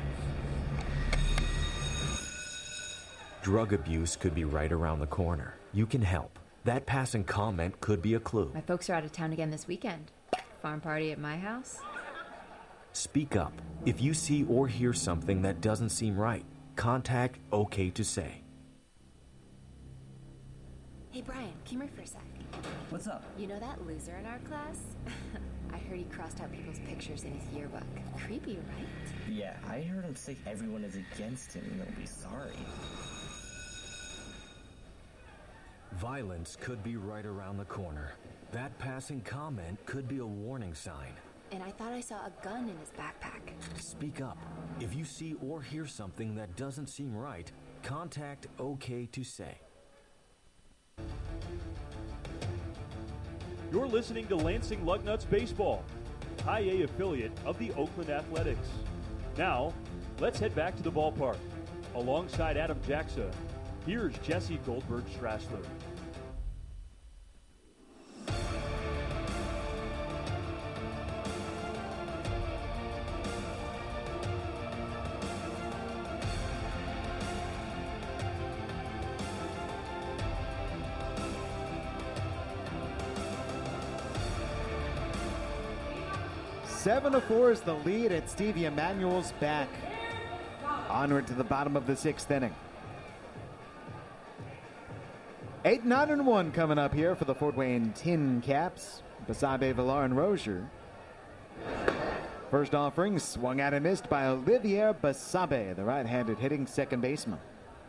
Drug abuse could be right around the corner. You can help. That passing comment could be a clue. My folks are out of town again this weekend. Farm party at my house. Speak up. If you see or hear something that doesn't seem right, contact OK to Say. Hey, Brian, come here for a sec. What's up? You know that loser in our class? I heard he crossed out people's pictures in his yearbook. Creepy, right? Yeah, I heard him say everyone is against him and they'll be sorry. Violence could be right around the corner. That passing comment could be a warning sign. And I thought I saw a gun in his backpack. Speak up. If you see or hear something that doesn't seem right, contact OK to Say. You're listening to Lansing Lugnuts Baseball, High A affiliate of the Oakland Athletics. Now, let's head back to the ballpark. Alongside Adam Jackson, here's Jesse Goldberg-Strassler. Seven to 4 is the lead at Stevie Emanuel's back. Onward to the bottom of the 6th inning. 8, 9, and 1 coming up here for the Fort Wayne Tin Caps. Basabe, Villar, and Rozier. First offering swung at and missed by Olivier Basabe, the right-handed hitting second baseman.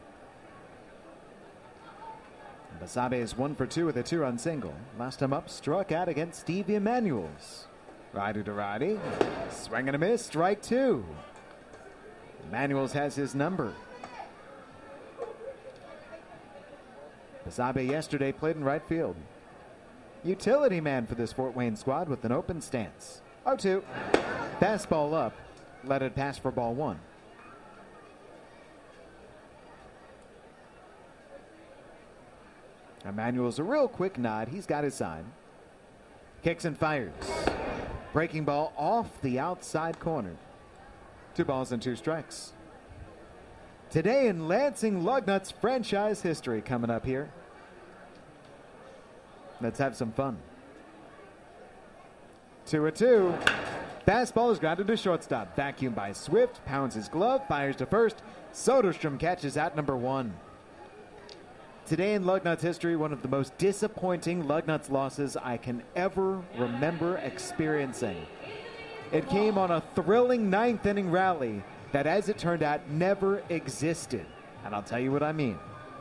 Basabe is 1 for 2 with a 2-run single. Last time up, struck out against Stevie Emanuels. Righty to righty. Swing and a miss. Strike 2. Emanuels has his number. Basabe yesterday played in right field. Utility man for this Fort Wayne squad with an open stance. 0-2. Fastball up. Let it pass for ball 1. Emmanuel's a real quick nod. He's got his side. Kicks and fires. Breaking ball off the outside corner. 2 balls and 2 strikes. Today in Lansing Lugnuts franchise history coming up here. Let's have some fun. 2-2. Fastball is grounded to shortstop. Vacuum by Swift. Pounds his glove. Fires to first. Soderstrom catches out number 1. Today in Lugnuts history, one of the most disappointing Lugnuts losses I can ever remember experiencing. It came on a thrilling 9th inning rally that, as it turned out, never existed. And I'll tell you what I mean.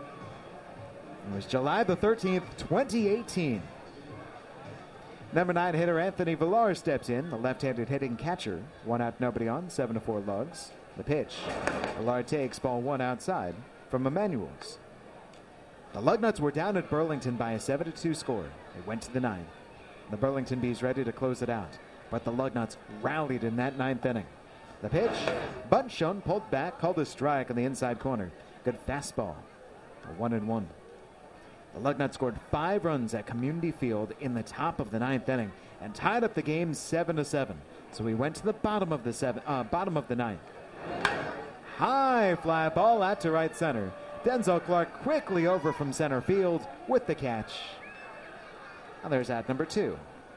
It was July the 13th, 2018. Number 9 hitter Anthony Villar steps in, the left-handed hitting catcher. 1 out, nobody on, 7-4 Lugs. The pitch. Villar takes ball 1 outside from Emmanuel's. The Lugnuts were down at Burlington by a 7-2 score. They went to the 9th. The Burlington Bees ready to close it out, but the Lugnuts rallied in that 9th inning. The pitch, Bunchon pulled back, called a strike on the inside corner. Good fastball. 1-1. The Lugnuts scored 5 runs at Community Field in the top of the 9th inning and tied up the game 7-7. So we went to the bottom of the 9th. High fly ball out to right center. Denzel Clark quickly over from center field with the catch. And there's out number 2.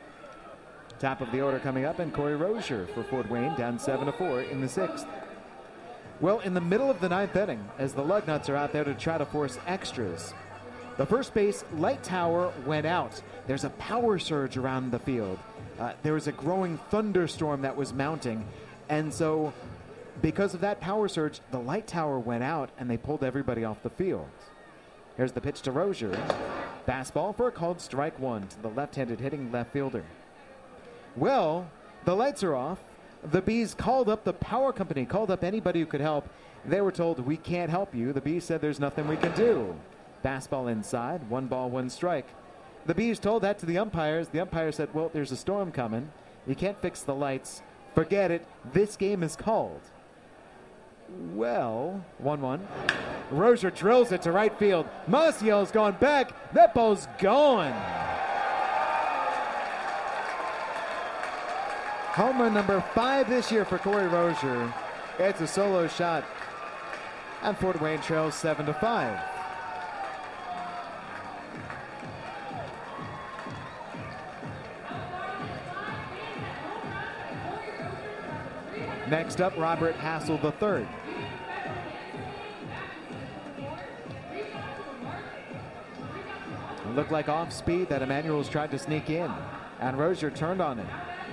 Top of the order coming up, and Corey Rozier for Fort Wayne down 7-4 in the 6th. Well, in the middle of the 9th inning, as the Lugnuts are out there to try to force extras, the first base light tower went out. There's a power surge around the field. There was a growing thunderstorm that was mounting, and so because of that power surge, the light tower went out and they pulled everybody off the field. Here's the pitch to Rozier. Fastball for a called strike 1 to the left-handed hitting left fielder. Well, the lights are off. The Bees called up the power company, called up anybody who could help. They were told, we can't help you. The Bees said there's nothing we can do. Fastball inside, 1 ball, 1 strike. The Bees told that to the umpires. The umpire said, well, there's a storm coming. You can't fix the lights. Forget it. This game is called. Well, 1-1. Rozier drills it to right field. Maciel's gone back. That ball's gone. Home run number 5 this year for Corey Rozier. It's a solo shot. And Fort Wayne trails 7-5. Next up, Robert Hassel III. It looked like off speed that Emmanuel's tried to sneak in, and Rozier turned on it.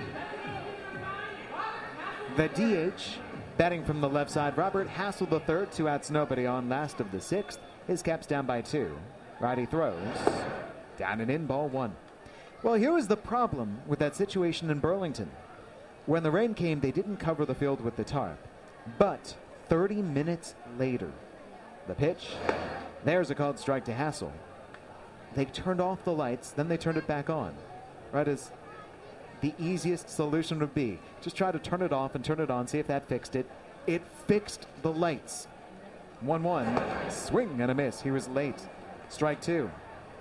The DH, batting from the left side, Robert Hassel III, 2 outs, nobody on, last of the 6th. His Caps down by 2. Righty throws. Down and in, ball 1. Well, here was the problem with that situation in Burlington. When the rain came, they didn't cover the field with the tarp. But 30 minutes later, the pitch, there's a called strike to Hassel. They turned off the lights, then they turned it back on. Right, as the easiest solution would be, just try to turn it off and turn it on, see if that fixed it. It fixed the lights. 1-1, swing and a miss. He was late. Strike 2.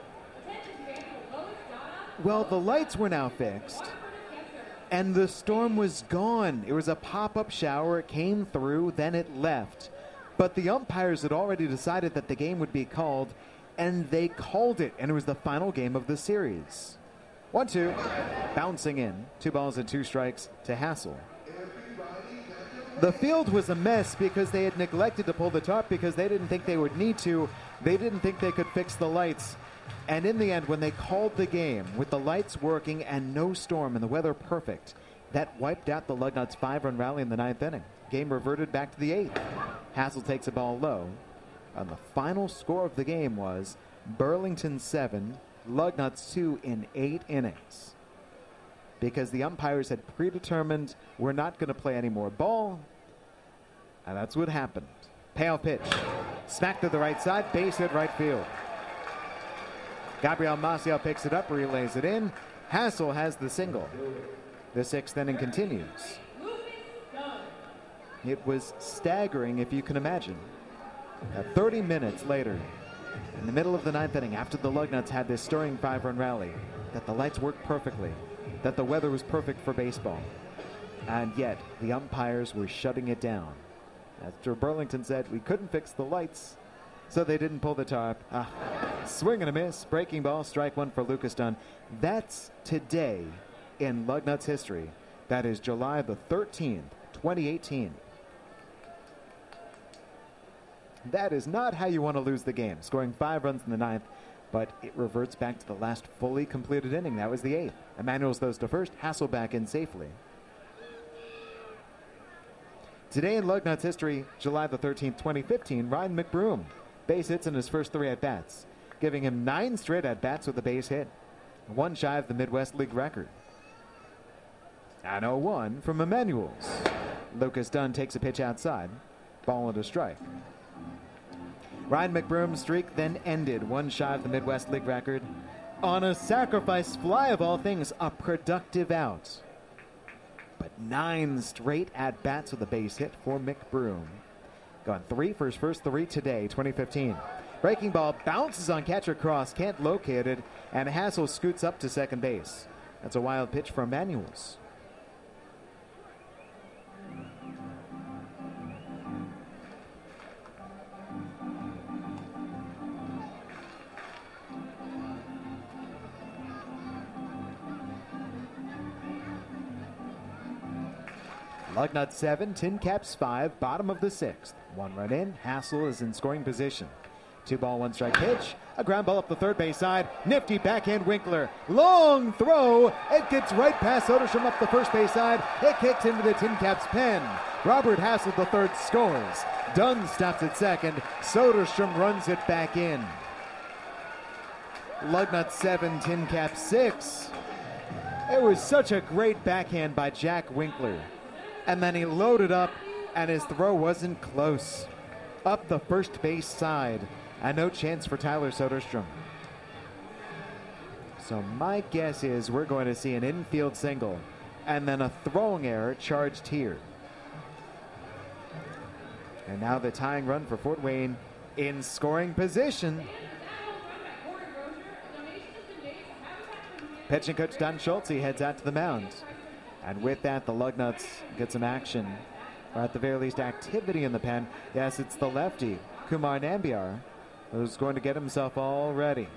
Well, the lights were now fixed, and the storm was gone. It was a pop-up shower. It came through, then it left. But the umpires had already decided that the game would be called, and they called it, and it was the final game of the series. 1-2, bouncing in. 2 balls and 2 strikes to Hassel. The field was a mess because they had neglected to pull the tarp because they didn't think they would need to. They didn't think they could fix the lights. And in the end, when they called the game with the lights working and no storm and the weather perfect, that wiped out the Lugnuts' 5-run rally in the 9th inning. Game reverted back to the 8th. Hassel takes a ball low. And the final score of the game was Burlington 7, Lugnuts 2 in 8 innings. Because the umpires had predetermined we're not going to play any more ball. And that's what happened. Payoff pitch. Smack to the right side, base hit right field. Gabriel Maciel picks it up, relays it in. Hassel has the single. The sixth inning continues. It was staggering, if you can imagine. 30 minutes later, in the middle of the ninth inning, after the Lugnuts had this stirring 5-run rally, that the lights worked perfectly, that the weather was perfect for baseball, and yet the umpires were shutting it down. After Burlington said, we couldn't fix the lights, so they didn't pull the tarp. Swing and a miss, breaking ball, strike one for Lucas Dunn. That's today in Lugnuts history. That is July the 13th, 2018. That is not how you want to lose the game, scoring 5 runs in the ninth, but it reverts back to the last fully completed inning. That was the eighth. Emanuels throws to first, Hassel back in safely. Today in Lugnuts history, July the 13th, 2015, Ryan McBroom, base hits in his first 3 at-bats, giving him 9 straight at-bats with a base hit, one shy of the Midwest League record. And 0-1 from Emanuels. Lucas Dunn takes a pitch outside, ball and a strike. Ryan McBroom's streak then ended, one shy of the Midwest League record, on a sacrifice fly of all things, a productive out. But 9 straight at-bats with a base hit for McBroom. Gone 3 for his first 3 today, 2015. Breaking ball bounces on catcher Cross, can't locate it, and Hassel scoots up to second base. That's a wild pitch for Emanuels. Lugnuts 7, Tin Caps 5, bottom of the 6th. 1 run in, Hassel is in scoring position. 2 ball, 1 strike pitch. A ground ball up the third base side. Nifty backhand Winkler. Long throw. It gets right past Soderstrom up the first base side. It kicks into the Tin Caps pen. Robert Hassel III scores. Dunn stops at second. Soderstrom runs it back in. Lugnuts 7, Tin Caps 6. It was such a great backhand by Jack Winkler. And then he loaded up, and his throw wasn't close. Up the first base side, and no chance for Tyler Soderstrom. So my guess is we're going to see an infield single, and then a throwing error charged here. And now the tying run for Fort Wayne in scoring position. Pitching coach Don Schultz heads out to the mound. And with that, the Lugnuts get some action, or at the very least activity in the pen. Yes, it's the lefty, Kumar Nambiar, who's going to get himself all ready.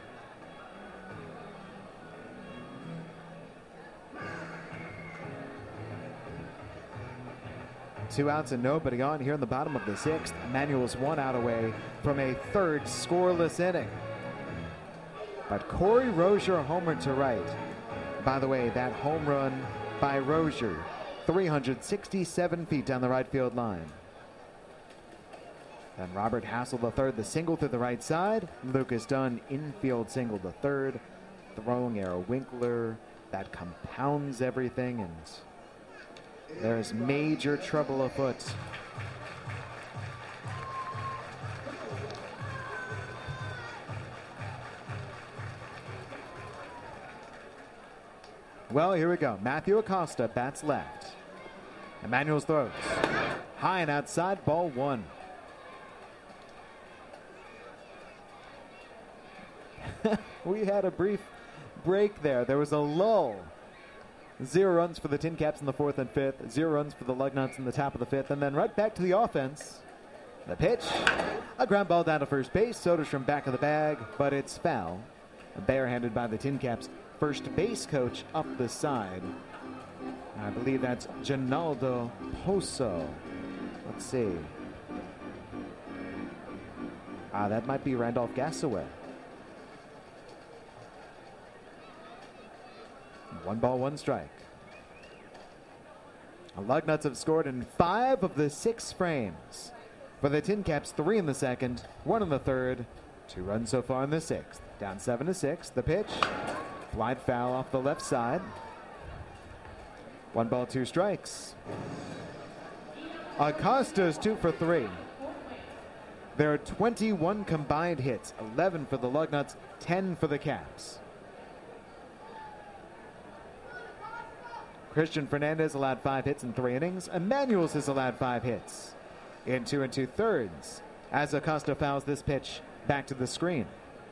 Two outs and nobody on here in the bottom of the 6th. Emanuel's 1 out away from a third scoreless inning. But Corey Rozier homered to right. By the way, that home run by Rozier, 367 feet down the right field line. Then Robert Hassel III, the single to the right side. Lucas Dunn, infield single to third. Throwing arrow Winkler, that compounds everything, and there's major trouble afoot. Well, here we go. Matthew Acosta bats left. Emanuels throws. High and outside, ball 1. We had a brief break there. There was a lull. 0 runs for the Tin Caps in the 4th and 5th. 0 runs for the Lugnuts in the top of the 5th. And then right back to the offense. The pitch. A ground ball down to first base. Soderstrom back of the bag, but it's foul. Barehanded by the Tin Caps first base coach up the side. I believe that's Ginaldo Poso. Let's see. That might be Randolph Gassaway. 1 ball, 1 strike. The Lugnuts have scored in 5 of the 6 frames. For the Tin Caps, 3 in the 2nd, 1 in the 3rd, 2 runs so far in the 6th. Down 7-6. The pitch. Fly foul off the left side. 1 ball, 2 strikes. Acosta's 2 for 3. There are 21 combined hits, 11 for the Lugnuts, 10 for the Caps. Christian Fernandez allowed 5 hits in 3 innings. Emmanuels has allowed 5 hits in 2 2/3 as Acosta fouls this pitch back to the screen.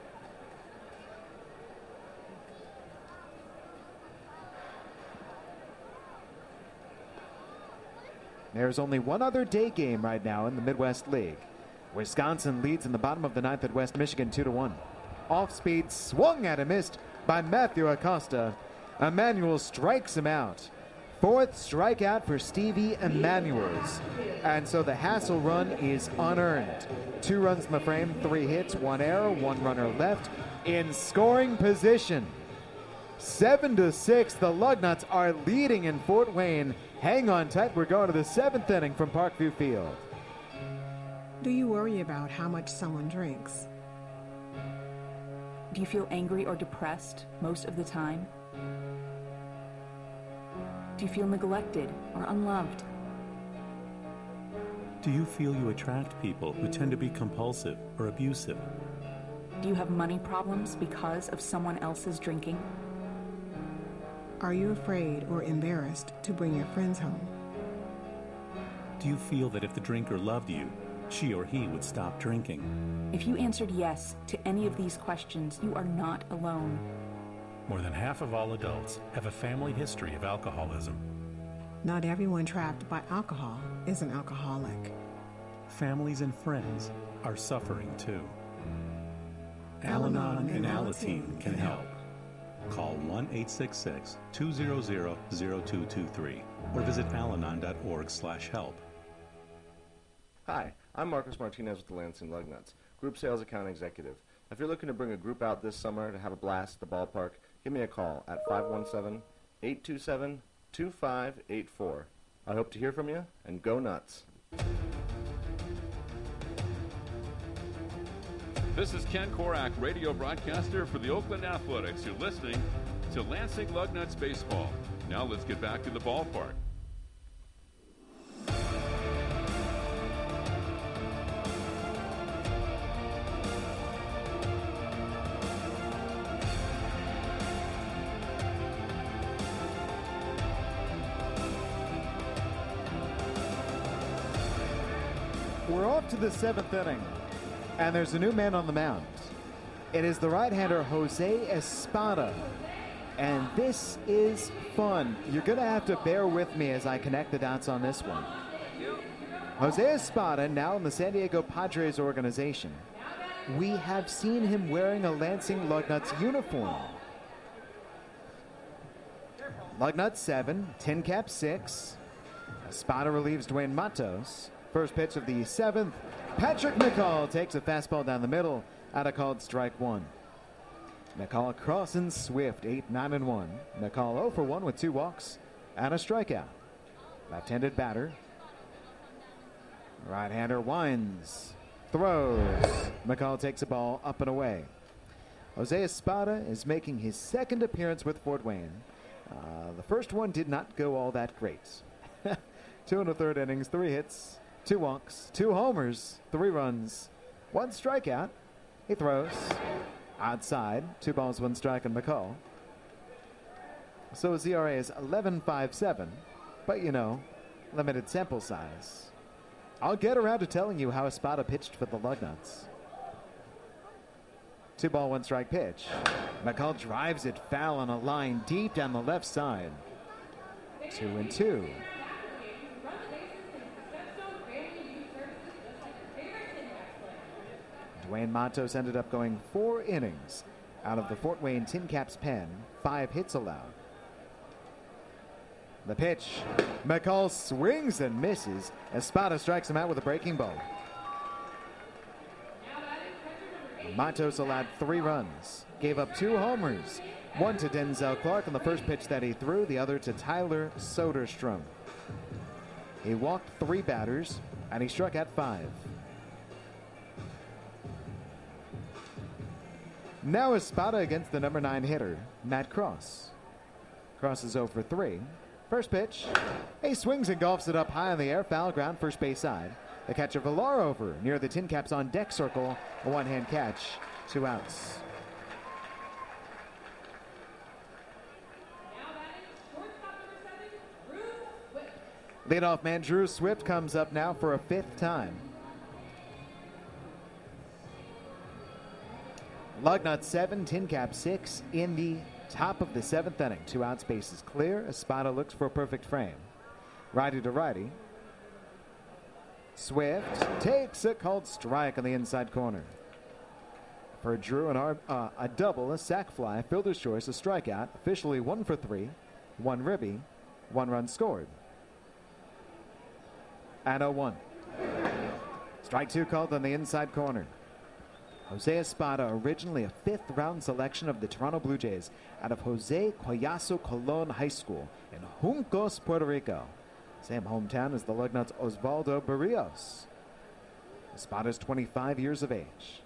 There's only one other day game right now in the Midwest League. Wisconsin leads in the bottom of the 9th at West Michigan 2-1. Off-speed swung at and missed by Matthew Acosta. Emmanuel strikes him out. 4th strikeout for Stevie Emmanuels. And so the Hassel run is unearned. 2 runs in the frame, 3 hits, 1 error, 1 runner left in scoring position. 7-6, the Lugnuts are leading in Fort Wayne. Hang on tight, we're going to the 7th inning from Parkview Field. Do you worry about how much someone drinks? Do you feel angry or depressed most of the time? Do you feel neglected or unloved? Do you feel you attract people who tend to be compulsive or abusive? Do you have money problems because of someone else's drinking? Are you afraid or embarrassed to bring your friends home? Do you feel that if the drinker loved you, she or he would stop drinking? If you answered yes to any of these questions, you are not alone. More than half of all adults have a family history of alcoholism. Not everyone trapped by alcohol is an alcoholic. Families and friends are suffering too. Al-Anon and Alateen can help. Call 1-866-200-0223 or visit alanon.org/help. Hi, I'm Marcos Martinez with the Lansing Lugnuts, Group Sales Account Executive. If you're looking to bring a group out this summer to have a blast at the ballpark, give me a call at 517-827-2584. I hope to hear from you, and go nuts. This is Ken Korak, radio broadcaster for the Oakland Athletics. You're listening to Lansing Lugnuts Baseball. Now let's get back to the ballpark. We're off to the 7th inning, and there's a new man on the mound. It is the right-hander Jose Espada, and this is fun. You're going to have to bear with me as I connect the dots on this one. Jose Espada, now in the San Diego Padres organization. We have seen him wearing a Lansing Lugnuts uniform. Lugnuts 7, Tin Cap 6. Espada relieves Dwayne Matos. First pitch of the 7th. Patrick McCall takes a fastball down the middle at a called strike 1. McCall crossing swift, 8-9-1. McCall 0 for 1 with 2 walks and a strikeout. Left-handed batter. Right-hander winds, throws. McCall takes a ball up and away. Jose Espada is making his 2nd appearance with Fort Wayne. The first one did not go all that great. 2 1/3 innings, 3 hits. 2 walks, 2 homers, 3 runs, 1 strikeout. He throws outside. 2 balls, 1 strike on McCall. So his ERA is 11.57, but you know, limited sample size. I'll get around to telling you how Espada pitched for the Lugnuts. 2 ball, 1 strike pitch. McCall drives it foul on a line deep down the left side. 2-2. Dwayne Matos ended up going 4 innings out of the Fort Wayne Tin Caps pen, 5 hits allowed. The pitch. McCall swings and misses. Espada strikes him out with a breaking ball. Matos allowed 3 runs, gave up 2 homers, 1 to Denzel Clark on the first pitch that he threw, the other to Tyler Soderstrom. He walked 3 batters, and he struck out 5. Now Espada against the number 9 hitter, Matt Cross. Cross is 0 for 3. First pitch. He swings and golfs it up high in the air. Foul ground, first base side. The catcher Villar over near the Tin Caps on deck circle. A one-hand catch. 2 outs. Leadoff man Drew Swift comes up now for a 5th time. Lugnut 7, Tin Cap 6 in the top of the 7th inning. 2 outs, bases clear. Espada looks for a perfect frame. Righty to righty. Swift takes a called strike on the inside corner. For Drew, a double, a sac fly, fielder's choice, a strikeout. Officially 1 for 3, 1 ribby, 1 run scored. And 0-1. Strike 2 called on the inside corner. Jose Espada, originally a 5th round selection of the Toronto Blue Jays out of Jose Collazo Colon High School in Juncos, Puerto Rico. Same hometown as the Lugnuts' Osvaldo Barrios. Espada's 25 years of age.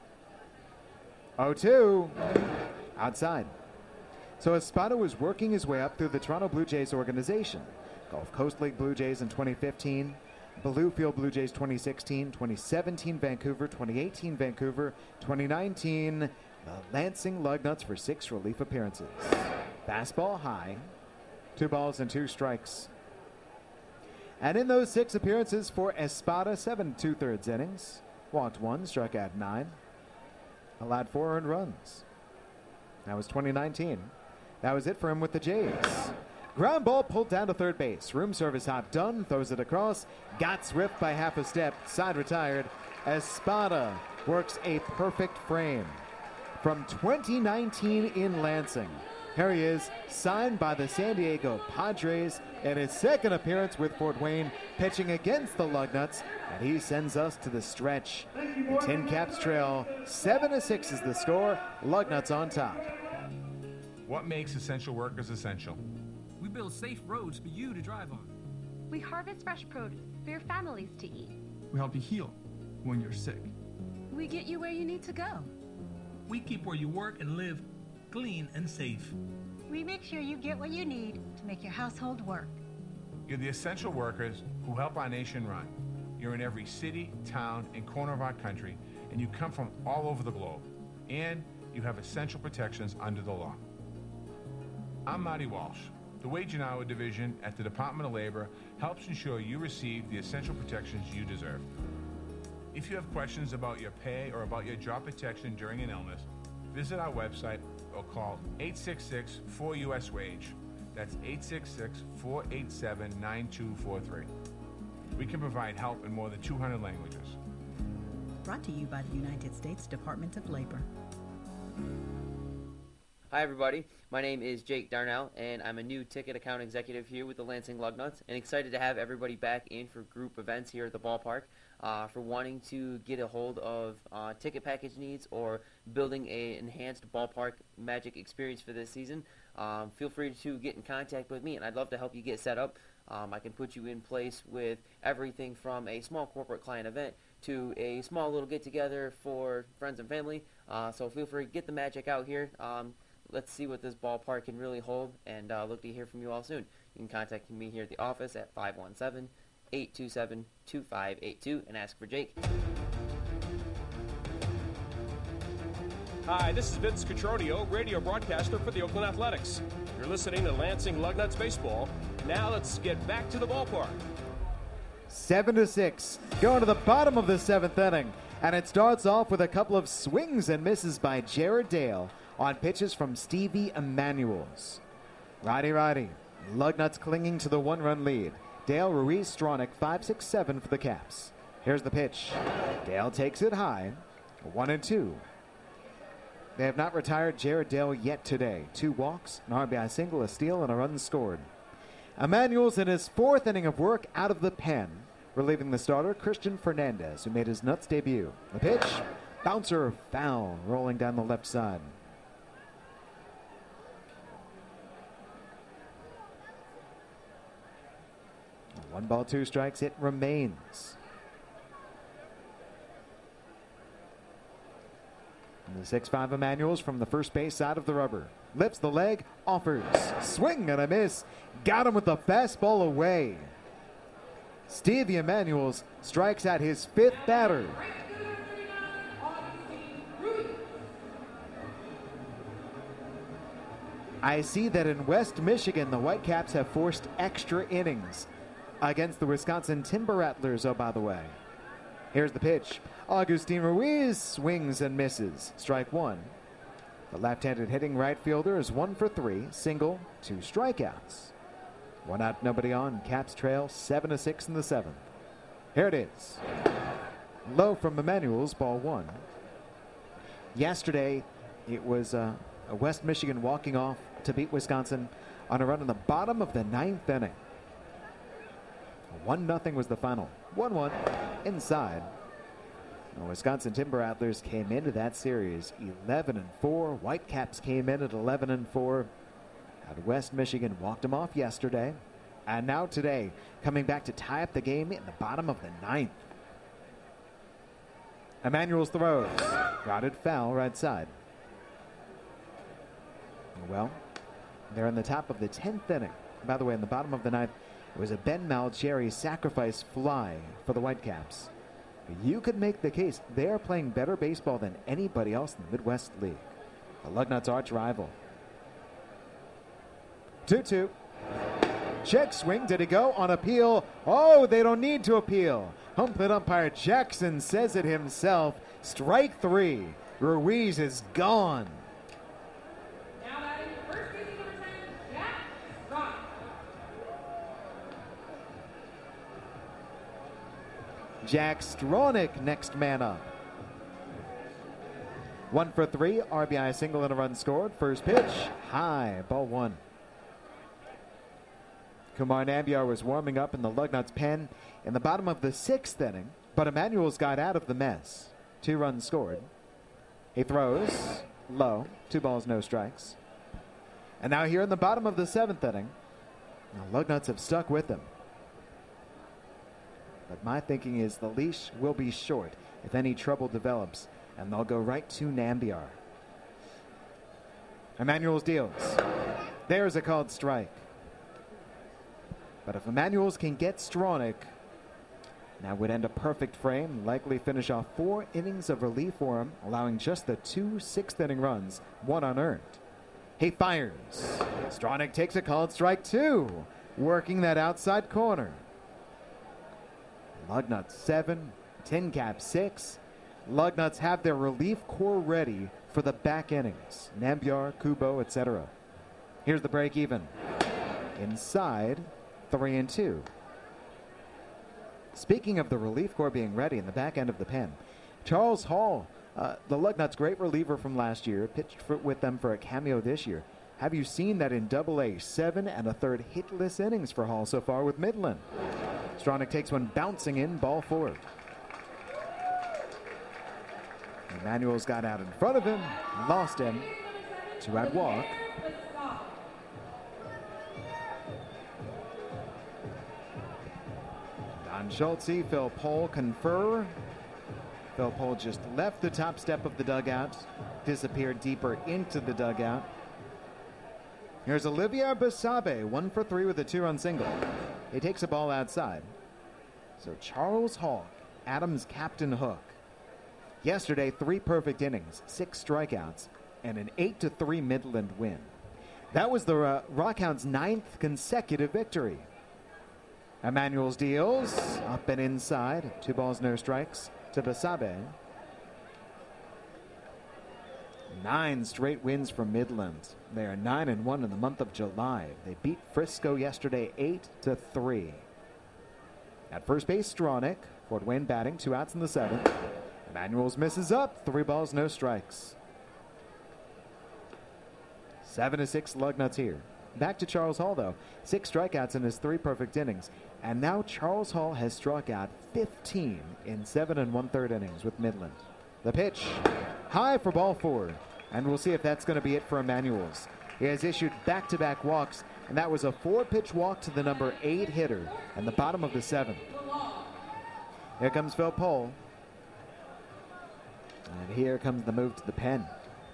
0-2. Outside. So Espada was working his way up through the Toronto Blue Jays organization. Gulf Coast League Blue Jays in 2015. Bluefield Blue Jays 2016, 2017 Vancouver, 2018 Vancouver, 2019 the Lansing Lugnuts for 6 relief appearances. Fastball high, 2 balls and 2 strikes. And in those 6 appearances for Espada, 7 2/3 innings, walked 1, struck out 9, allowed 4 earned runs. That was 2019. That was it for him with the Jays. Ground ball pulled down to third base. Room service hop done. Throws it across. Got Swift by half a step. Side retired. Espada works a perfect frame. From 2019 in Lansing. Here he is, signed by the San Diego Padres in his 2nd appearance with Fort Wayne, pitching against the Lugnuts, and he sends us to the stretch. The Tin Caps trail 7-6 is the score. Lugnuts on top. What makes essential workers essential? We build safe roads for you to drive on. We harvest fresh produce for your families to eat. We help you heal when you're sick. We get you where you need to go. We keep where you work and live clean and safe. We make sure you get what you need to make your household work. You're the essential workers who help our nation run. You're in every city, town, and corner of our country, and you come from all over the globe. And you have essential protections under the law. I'm Marty Walsh. The Wage and Hour Division at the Department of Labor helps ensure you receive the essential protections you deserve. If you have questions about your pay or about your job protection during an illness, visit our website or call 866-4US-WAGE. That's 866-487-9243. We can provide help in more than 200 languages. Brought to you by the United States Department of Labor. Hi everybody, my name is Jake Darnell, and I'm a new ticket account executive here with the Lansing Lugnuts, and excited to have everybody back in for group events here at the ballpark. For wanting to get a hold of ticket package needs or building an enhanced ballpark magic experience for this season, feel free to get in contact with me, and I'd love to help you get set up. I can put you in place with everything from a small corporate client event to a small little get-together for friends and family, so feel free to get the magic out here. Let's see what this ballpark can really hold, and look to hear from you all soon. You can contact me here at the office at 517-827-2582 and ask for Jake. Hi, this is Vince Cotroneo, radio broadcaster for the Oakland Athletics. You're listening to Lansing Lugnuts Baseball. Now let's get back to the ballpark. 7-6, going to the bottom of the 7th inning, and it starts off with a couple of swings and misses by Jared Dale on pitches from Stevie Emanuels. Righty. Lugnuts clinging to the 1-run lead. Dale, Ruiz, Stronach, 5-6-7 for the Caps. Here's the pitch. Dale takes it high. 1-2. They have not retired Jared Dale yet today. 2 walks, an RBI single, a steal, and a run scored. Emanuels in his 4th inning of work out of the pen, relieving the starter, Christian Fernandez, who made his Nuts debut. The pitch, bouncer foul, rolling down the left side. 1 ball, 2 strikes, it remains. And the 6'5" Emanuels from the first base side of the rubber. Lifts the leg, offers. Swing and a miss. Got him with the fastball away. Stevie Emanuels strikes out his 5th batter. I see that in West Michigan, the Whitecaps have forced extra innings against the Wisconsin Timber Rattlers, oh, by the way. Here's the pitch. Agustin Ruiz swings and misses. Strike one. The left-handed hitting right fielder is 1 for 3, single, 2 strikeouts. 1 out, nobody on. Caps trail 7-6 in the 7th. Here it is. Low from Emmanuel's, ball 1. Yesterday, it was a West Michigan walking off to beat Wisconsin on a run in the bottom of the 9th inning. 1-0 was the final. 1-1 inside. The Wisconsin Timber Rattlers came into that series 11-4. Whitecaps came in at 11-4. And West Michigan walked them off yesterday. And now today, coming back to tie up the game in the bottom of the 9th. Emmanuel's throws. Grounded foul right side. Well, they're in the top of the 10th inning. By the way, in the bottom of the 9th, it was a Ben Malcherry sacrifice fly for the Whitecaps. You could make the case they are playing better baseball than anybody else in the Midwest League. The Lugnuts' arch rival. 2-2. Check swing. Did it go on appeal? Oh, they don't need to appeal. Home plate umpire Jackson says it himself. Strike 3. Ruiz is gone. Jack Stronach, next man up. 1 for 3, RBI single and a run scored. First pitch, high, ball 1. Kumar Nambiar was warming up in the Lugnuts pen in the bottom of the 6th inning, but Emmanuel's got out of the mess. 2 runs scored. He throws low, 2 balls, no strikes. And now here in the bottom of the 7th inning, the Lugnuts have stuck with him. But my thinking is the leash will be short if any trouble develops, and they'll go right to Nambiar. Emmanuel's deals. There's a called strike. But if Emmanuel's can get Stronach, that would end a perfect frame, likely finish off 4 innings of relief for him, allowing just the 2 6th-inning runs, 1 unearned. He fires. Stronach takes a called strike 2, working that outside corner. Lugnuts 7, Tin Caps 6. Lugnuts have their relief corps ready for the back innings. Nambiar, Kubo, etc. Here's the break even. Inside, 3-2. Speaking of the relief corps being ready in the back end of the pen, Charles Hall, the Lugnuts' great reliever from last year, pitched with them for a cameo this year. Have you seen that in Double-A? 7 1/3 hitless innings for Hall so far with Midland. Stronach takes one bouncing in, ball 4. Emmanuel's got out in front of him, lost him. 2-out walk. Don Schultze, Phil Pohl confer. Phil Pohl just left the top step of the dugout, disappeared deeper into the dugout. Here's Olivier Basabe, 1 for 3 with a 2-run single. He takes a ball outside. So Charles Hall, Adams' captain hook. Yesterday, 3 perfect innings, 6 strikeouts, and an 8-3 Midland win. That was the Rockhounds' 9th consecutive victory. Emmanuel's deals, up and inside, 2 balls, no strikes to Basabe. 9 straight wins for Midland. They are 9-1 in the month of July. They beat Frisco yesterday 8-3. At first base, Stronach. Fort Wayne batting, 2 outs in the 7th. Emmanuel's misses up, 3 balls, no strikes. 7-6 Lugnuts here. Back to Charles Hall, though. 6 strikeouts in his 3 perfect innings. And now Charles Hall has struck out 15 in 7 1/3 innings with Midland. The pitch, high for ball 4. And we'll see if that's going to be it for Emmanuel's. He has issued back-to-back walks, and that was a 4-pitch walk to the number 8 hitter and the bottom of the 7th. Here comes Phil Pohl. And here comes the move to the pen.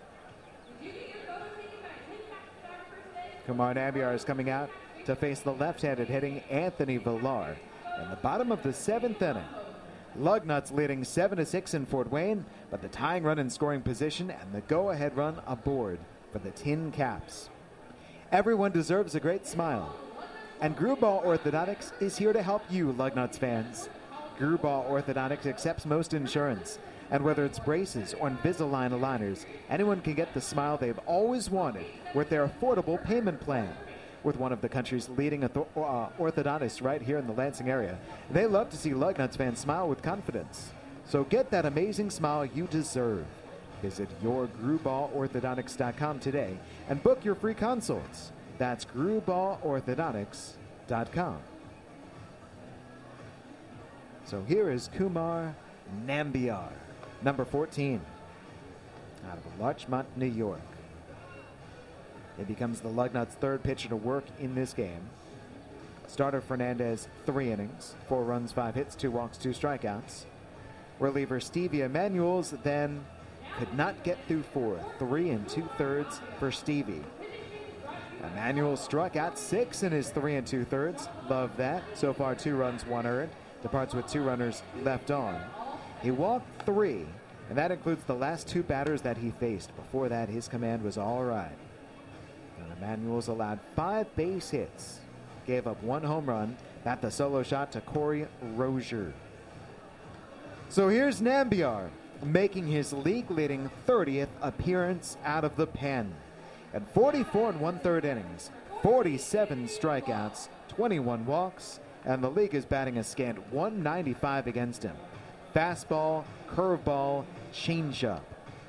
Kumar Nambiar is coming out to face the left-handed hitting Anthony Villar in the bottom of the 7th inning. Lugnuts leading 7-6 in Fort Wayne, but the tying run in scoring position and the go-ahead run aboard for the Tin Caps. Everyone deserves a great smile. And Grubauer Orthodontics is here to help you, Lugnuts fans. Grubauer Orthodontics accepts most insurance. And whether it's braces or Invisalign aligners, anyone can get the smile they've always wanted with their affordable payment plan. With one of the country's leading orthodontists right here in the Lansing area, they love to see Lugnuts fans smile with confidence. So get that amazing smile you deserve. Visit yourgrubauerorthodontics.com today and book your free consults. That's grubauerorthodontics.com. So here is Kumar Nambiar, number 14, out of Larchmont, New York. He becomes the Lugnuts' third pitcher to work in this game. Starter Fernandez, 3 innings, 4 runs, 5 hits, 2 walks, 2 strikeouts. Reliever Stevie Emanuels then could not get through 4, 3 2/3 for Stevie. Emanuel struck out 6 in his 3 2/3. Love that. So far, 2 runs, 1 earned. Departs with 2 runners left on. He walked 3, and that includes the last 2 batters that he faced. Before that, his command was all right. And Emanuel's allowed 5 base hits. Gave up 1 home run. That the solo shot to Corey Rozier. So here's Nambiar making his league-leading 30th appearance out of the pen. At 44 1/3 innings, 47 strikeouts, 21 walks, and the league is batting a scant 195 against him. Fastball, curveball, changeup.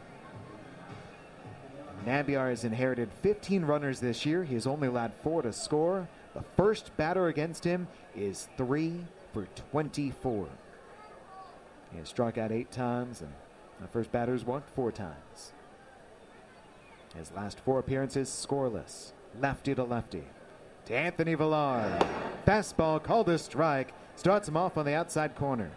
Nambiar has inherited 15 runners this year. He has only allowed 4 to score. The first batter against him is 3 for 24. He has struck out 8 times, and the first batter has walked 4 times. His last 4 appearances scoreless. Lefty to lefty. To Anthony Villar. Fastball called a strike. Starts him off on the outside corner.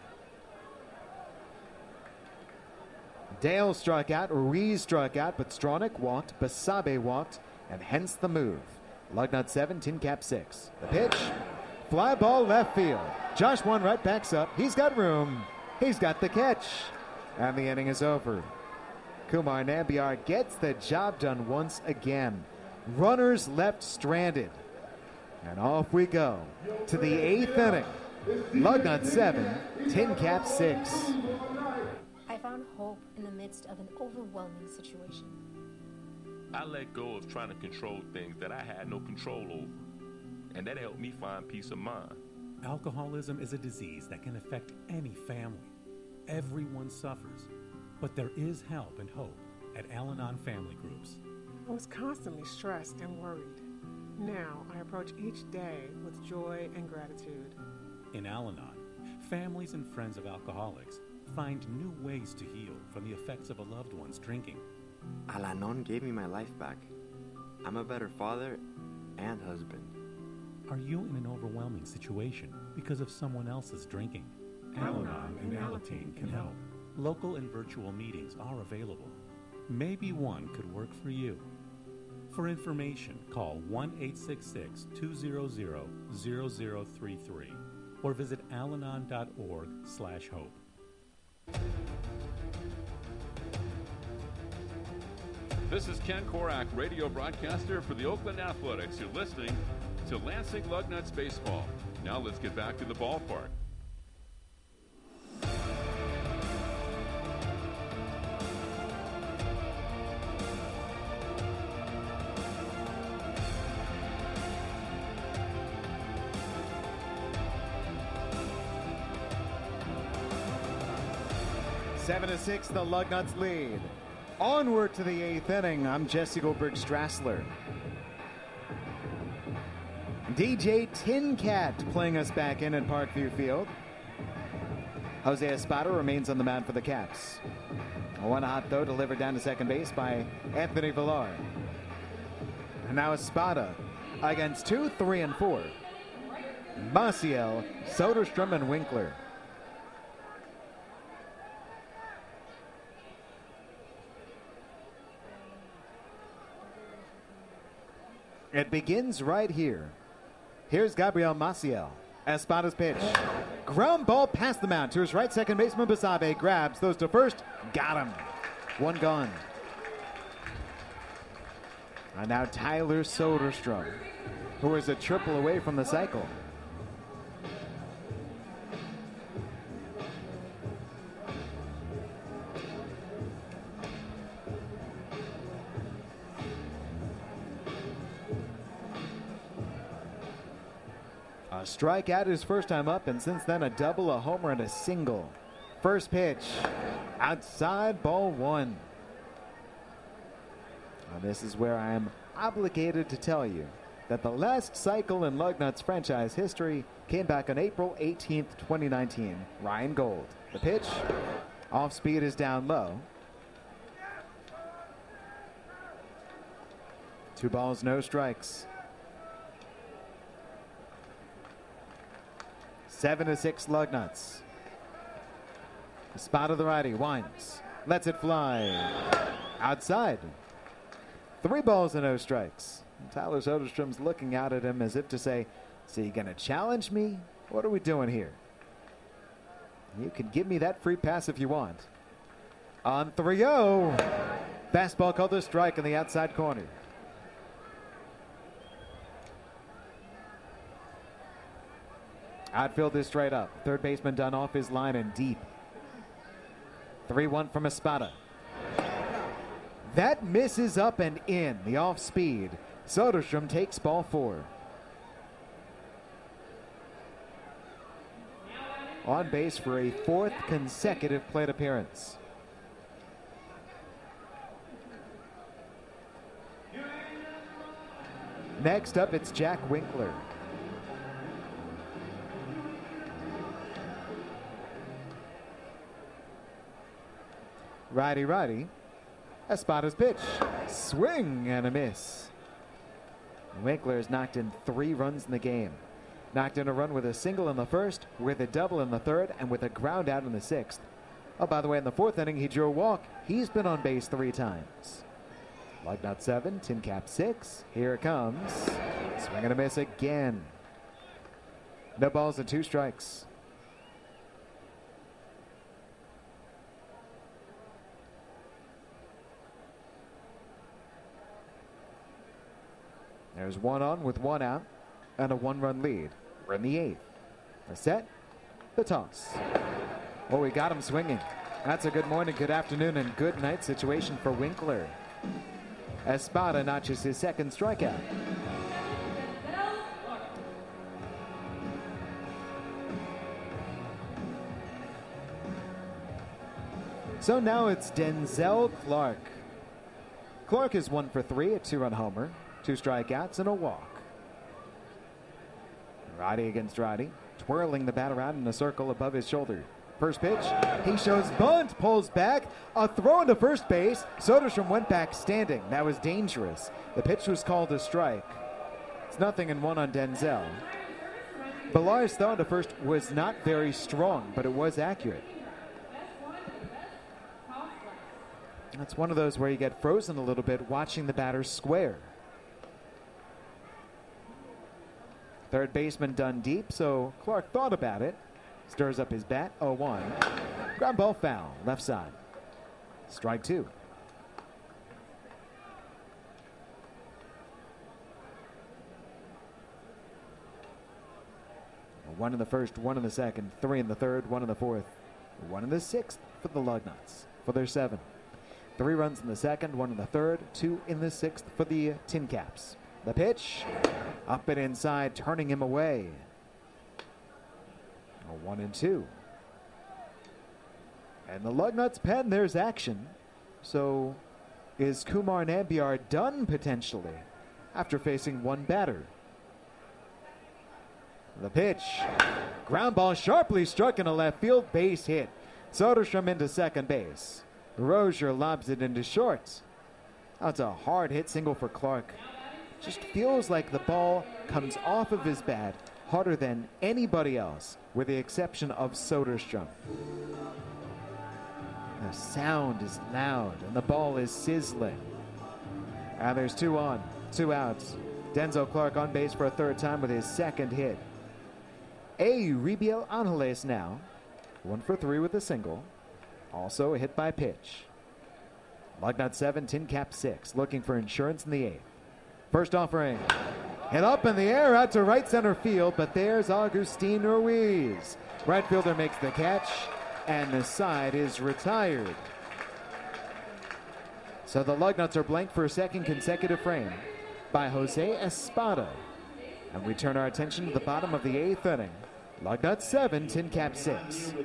Dale struck out, Ruiz struck out, but Stronach walked, Basabe walked, and hence the move. Lugnut 7, Tin Cap 6. The pitch, fly ball left field. Josh Wanwright backs up. He's got room. He's got the catch. And the inning is over. Kumar Nambiar gets the job done once again. Runners left stranded. And off we go to the 8th inning. Lugnut 7, Tin Cap 6. I found hope in the midst of an overwhelming situation. I let go of trying to control things that I had no control over, and that helped me find peace of mind. Alcoholism is a disease that can affect any family. Everyone suffers, but there is help and hope at Al-Anon Family Groups. I was constantly stressed and worried. Now I approach each day with joy and gratitude. In Al-Anon, families and friends of alcoholics find new ways to heal from the effects of a loved one's drinking. Al-Anon gave me my life back. I'm a better father and husband. Are you in an overwhelming situation because of someone else's drinking? Al-Anon and Alateen can help. Local and virtual meetings are available. Maybe one could work for you. For information, call 1-866-200-0033 or visit alanon.org/hope. This is Ken Korak, radio broadcaster for the Oakland Athletics. You're listening to Lansing Lugnuts Baseball. Now let's get back to the ballpark. Seven to 6, the Lugnuts lead. Onward to the 8th inning. I'm Jesse Goldberg Strassler. DJ Tin Cat playing us back in at Parkview Field. Jose Espada remains on the mound for the Caps. One hot throw delivered down to second base by Anthony Villar. And now Espada against 2, 3, and 4. Maciel, Soderstrom, and Winkler. It begins right here. Here's Gabriel Maciel. Espada's pitch. Ground ball past the mound to his right second baseman Basabe. Grabs, throws to first. Got him. One gone. And now Tyler Soderstrom. who is a triple away from the cycle. A strikeout his first time up, and since then a double, a homer, and a single. First pitch, outside, ball one. Now this is where I am obligated to tell you that the last cycle in Lugnuts franchise history came back on April 18th, 2019. Ryan Gold. The pitch, off speed, is down low. 2 balls, no strikes. 7-6 Lugnuts. The spot of the righty, winds, lets it fly. Outside. 3 balls and no strikes. And Tyler Soderstrom's looking out at him as if to say, so you going to challenge me? What are we doing here? You can give me that free pass if you want. On 3-0. Fastball called a strike in the outside corner. Outfield is straight up. Third baseman done off his line and deep. 3-1 from Espada. That misses up and in. The off speed. Soderstrom takes ball 4. On base for a 4th consecutive plate appearance. Next up, it's Jack Winkler. Righty. Espada's pitch. Swing and a miss. Winkler has knocked in 3 runs in the game. Knocked in a run with a single in the first, with a double in the third, and with a ground out in the 6th. Oh, by the way, in the 4th inning, he drew a walk. He's been on base 3 times. Lugnut 7, Tin Cap 6. Here it comes. Swing and a miss again. No balls and 2 strikes. There's 1 on with 1 out and a 1-run lead. We're in the 8th. The set, the toss. Oh, we got him swinging. That's a good morning, good afternoon, and good night situation for Winkler. Espada notches his 2nd strikeout. So now it's Denzel Clark. Clark is 1 for 3, a 2-run homer, 2 strikeouts, and a walk. Righty against righty, twirling the bat around in a circle above his shoulder. First pitch, he shows bunt, pulls back, a throw into first base. Soderstrom went back standing. That was dangerous. The pitch was called a strike. It's 0-1 on Denzel. Villar's throw into first was not very strong, but it was accurate. That's one of those where you get frozen a little bit watching the batter square. Third baseman done deep, so Clark thought about it. Stirs up his bat, 0-1. Ground ball foul, left side. Strike 2. One in the first, 1 in the second, 3 in the third, 1 in the fourth, 1 in the 6th for the Lugnuts for their 7. 3 runs in the second, 1 in the third, 2 in the 6th for the Tin Caps. The pitch, up and inside, turning him away. 1-2. And the Lugnuts pen, there's action. So is Kumar Nambiar done potentially after facing 1 batter? The pitch, ground ball sharply struck in a left field, base hit. Soderstrom into second base. Rozier lobs it into short. That's a hard hit single for Clark. Just feels like the ball comes off of his bat harder than anybody else, with the exception of Soderstrom. The sound is loud and the ball is sizzling. And there's 2 on, 2 outs. Denzel Clark on base for a 3rd time with his 2nd hit. Ribiel Angeles now, 1 for 3 with a single. Also a hit by pitch. Lugnut 7, Tin Cap 6, looking for insurance in the 8th. First offering. Hit up in the air out to right center field, but there's Agustin Ruiz. Right fielder makes the catch, and the side is retired. So the Lugnuts are blank for a second consecutive frame by Jose Espada. And we turn our attention to the bottom of the 8th inning. Lugnuts 7, Tin Cap 6.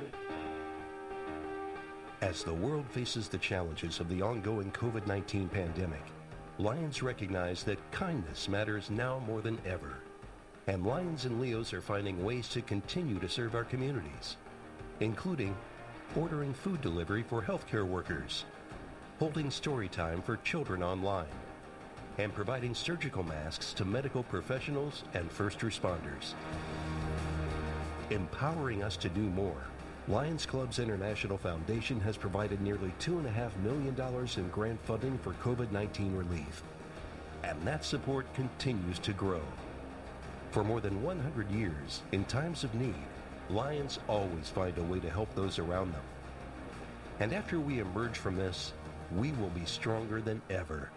As the world faces the challenges of the ongoing COVID-19 pandemic, Lions recognize that kindness matters now more than ever. And Lions and Leos are finding ways to continue to serve our communities, including ordering food delivery for healthcare workers, holding story time for children online, and providing surgical masks to medical professionals and first responders. Empowering us to do more, Lions Clubs International Foundation has provided nearly $2.5 million in grant funding for COVID-19 relief. And that support continues to grow. For more than 100 years, in times of need, Lions always find a way to help those around them. And after we emerge from this, we will be stronger than ever.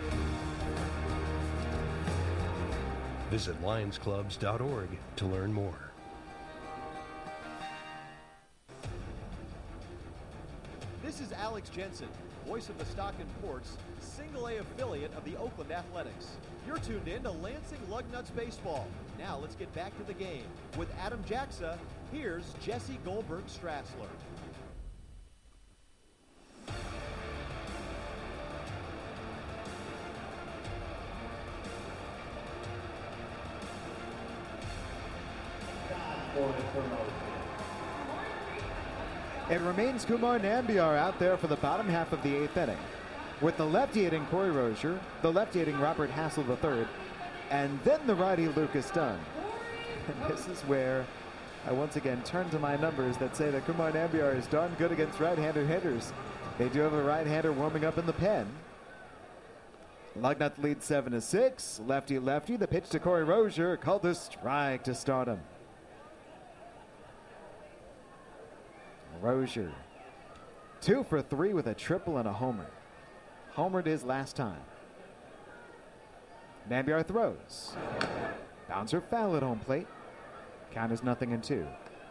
Visit lionsclubs.org to learn more. This is Alex Jensen, voice of the Stockton Ports, single-A affiliate of the Oakland Athletics. You're tuned in to Lansing Lugnuts Baseball. Now let's get back to the game. With Adam Jaxa, here's Jesse Goldberg-Strassler. It remains Kumar Nambiar out there for the bottom half of the 8th inning, with the lefty hitting Corey Rozier, the lefty hitting Robert Hassel III, and then the righty Lucas Dunn. And this is where I once again turn to my numbers that say that Kumar Nambiar is darn good against right-handed hitters. They do have a right-hander warming up in the pen. Lugnuts lead 7-6. Lefty. The pitch to Corey Rozier, called a strike to start him. Rozier, 2 for 3 with a triple and a homer. Homered his last time. Nambiar throws. Bouncer foul at home plate. Count is 0-2.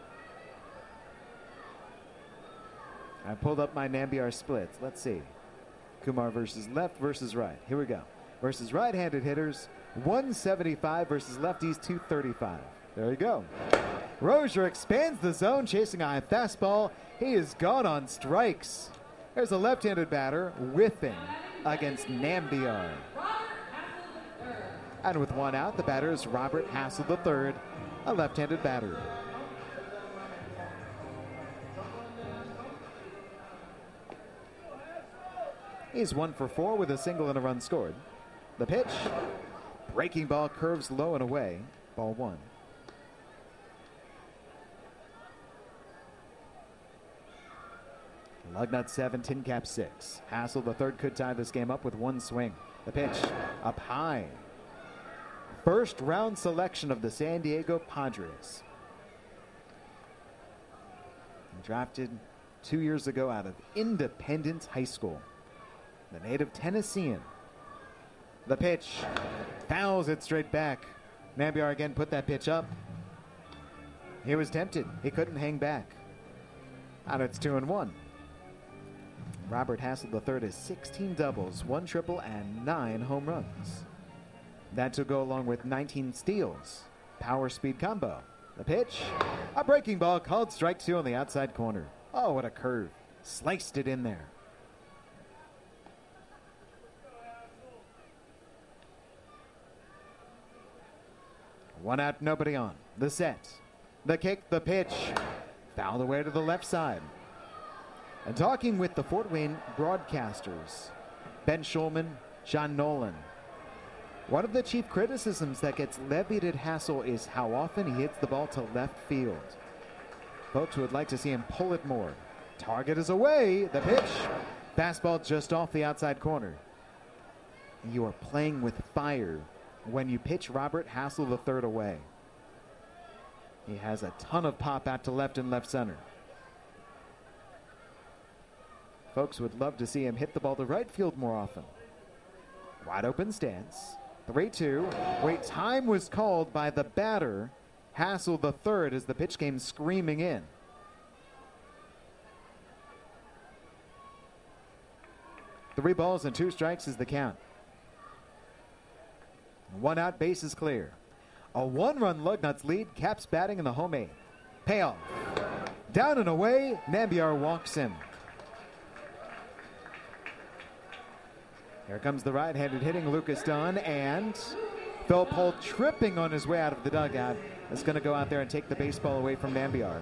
I pulled up my Nambiar splits. Let's see. Kumar versus left versus right. Here we go. Versus right-handed hitters, 175 versus lefties, 235. There you go. Rozier expands the zone, chasing a high fastball. He is gone on strikes. There's a left-handed batter whiffing against Nambiar. And with one out, the batter is Robert Hassel III, a left-handed batter. He's 1 for 4 with a single and a run scored. The pitch, breaking ball, curves low and away. Ball 1. Lugnuts 7, Tin Cap 6. Hassel III could tie this game up with one swing. The pitch up high. First round selection of the San Diego Padres. Drafted 2 years ago out of Independence High School. The native Tennessean. The pitch fouls it straight back. Nambiar again put that pitch up. He was tempted. He couldn't hang back. And it's 2-1. Robert Hassel III has 16 doubles, 1 triple, and 9 home runs. That to go along with 19 steals. Power speed combo. The pitch, a breaking ball called strike 2 on the outside corner. Oh, what a curve. Sliced it in there. One out, nobody on. The set. The kick, the pitch. Fouled away to the left side. And talking with the Fort Wayne broadcasters, Ben Schulman, John Nolan, one of the chief criticisms that gets levied at Hassel is how often he hits the ball to left field. Folks would like to see him pull it more. Target is away. The pitch. Fastball just off the outside corner. You are playing with fire when you pitch Robert Hassel III away. He has a ton of pop out to left and left center. Folks would love to see him hit the ball to right field more often. Wide open stance. 3-2. Wait, time was called by the batter, Hassel the third, as the pitch came screaming in. Three balls and 2 strikes is the count. 1 out, base is clear. A 1-run Lugnuts lead. Caps batting in the home 8. Payoff. Down and away, Nambiar walks him. Here comes the right-handed hitting Lucas Dunn, and Phil Pohl tripping on his way out of the dugout is going to go out there and take the baseball away from Nambiar.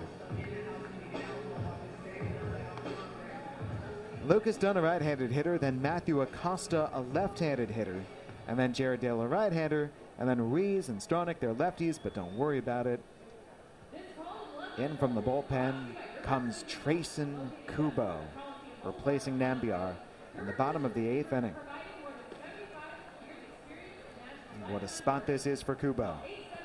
Lucas Dunn, a right-handed hitter, then Matthew Acosta, a left-handed hitter, and then Jared Dale, a right-hander, and then Ruiz and Stronach, they're lefties, but don't worry about it. In from the bullpen comes Trayson Kubo, replacing Nambiar in the bottom of the 8th inning. What a spot this is for Kubo.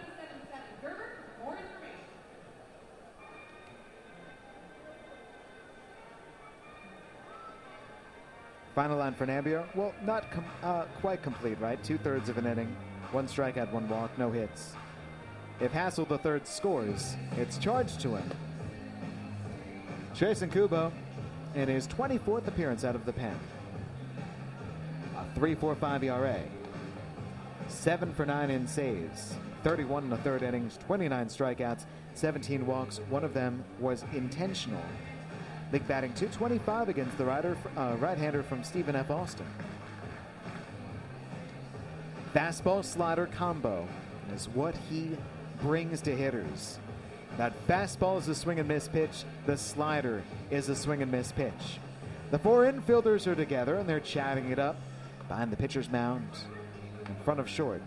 Final line for Nambiar, well, not quite complete, right? 2/3 of an inning, 1 strikeout, 1 walk, no hits. If Hassel the third scores, it's charged to him. Trayson Kubo in his 24th appearance out of the pen. A 3.45 ERA. 7 for 9 in saves. 31 in the 3rd innings, 29 strikeouts, 17 walks. One of them was intentional. Big batting, .225 against the right-hander from Stephen F. Austin. Fastball slider combo is what he brings to hitters. That fastball is a swing and miss pitch. The slider is a swing and miss pitch. The 4 infielders are together and they're chatting it up behind the pitcher's mound in front of short.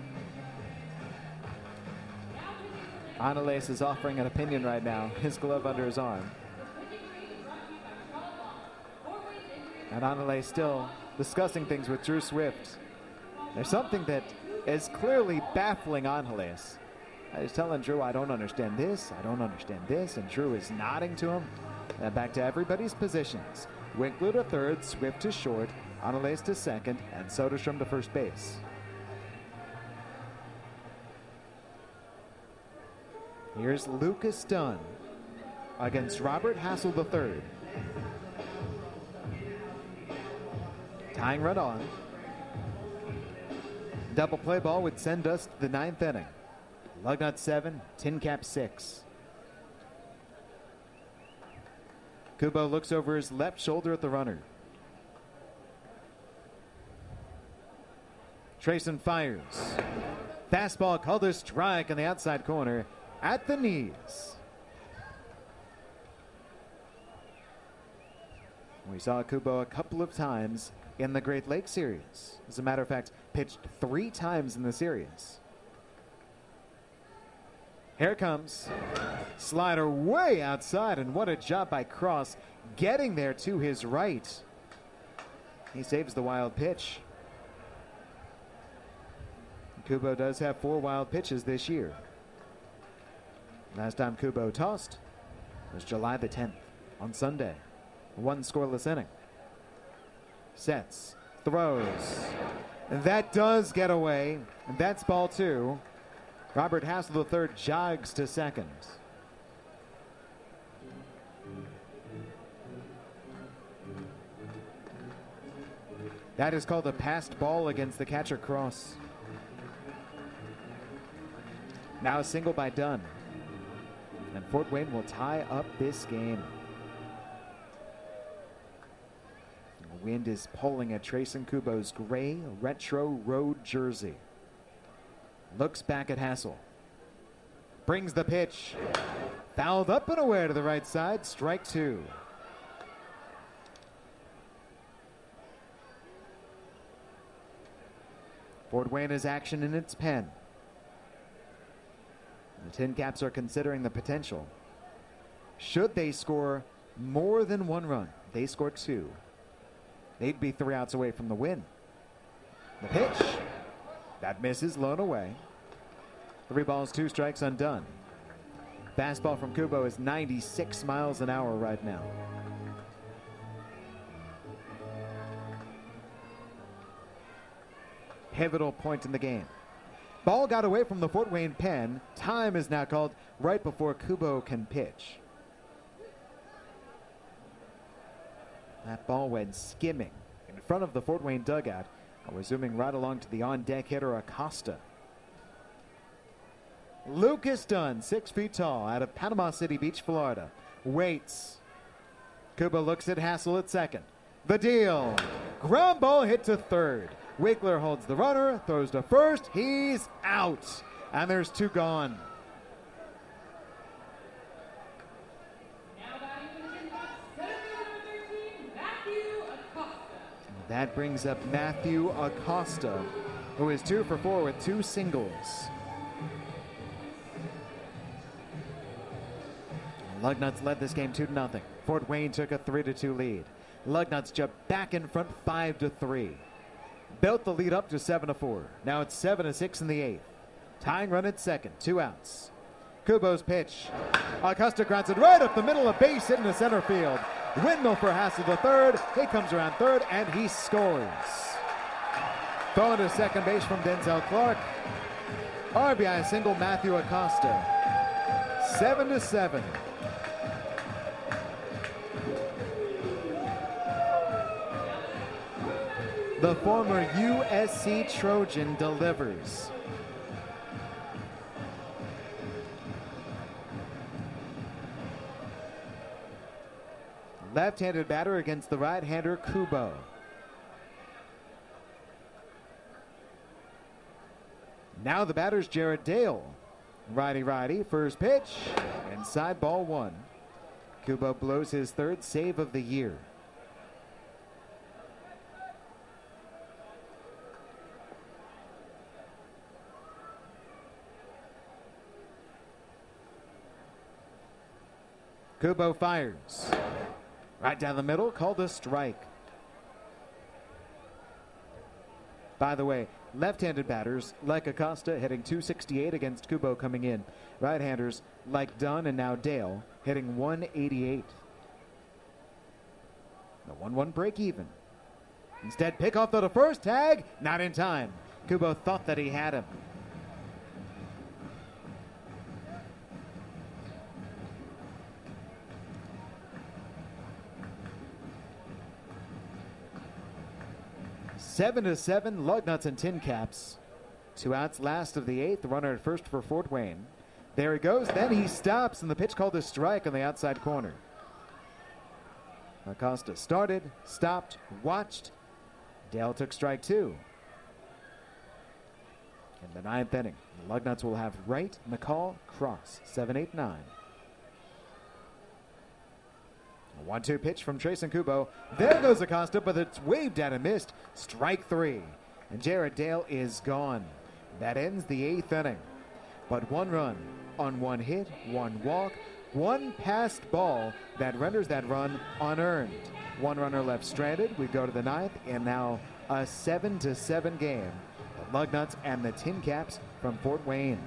Anales is offering an opinion right now, his glove under his arm. And Anales still discussing things with Drew Swift. There's something that is clearly baffling Angeles. I was telling Drew, I don't understand this, I don't understand this, and Drew is nodding to him. And back to everybody's positions. Winkler to third, Swift to short, Angeles to second, and Soderstrom to first base. Here's Lucas Dunn against Robert Hassel III. Tying run on. Double play ball would send us to the 9th inning. Lugnut 7, Tin Cap 6. Kubo looks over his left shoulder at the runner. Trayson fires. Fastball called a strike on the outside corner at the knees. We saw Kubo a couple of times in the Great Lakes series. As a matter of fact, pitched 3 times in the series. Here comes. Slider way outside, and what a job by Cross getting there to his right. He saves the wild pitch. Kubo does have 4 wild pitches this year. Last time Kubo tossed was July the 10th on Sunday. 1 scoreless inning. Sets, throws. That does get away. And that's ball 2. Robert Hassel III jogs to second. That is called a passed ball against the catcher Cross. Now a single by Dunn. And Fort Wayne will tie up this game. The wind is pulling at Trayson Kubo's gray retro road jersey. Looks back at Hassel. Brings the pitch. Fouled up and away to the right side. Strike 2. Fort Wayne has action in its pen. The Tin Caps are considering the potential. Should they score more than 1 run, they score 2. They'd be 3 outs away from the win. The pitch. That misses, blown away. 3 balls, 2 strikes, undone. Fastball from Kubo is 96 miles an hour right now. pivotal point in the game. Ball got away from the Fort Wayne pen. Time is now called right before Kubo can pitch. That ball went skimming in front of the Fort Wayne dugout. And we're zooming right along to the on-deck hitter, Acosta. Lucas Dunn, 6 feet tall, out of Panama City Beach, Florida. Waits. Kubo looks at Hassel at second. The deal. Ground ball hit to third. Wiggler holds the runner, throws to first. He's out. And there's 2 gone. That brings up Matthew Acosta, who is 2 for 4 with 2 singles. Lugnuts led this game 2-0. Fort Wayne took a 3-2 lead. Lugnuts jumped back in front 5-3. Built the lead up to 7-4. Now it's 7-6 in the 8th. Tying run at second, 2 outs. Kubo's pitch. Acosta grounds it right up the middle of base hit into center field. Windmill for Hassel the third. He comes around third and he scores. Throwing to second base from Denzel Clark. RBI single Matthew Acosta. 7-7. The former USC Trojan delivers. Left-handed batter against the right-hander Kubo. Now the batter's Jared Dale. Righty-righty, first pitch, inside ball 1. Kubo blows his 3rd save of the year. Kubo fires. Right down the middle, called a strike. By the way, left-handed batters like Acosta hitting .268 against Kubo coming in. Right-handers like Dunn and now Dale hitting .188. The 1-1 break even. Instead, pickoff to the first, tag, not in time. Kubo thought that he had him. 7-7, Lugnuts and Tin Caps. 2 outs, last of the 8th. Runner at first for Fort Wayne. There he goes. Then he stops, and the pitch called a strike on the outside corner. Acosta started, stopped, watched. Dale took strike 2. In the 9th inning, the Lugnuts will have Wright, McCall, Cross. 7-8-9. A 1-2 pitch from Trayson Kubo. There goes Acosta, but it's waved at and missed. Strike 3. And Jared Dale is gone. That ends the 8th inning. But 1 run on 1 hit, 1 walk, 1 passed ball that renders that run unearned. 1 runner left stranded. We go to the 9th, and now a 7-7 game. The Lugnuts and the Tin Caps from Fort Wayne.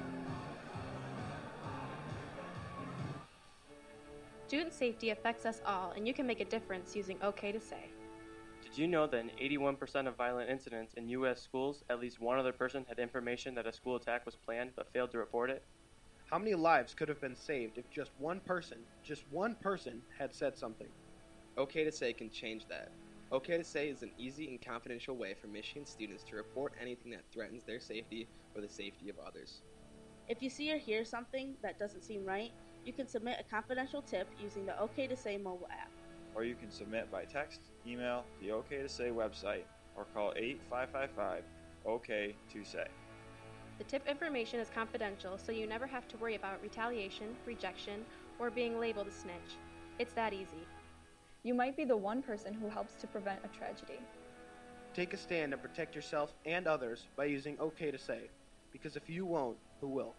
Student safety affects us all, and you can make a difference using OK to Say. Did you know that in 81% of violent incidents in U.S. schools, at least one other person had information that a school attack was planned but failed to report it? How many lives could have been saved if just one person, had said something? OK to Say can change that. OK to Say is an easy and confidential way for Michigan students to report anything that threatens their safety or the safety of others. If you see or hear something that doesn't seem right, you can submit a confidential tip using the OK to Say mobile app. Or you can submit by text, email, the OK to Say website, or call 855-OK-to-SAY. The tip information is confidential, so you never have to worry about retaliation, rejection, or being labeled a snitch. It's that easy. You might be the one person who helps to prevent a tragedy. Take a stand and protect yourself and others by using OK to Say. Because if you won't, who will?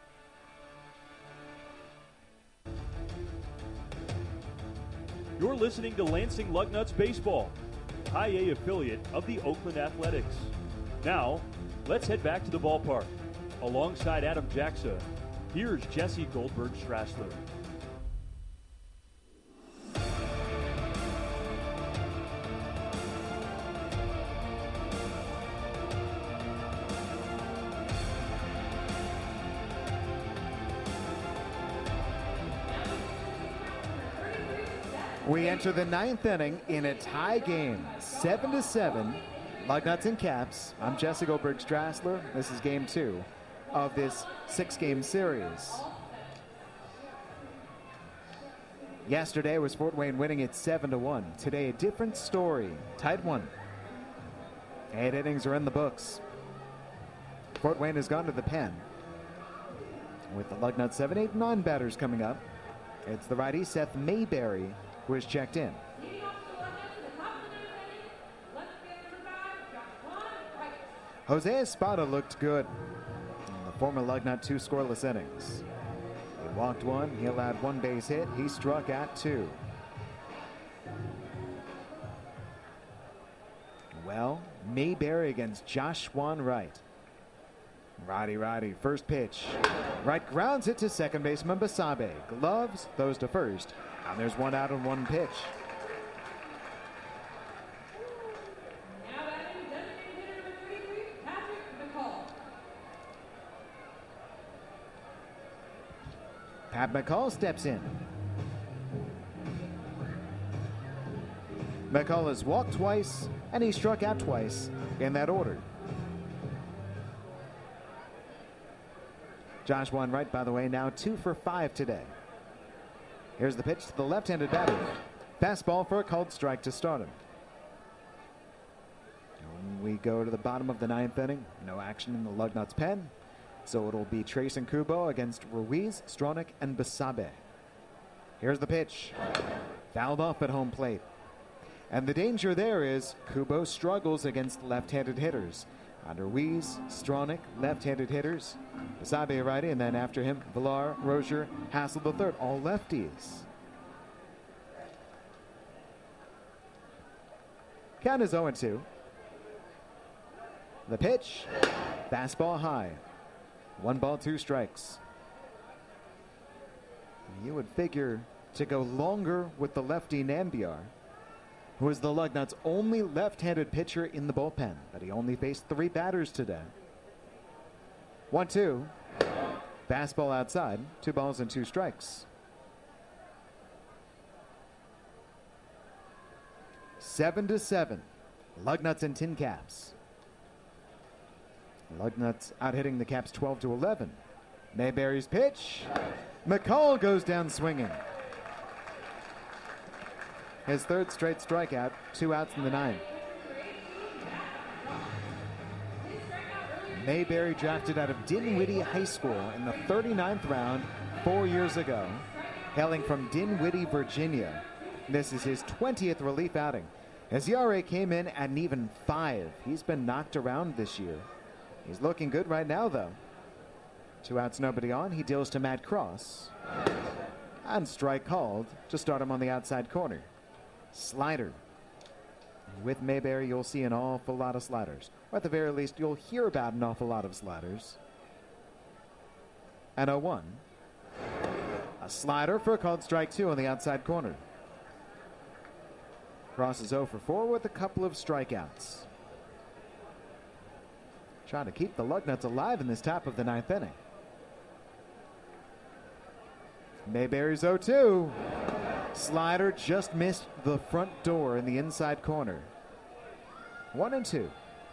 You're listening to Lansing Lugnuts Baseball, High A affiliate of the Oakland Athletics. Now, let's head back to the ballpark. Alongside Adam Jackson, here's Jesse Goldberg-Strassler. We enter the 9th inning in a tie game, 7-7. Lugnuts and Caps. I'm Jesse Goldberg-Strassler. This is game 2 of this 6-game series. Yesterday was Fort Wayne winning it 7-1. Today, a different story. Tight one. 8 innings are in the books. Fort Wayne has gone to the pen. With the Lugnuts 7, 8, 9 batters coming up, it's the righty Seth Mayberry who has checked in. Jose Espada looked good in the former Lugnut 2 scoreless innings. He walked 1, he allowed 1 base hit, he struck at 2. Well, Mayberry against Joshua Wright. Righty, first pitch. Wright grounds it to second baseman Basabe. Gloves, throws to first, and there's 1 out and 1 pitch. Pat McCall steps in. McCall has walked twice, and he struck out twice in that order. Joshua Wright, by the way, now 2 for 5 today. Here's the pitch to the left-handed batter. Fastball for a called strike to start him. We go to the bottom of the 9th inning. No action in the Lugnuts pen. So it'll be Trace and Kubo against Ruiz, Stronach, and Basabe. Here's the pitch. Fouled off at home plate. And the danger there is Kubo struggles against left-handed hitters. Under Ruiz, Stronach, left-handed hitters. Basabe righty, and then after him, Villar, Rozier, Hassel III, all lefties. Count is 0-2. The pitch, fastball high. 1 ball, 2 strikes. You would figure to go longer with the lefty Nambiar, who is the Lugnuts' only left-handed pitcher in the bullpen, but he only faced 3 batters today. 1-2. Fastball outside. 2 balls and 2 strikes. 7-7. Lugnuts and Tin Caps. Lugnuts out hitting the Caps 12-11. Mayberry's pitch. McCall goes down swinging. His 3rd straight strikeout, 2 outs in the 9th. Mayberry drafted out of Dinwiddie High School in the 39th round 4 years ago, hailing from Dinwiddie, Virginia. This is his 20th relief outing. His ERA came in at an even 5. He's been knocked around this year. He's looking good right now, though. 2 outs, nobody on. He deals to Matt Cross. And strike called to start him on the outside corner. Slider. With Mayberry, you'll see an awful lot of sliders. Or at the very least, you'll hear about an awful lot of sliders. And 0-1. A slider for a called strike 2 on the outside corner. Cross is 0 for 4 with a couple of strikeouts. Trying to keep the Lugnuts alive in this top of the 9th inning. Mayberry's 0-2. Slider just missed the front door in the inside corner. 1-2.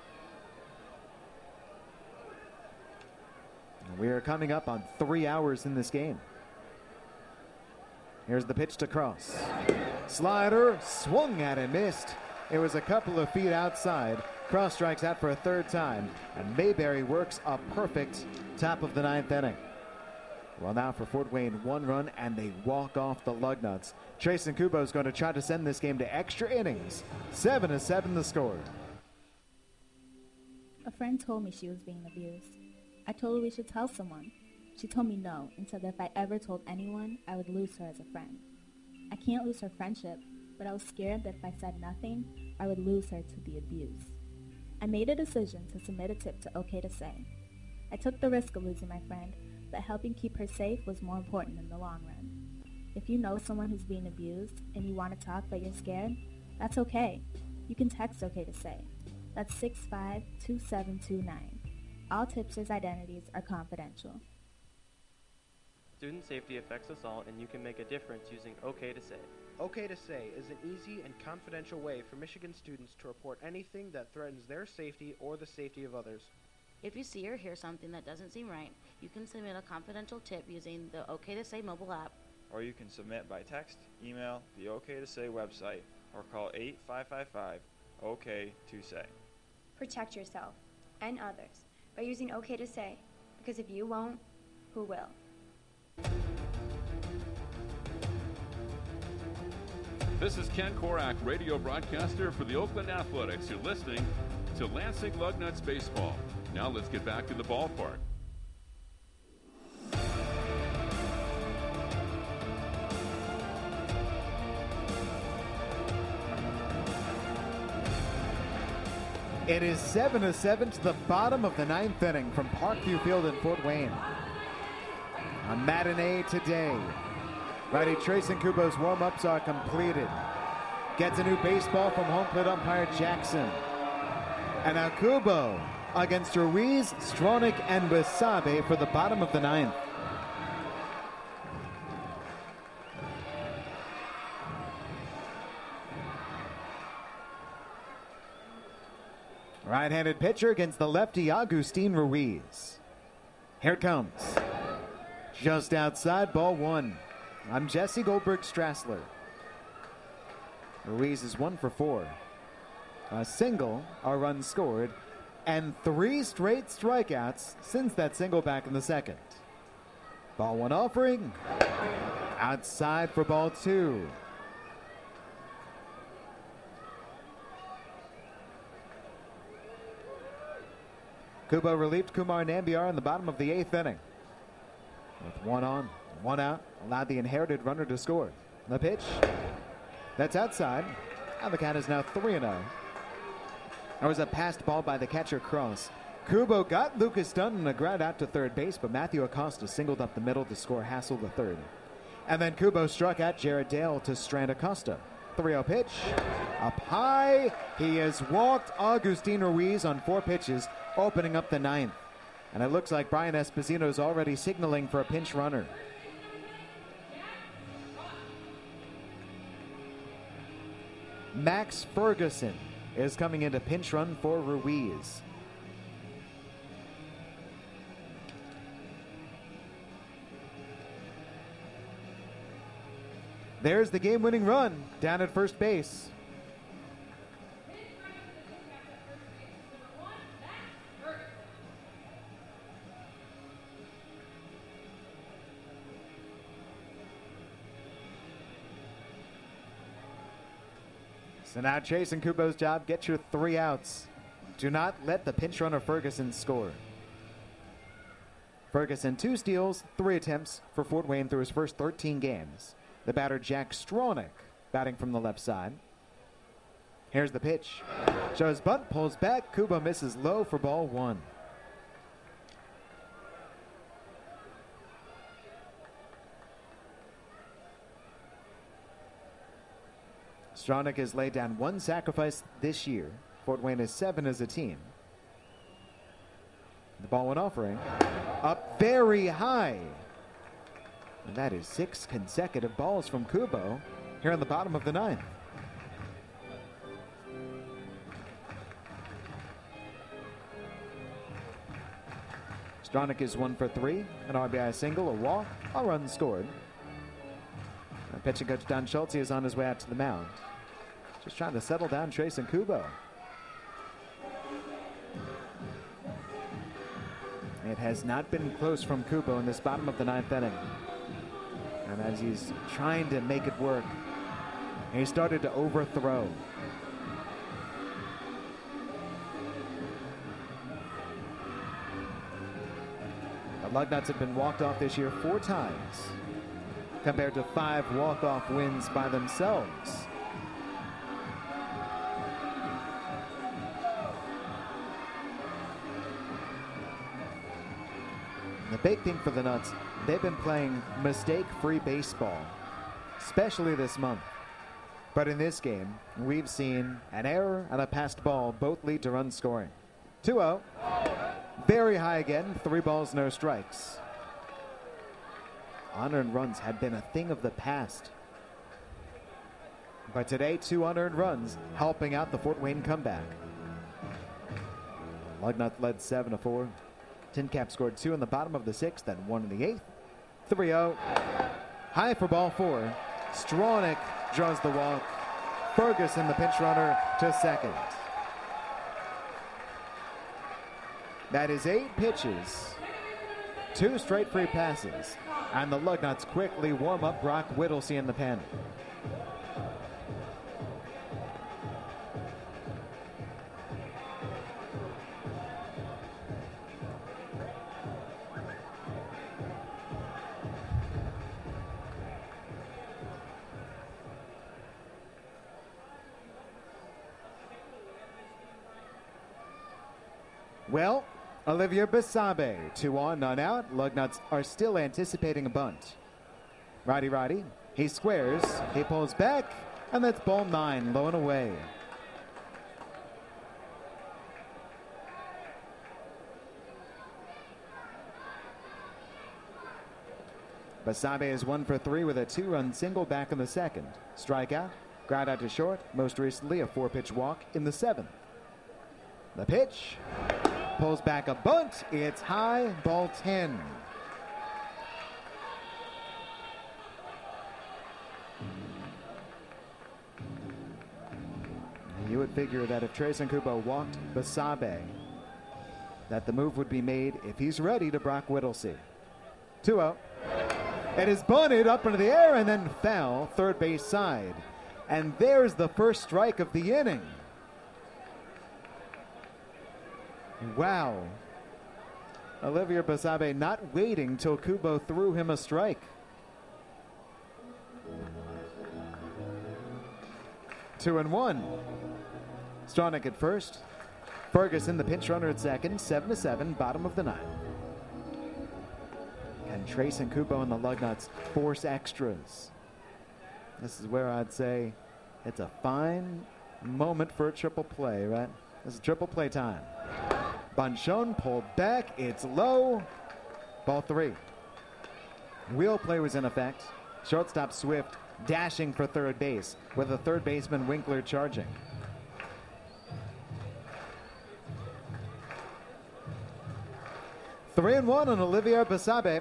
We are coming up on 3 hours in this game. Here's the pitch to Cross. Slider swung at and missed. It was a couple of feet outside. Cross strikes out for a 3rd time, and Mayberry works a perfect top of the 9th inning. Well, now for Fort Wayne, 1 run, and they walk off the Lugnuts. Trace and Kubo is going to try to send this game to extra innings. 7-7 the score. A friend told me she was being abused. I told her we should tell someone. She told me no, and said that if I ever told anyone, I would lose her as a friend. I can't lose her friendship, but I was scared that if I said nothing, I would lose her to the abuse. I made a decision to submit a tip to OK to Say. I took the risk of losing my friend, but helping keep her safe was more important in the long run. If you know someone who's being abused and you want to talk but you're scared, that's okay. You can text OK to Say. That's 652729. All tipsters' identities are confidential. Student safety affects us all, and you can make a difference using OK to Say. OK to Say is an easy and confidential way for Michigan students to report anything that threatens their safety or the safety of others. If you see or hear something that doesn't seem right, you can submit a confidential tip using the OK to Say mobile app. Or you can submit by text, email, the OK to Say website, or call 8555-OK-to-SAY. Protect yourself and others by using OK to Say, because if you won't, who will? This is Ken Korak, radio broadcaster for the Oakland Athletics. You're listening to Lansing Lugnuts Baseball. Now let's get back to the ballpark. It is 7-7 to the bottom of the ninth inning from Parkview Field in Fort Wayne. A matinee today. Righty Trayson Kubo's warm-ups are completed. Gets a new baseball from home plate umpire Jackson. And now Kubo against Ruiz, Stronach, and Wasabe for the bottom of the ninth. Right-handed pitcher against the lefty Agustin Ruiz. Here it comes. Just outside, ball one. I'm Jesse Goldberg Strassler. Ruiz is 1 for 4. A single, a run scored, and 3 straight strikeouts since that single back in the second. Ball one offering. Outside for ball two. Kubo relieved Kumar Nambiar in the bottom of the 8th inning. With 1 on, 1 out, allowed the inherited runner to score. The pitch, that's outside, and the count is now 3-0. There was a passed ball by the catcher Cross. Kubo got Lucas Dunn a ground out to third base, but Matthew Acosta singled up the middle to score Hassel the third. And then Kubo struck out Jared Dale to strand Acosta. 3-0 pitch, up high. He has walked Agustin Ruiz on 4 pitches, opening up the 9th. And it looks like Brian Esposito is already signaling for a pinch runner. Max Ferguson is coming in to pinch run for Ruiz. There's the game-winning run down at first base. So now Trayson Kubo's job, get your 3 outs. Do not let the pinch runner Ferguson score. Ferguson 2 steals, 3 attempts for Fort Wayne through his first 13 games. The batter Jack Stronach batting from the left side. Here's the pitch. Shows bunt, pulls back. Kubo misses low for ball 1. Stronach has laid down 1 sacrifice this year. Fort Wayne is 7 as a team. The ball went offering. Up very high. And that is 6 consecutive balls from Kubo here on the bottom of the 9th. Stronach is 1 for 3. An RBI single, a walk, a run scored. And pitching coach Don Schulte is on his way out to the mound. Just trying to settle down Trayson Kubo. It has not been close from Kubo in this bottom of the 9th inning. And as he's trying to make it work, he started to overthrow. The Lugnuts have been walked off this year 4 times, compared to 5 walk-off wins by themselves. The big thing for the Nuts, they've been playing mistake-free baseball, especially this month. But in this game, we've seen an error and a passed ball both lead to run scoring. 2-0. Very high again, 3 balls, no strikes. Unearned runs had been a thing of the past But today, 2 unearned runs helping out the Fort Wayne comeback. Lugnuts led 7-4. Tin Cap scored 2 in the bottom of the 6th, then 1 in the 8th. 3-0. High for ball 4. Stronach draws the walk. Ferguson, the pinch runner, to second. That is 8 pitches, 2 straight free passes, and the Lugnuts quickly warm up Brock Whittlesey in the pen. Well, Olivier Basabe, 2 on, none out. Lugnuts are still anticipating a bunt. Righty. He squares, he pulls back, and that's ball 9, low and away. Basabe is 1 for 3 with a 2-run single back in the 2nd. Strikeout, ground out to short, most recently a 4-pitch walk in the 7th. The pitch. Pulls back a bunt. It's high, ball 10. You would figure that if Trayson Kubo walked Basabe, that the move would be made if he's ready to Brock Whittlesey. 2-0. It is bunted up into the air and then foul, third base side. And there's the first strike of the inning. Wow. Olivier Basabe not waiting till Kubo threw him a strike. 2-1. Stronach at first. Ferguson, the pinch runner at second. 7-7, bottom of the 9th. And Trayson Kubo and the Lugnuts force extras. This is where I'd say it's a fine moment for a triple play, right? This is triple play time. Bonchon pulled back. It's low. Ball 3. Wheel play was in effect. Shortstop Swift dashing for third base with the third baseman Winkler charging. Three and 1 on Olivier Basabe.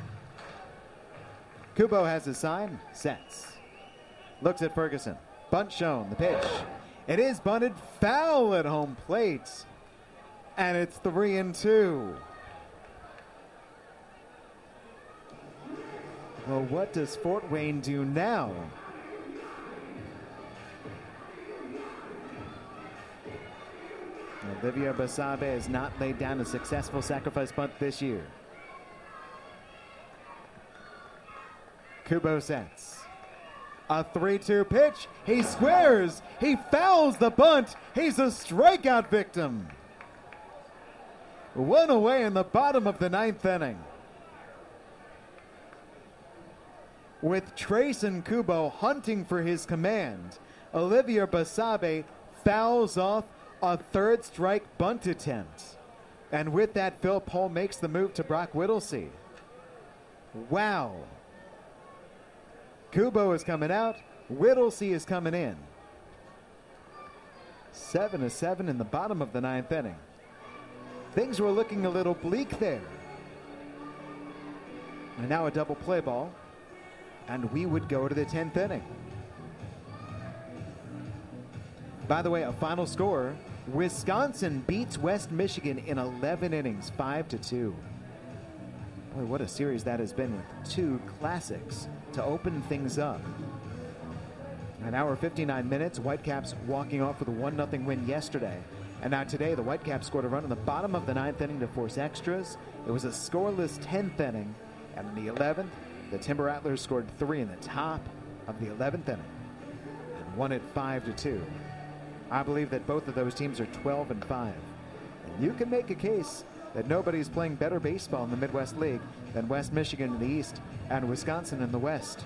Kubo has his sign. Sets. Looks at Ferguson. Bunt shown. The pitch. It is bunted. Foul at home plate. And it's 3-2. Well, what does Fort Wayne do now? Olivier Basabe has not laid down a successful sacrifice bunt this year. Kubo sets. A 3-2 pitch. He squares. He fouls the bunt. He's a strikeout victim. 1 away in the bottom of the 9th inning. With Trayson Kubo hunting for his command, Olivier Basabe fouls off a third strike bunt attempt. And with that, Phil Pohl makes the move to Brock Whittlesey. Wow. Kubo is coming out. Whittlesey is coming in. 7-7 in the bottom of the 9th inning. Things were looking a little bleak there. And now a double play ball. And we would go to the 10th inning. By the way, a final score. Wisconsin beats West Michigan in 11 innings, 5-2. Boy, what a series that has been with 2 classics to open things up. An hour 59 minutes. Whitecaps walking off with a 1-0 win yesterday. And now today, the Whitecaps scored a run in the bottom of the 9th inning to force extras. It was a scoreless 10th inning. And in the 11th, the Timber Rattlers scored 3 in the top of the 11th inning and won it 5-2. I believe that both of those teams are 12-5. And you can make a case that nobody's playing better baseball in the Midwest League than West Michigan in the East and Wisconsin in the West.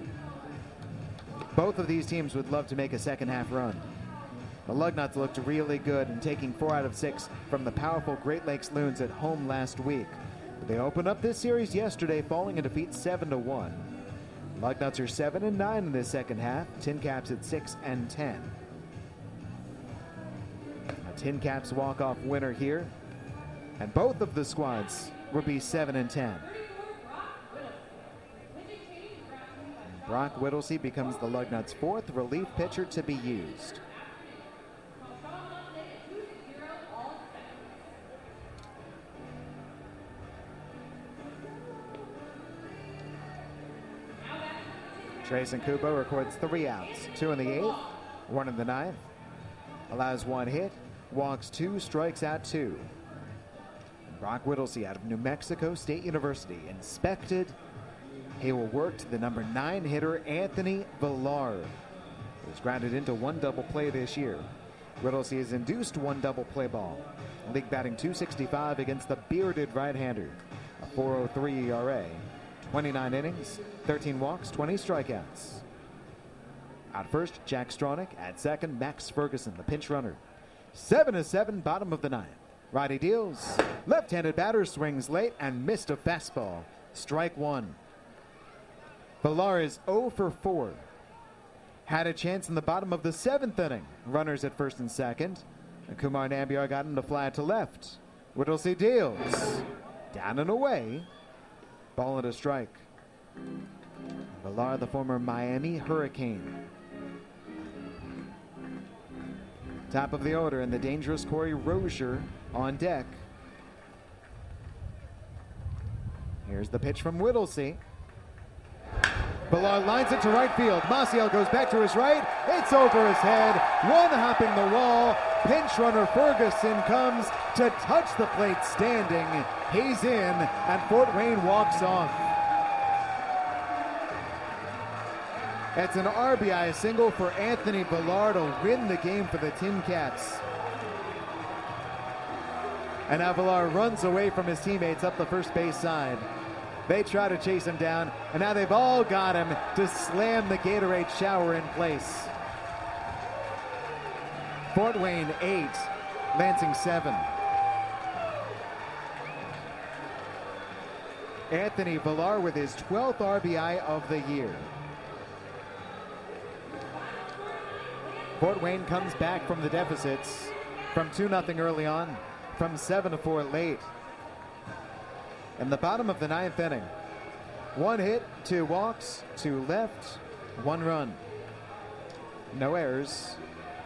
Both of these teams would love to make a second half run. The Lugnuts looked really good in taking 4 out of 6 from the powerful Great Lakes Loons at home last week. But they opened up this series yesterday, falling in defeat 7-1. Lugnuts are 7-9 in the second half. Tin Caps at 6-10. A Tin Caps walk-off winner here, and both of the squads will be 7-10. Brock Whittlesey becomes the Lugnuts' fourth relief pitcher to be used. Trayson Kubo records 3 outs, 2 in the 8th, 1 in the 9th. Allows 1 hit, walks 2, strikes out 2. Brock Whittlesey out of New Mexico State University inspected. He will work to the number 9 hitter, Anthony Villar, who was grounded into 1 double play this year. Whittlesey has induced 1 double play ball. League batting .265 against the bearded right-hander. A .403 ERA. 29 innings, 13 walks, 20 strikeouts. Out first, Jack Stronach. At second, Max Ferguson, the pinch runner. 7-7, bottom of the 9th. Righty deals. Left-handed batter swings late and missed a fastball. Strike 1. Villar is 0 for 4. Had a chance in the bottom of the 7th inning. Runners at first and second. And Kumar Nambiar got him to fly to left. Whittlesey deals. Down and away. Ball and a strike. Villar, the former Miami Hurricane. Top of the order, and the dangerous Corey Rozier on deck. Here's the pitch from Whittlesey. Villar lines it to right field. Maciel goes back to his right. It's over his head. One hopping the wall. Pinch runner Ferguson comes to touch the plate standing. He's in, and Fort Wayne walks off. It's an RBI single for Anthony Villar to win the game for the Tin Caps. And now Villar runs away from his teammates up the first base side. They try to chase him down, and now they've all got him to slam the Gatorade shower in place. Fort Wayne 8, Lansing 7. Anthony Villar with his 12th RBI of the year. Fort Wayne comes back from the deficits from 2-0 early on, from 7-4 late. In the bottom of the 9th inning, 1 hit, 2 walks, 2 left, 1 run. No errors.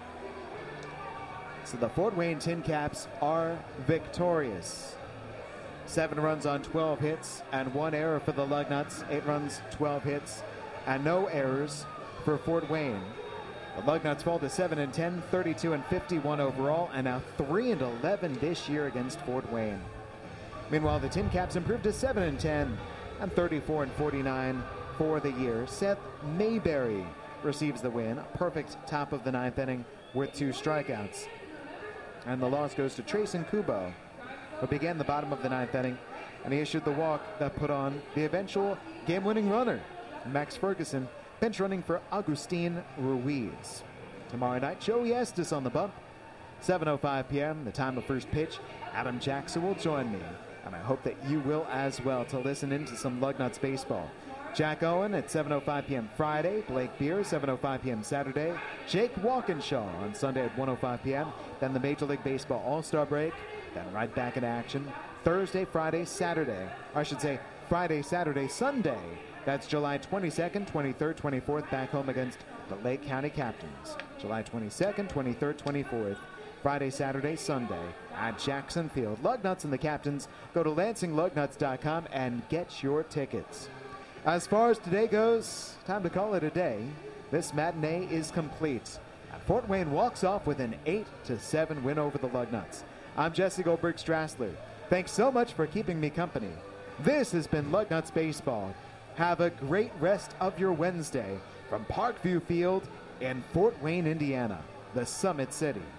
So the Fort Wayne Tin Caps are victorious. 7 runs on 12 hits and 1 error for the Lugnuts. 8 runs, 12 hits, and no errors for Fort Wayne. The Lugnuts fall to 7-10, 32-51 overall, and now 3-11 this year against Fort Wayne. Meanwhile, the Tin Caps improved to 7-10 and 34-49 for the year. Seth Mayberry receives the win. Perfect top of the 9th inning with 2 strikeouts. And the loss goes to Trayson Kubo, who began the bottom of the 9th inning, and he issued the walk that put on the eventual game-winning runner, Max Ferguson, bench running for Agustin Ruiz. Tomorrow night, Joey Estes on the bump. 7:05 p.m., the time of first pitch. Adam Jackson will join me, and I hope that you will as well, to listen into some Lugnuts baseball. Jack Owen at 7:05 p.m. Friday. Blake Beer, 7:05 p.m. Saturday. Jake Walkinshaw on Sunday at 1:05 p.m. Then the Major League Baseball All-Star break. Then right back in action Thursday, Friday, Saturday. Or I should say Friday, Saturday, Sunday. That's July 22nd, 23rd, 24th, back home against the Lake County Captains. July 22nd, 23rd, 24th. Friday, Saturday, Sunday at Jackson Field. Lugnuts and the Captains. Go to LansingLugnuts.com and get your tickets. As far as today goes, time to call it a day. This matinee is complete. And Fort Wayne walks off with an 8-7 win over the Lugnuts. I'm Jesse Goldberg Strassler. Thanks so much for keeping me company. This has been Lugnuts Baseball. Have a great rest of your Wednesday from Parkview Field in Fort Wayne, Indiana, the Summit City.